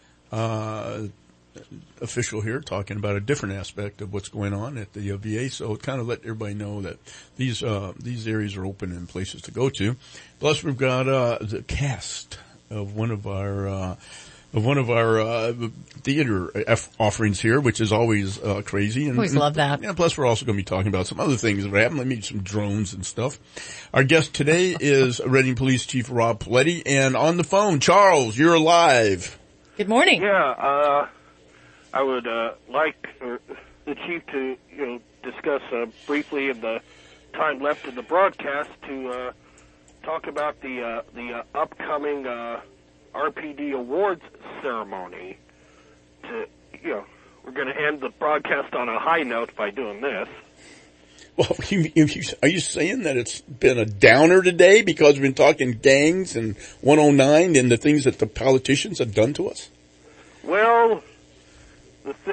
uh official here talking about a different aspect of what's going on at the uh, V A. So kind of let everybody know that these uh these areas are open and places to go to. Plus we've got uh the cast of one of our uh of one of our uh theater F- offerings here, which is always uh crazy. And always love that. Yeah, plus we're also going to be talking about some other things that are happening, maybe some drones and stuff. Our guest today is Reading Police Chief Rob Paletti, and on the phone, Charles, you're live. Good morning. Yeah, uh I would uh, like uh, the chief to, you know, discuss uh, briefly in the time left in the broadcast to uh, talk about the uh, the uh, upcoming uh, R P D awards ceremony. To, you know, we're going to end the broadcast on a high note by doing this. Well, you, you, are you saying that it's been a downer today because we've been talking gangs and one oh nine and the things that the politicians have done to us? Well, the, th-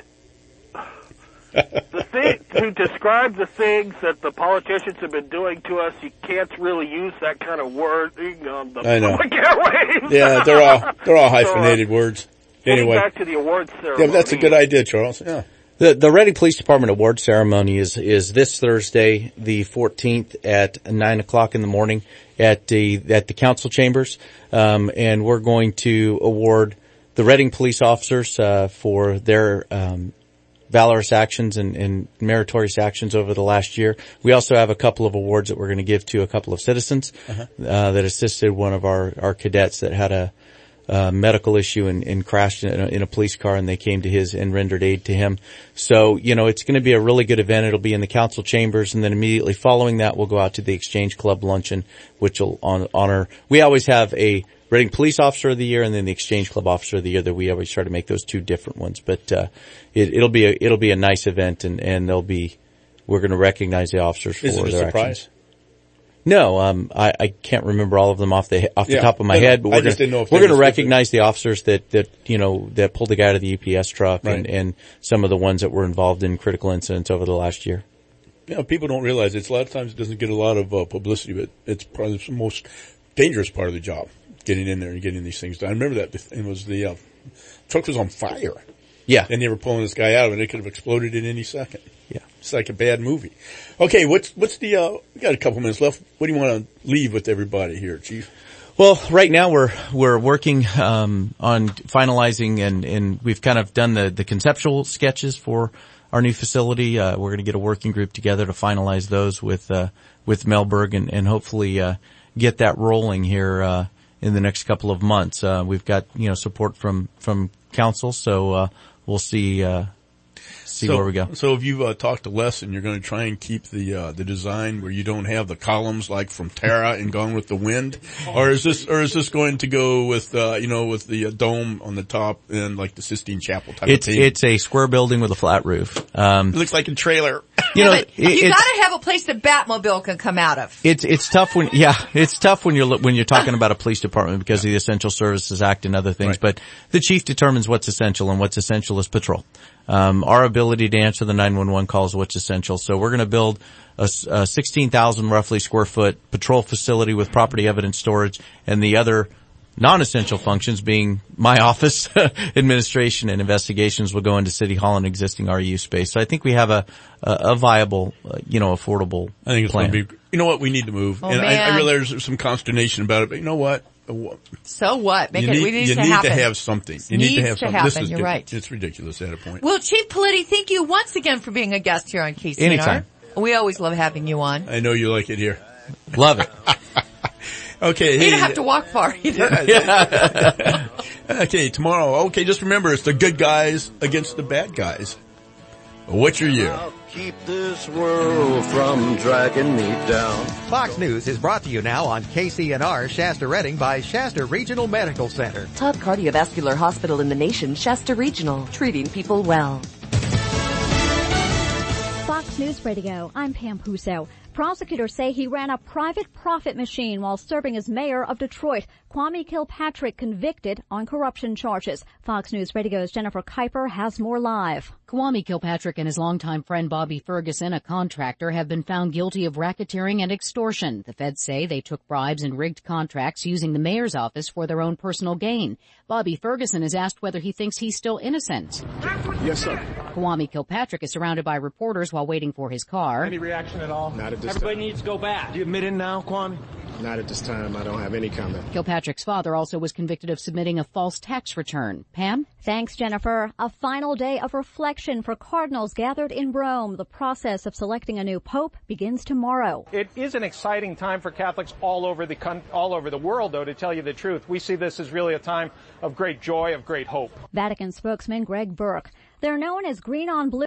the thing, to describe the things that the politicians have been doing to us, you can't really use that kind of wording on the I know. public airwaves. Yeah, they're all, they're all hyphenated so, uh, words. Getting Anyway. back to the awards ceremony. Yeah, that's a good idea, Charles. Yeah. The, the Reading Police Department award ceremony is, is this Thursday, the fourteenth at nine o'clock in the morning at the, at the council chambers. Um, and we're going to award the Reading police officers, uh, for their, um, valorous actions and, and meritorious actions over the last year. We also have a couple of awards that we're going to give to a couple of citizens, uh-huh. uh, that assisted one of our, our cadets that had a, Uh, medical issue and, and crashed in a, in a police car, and they came to his and rendered aid to him. So, you know, it's going to be a really good event. It'll be in the council chambers, and then immediately following that, we'll go out to the Exchange Club luncheon, which will on, honor. We always have a Reading Police Officer of the Year and then the Exchange Club Officer of the Year. That we always try to make those two different ones. But uh, it, it'll be a it'll be a nice event, and and they'll be we're going to recognize the officers for Is it a their surprise? actions. No, um, I, I can't remember all of them off the off the Yeah, top of my head, but I we're just gonna, didn't know if we're they going to were recognize the officers that, that, you know, that pulled the guy out of the U P S truck Right. and, and some of the ones that were involved in critical incidents over the last year. You know, people don't realize it's a lot of times it doesn't get a lot of uh, publicity, but it's probably the most dangerous part of the job, getting in there and getting these things done. I remember that it was the uh, truck was on fire. Yeah. And they were pulling this guy out of it. It could have exploded in any second. Yeah. It's like a bad movie. Okay, what's, what's the, uh, we got a couple minutes left. What do you want to leave with everybody here, Chief? Well, right now we're, we're working, um, on finalizing and, and we've kind of done the, the conceptual sketches for our new facility. Uh, we're going to get a working group together to finalize those with, uh, with Melberg and, and hopefully, uh, get that rolling here, uh, in the next couple of months. Uh, we've got, you know, support from, from council. So, uh, we'll see, uh, see so, where we go. So if you've uh, talked to Les and you're going to try and keep the, uh, the design where you don't have the columns like from Tara and Gone with the Wind, or is this, or is this going to go with, uh, you know, with the uh, dome on the top and like the Sistine Chapel type It's, of thing? it's a square building with a flat roof. Um, it looks like a trailer. You yeah, know, but it, you it's, gotta have a place the Batmobile can come out of. It's, it's tough when, yeah, it's tough when you're, when you're talking about a police department because of the Essential Services Act and other things, right. But the chief determines what's essential and what's essential is patrol. Um, our ability to answer the nine one one calls, what's essential. So we're going to build a, a sixteen thousand roughly square foot patrol facility with property evidence storage and the other non-essential functions being my office, administration and investigations will go into City Hall and existing R U space. So I think we have a, a, a viable, uh, you know, affordable I think it's plan. going to be, you know what, we need to move. Oh, and I, I man. realize there's some consternation about it, but you know what? So what? Make you it, need, we need you to need happen. to have something. You Needs need to have to something. happen. This is You're di- right. It's ridiculous at a point. Well, Chief Politti, thank you once again for being a guest here on K C N R. Anytime. We always love having you on. I know you like it here. Love it. Okay. You hey, don't have to walk far either. Okay, tomorrow. Okay, just remember, it's the good guys against the bad guys. What's your year? I'll keep this world from dragging me down. Fox News is brought to you now on K C N R Shasta Redding by Shasta Regional Medical Center. Top cardiovascular hospital in the nation, Shasta Regional, treating people well. Fox News Radio, I'm Pam Puso. Prosecutors say he ran a private profit machine while serving as mayor of Detroit. Kwame Kilpatrick convicted on corruption charges. Fox News Radio's Jennifer Kuiper has more live. Kwame Kilpatrick and his longtime friend Bobby Ferguson, a contractor, have been found guilty of racketeering and extortion. The feds say they took bribes and rigged contracts using the mayor's office for their own personal gain. Bobby Ferguson is asked whether he thinks he's still innocent. Yes, sir. Kwame Kilpatrick is surrounded by reporters while waiting for his car. Any reaction at all? Not at this Everybody time. needs to go back. Do you admit it now, Kwame? Not at this time. I don't have any comment. Kilpatrick's father also was convicted of submitting a false tax return. Pam? Thanks, Jennifer. A final day of reflection for cardinals gathered in Rome. The process of selecting a new pope begins tomorrow. It is an exciting time for Catholics all over the con- all over the world, though, to tell you the truth. We see this as really a time of great joy, of great hope. Vatican spokesman Greg Burke. They're known as Green on Blue.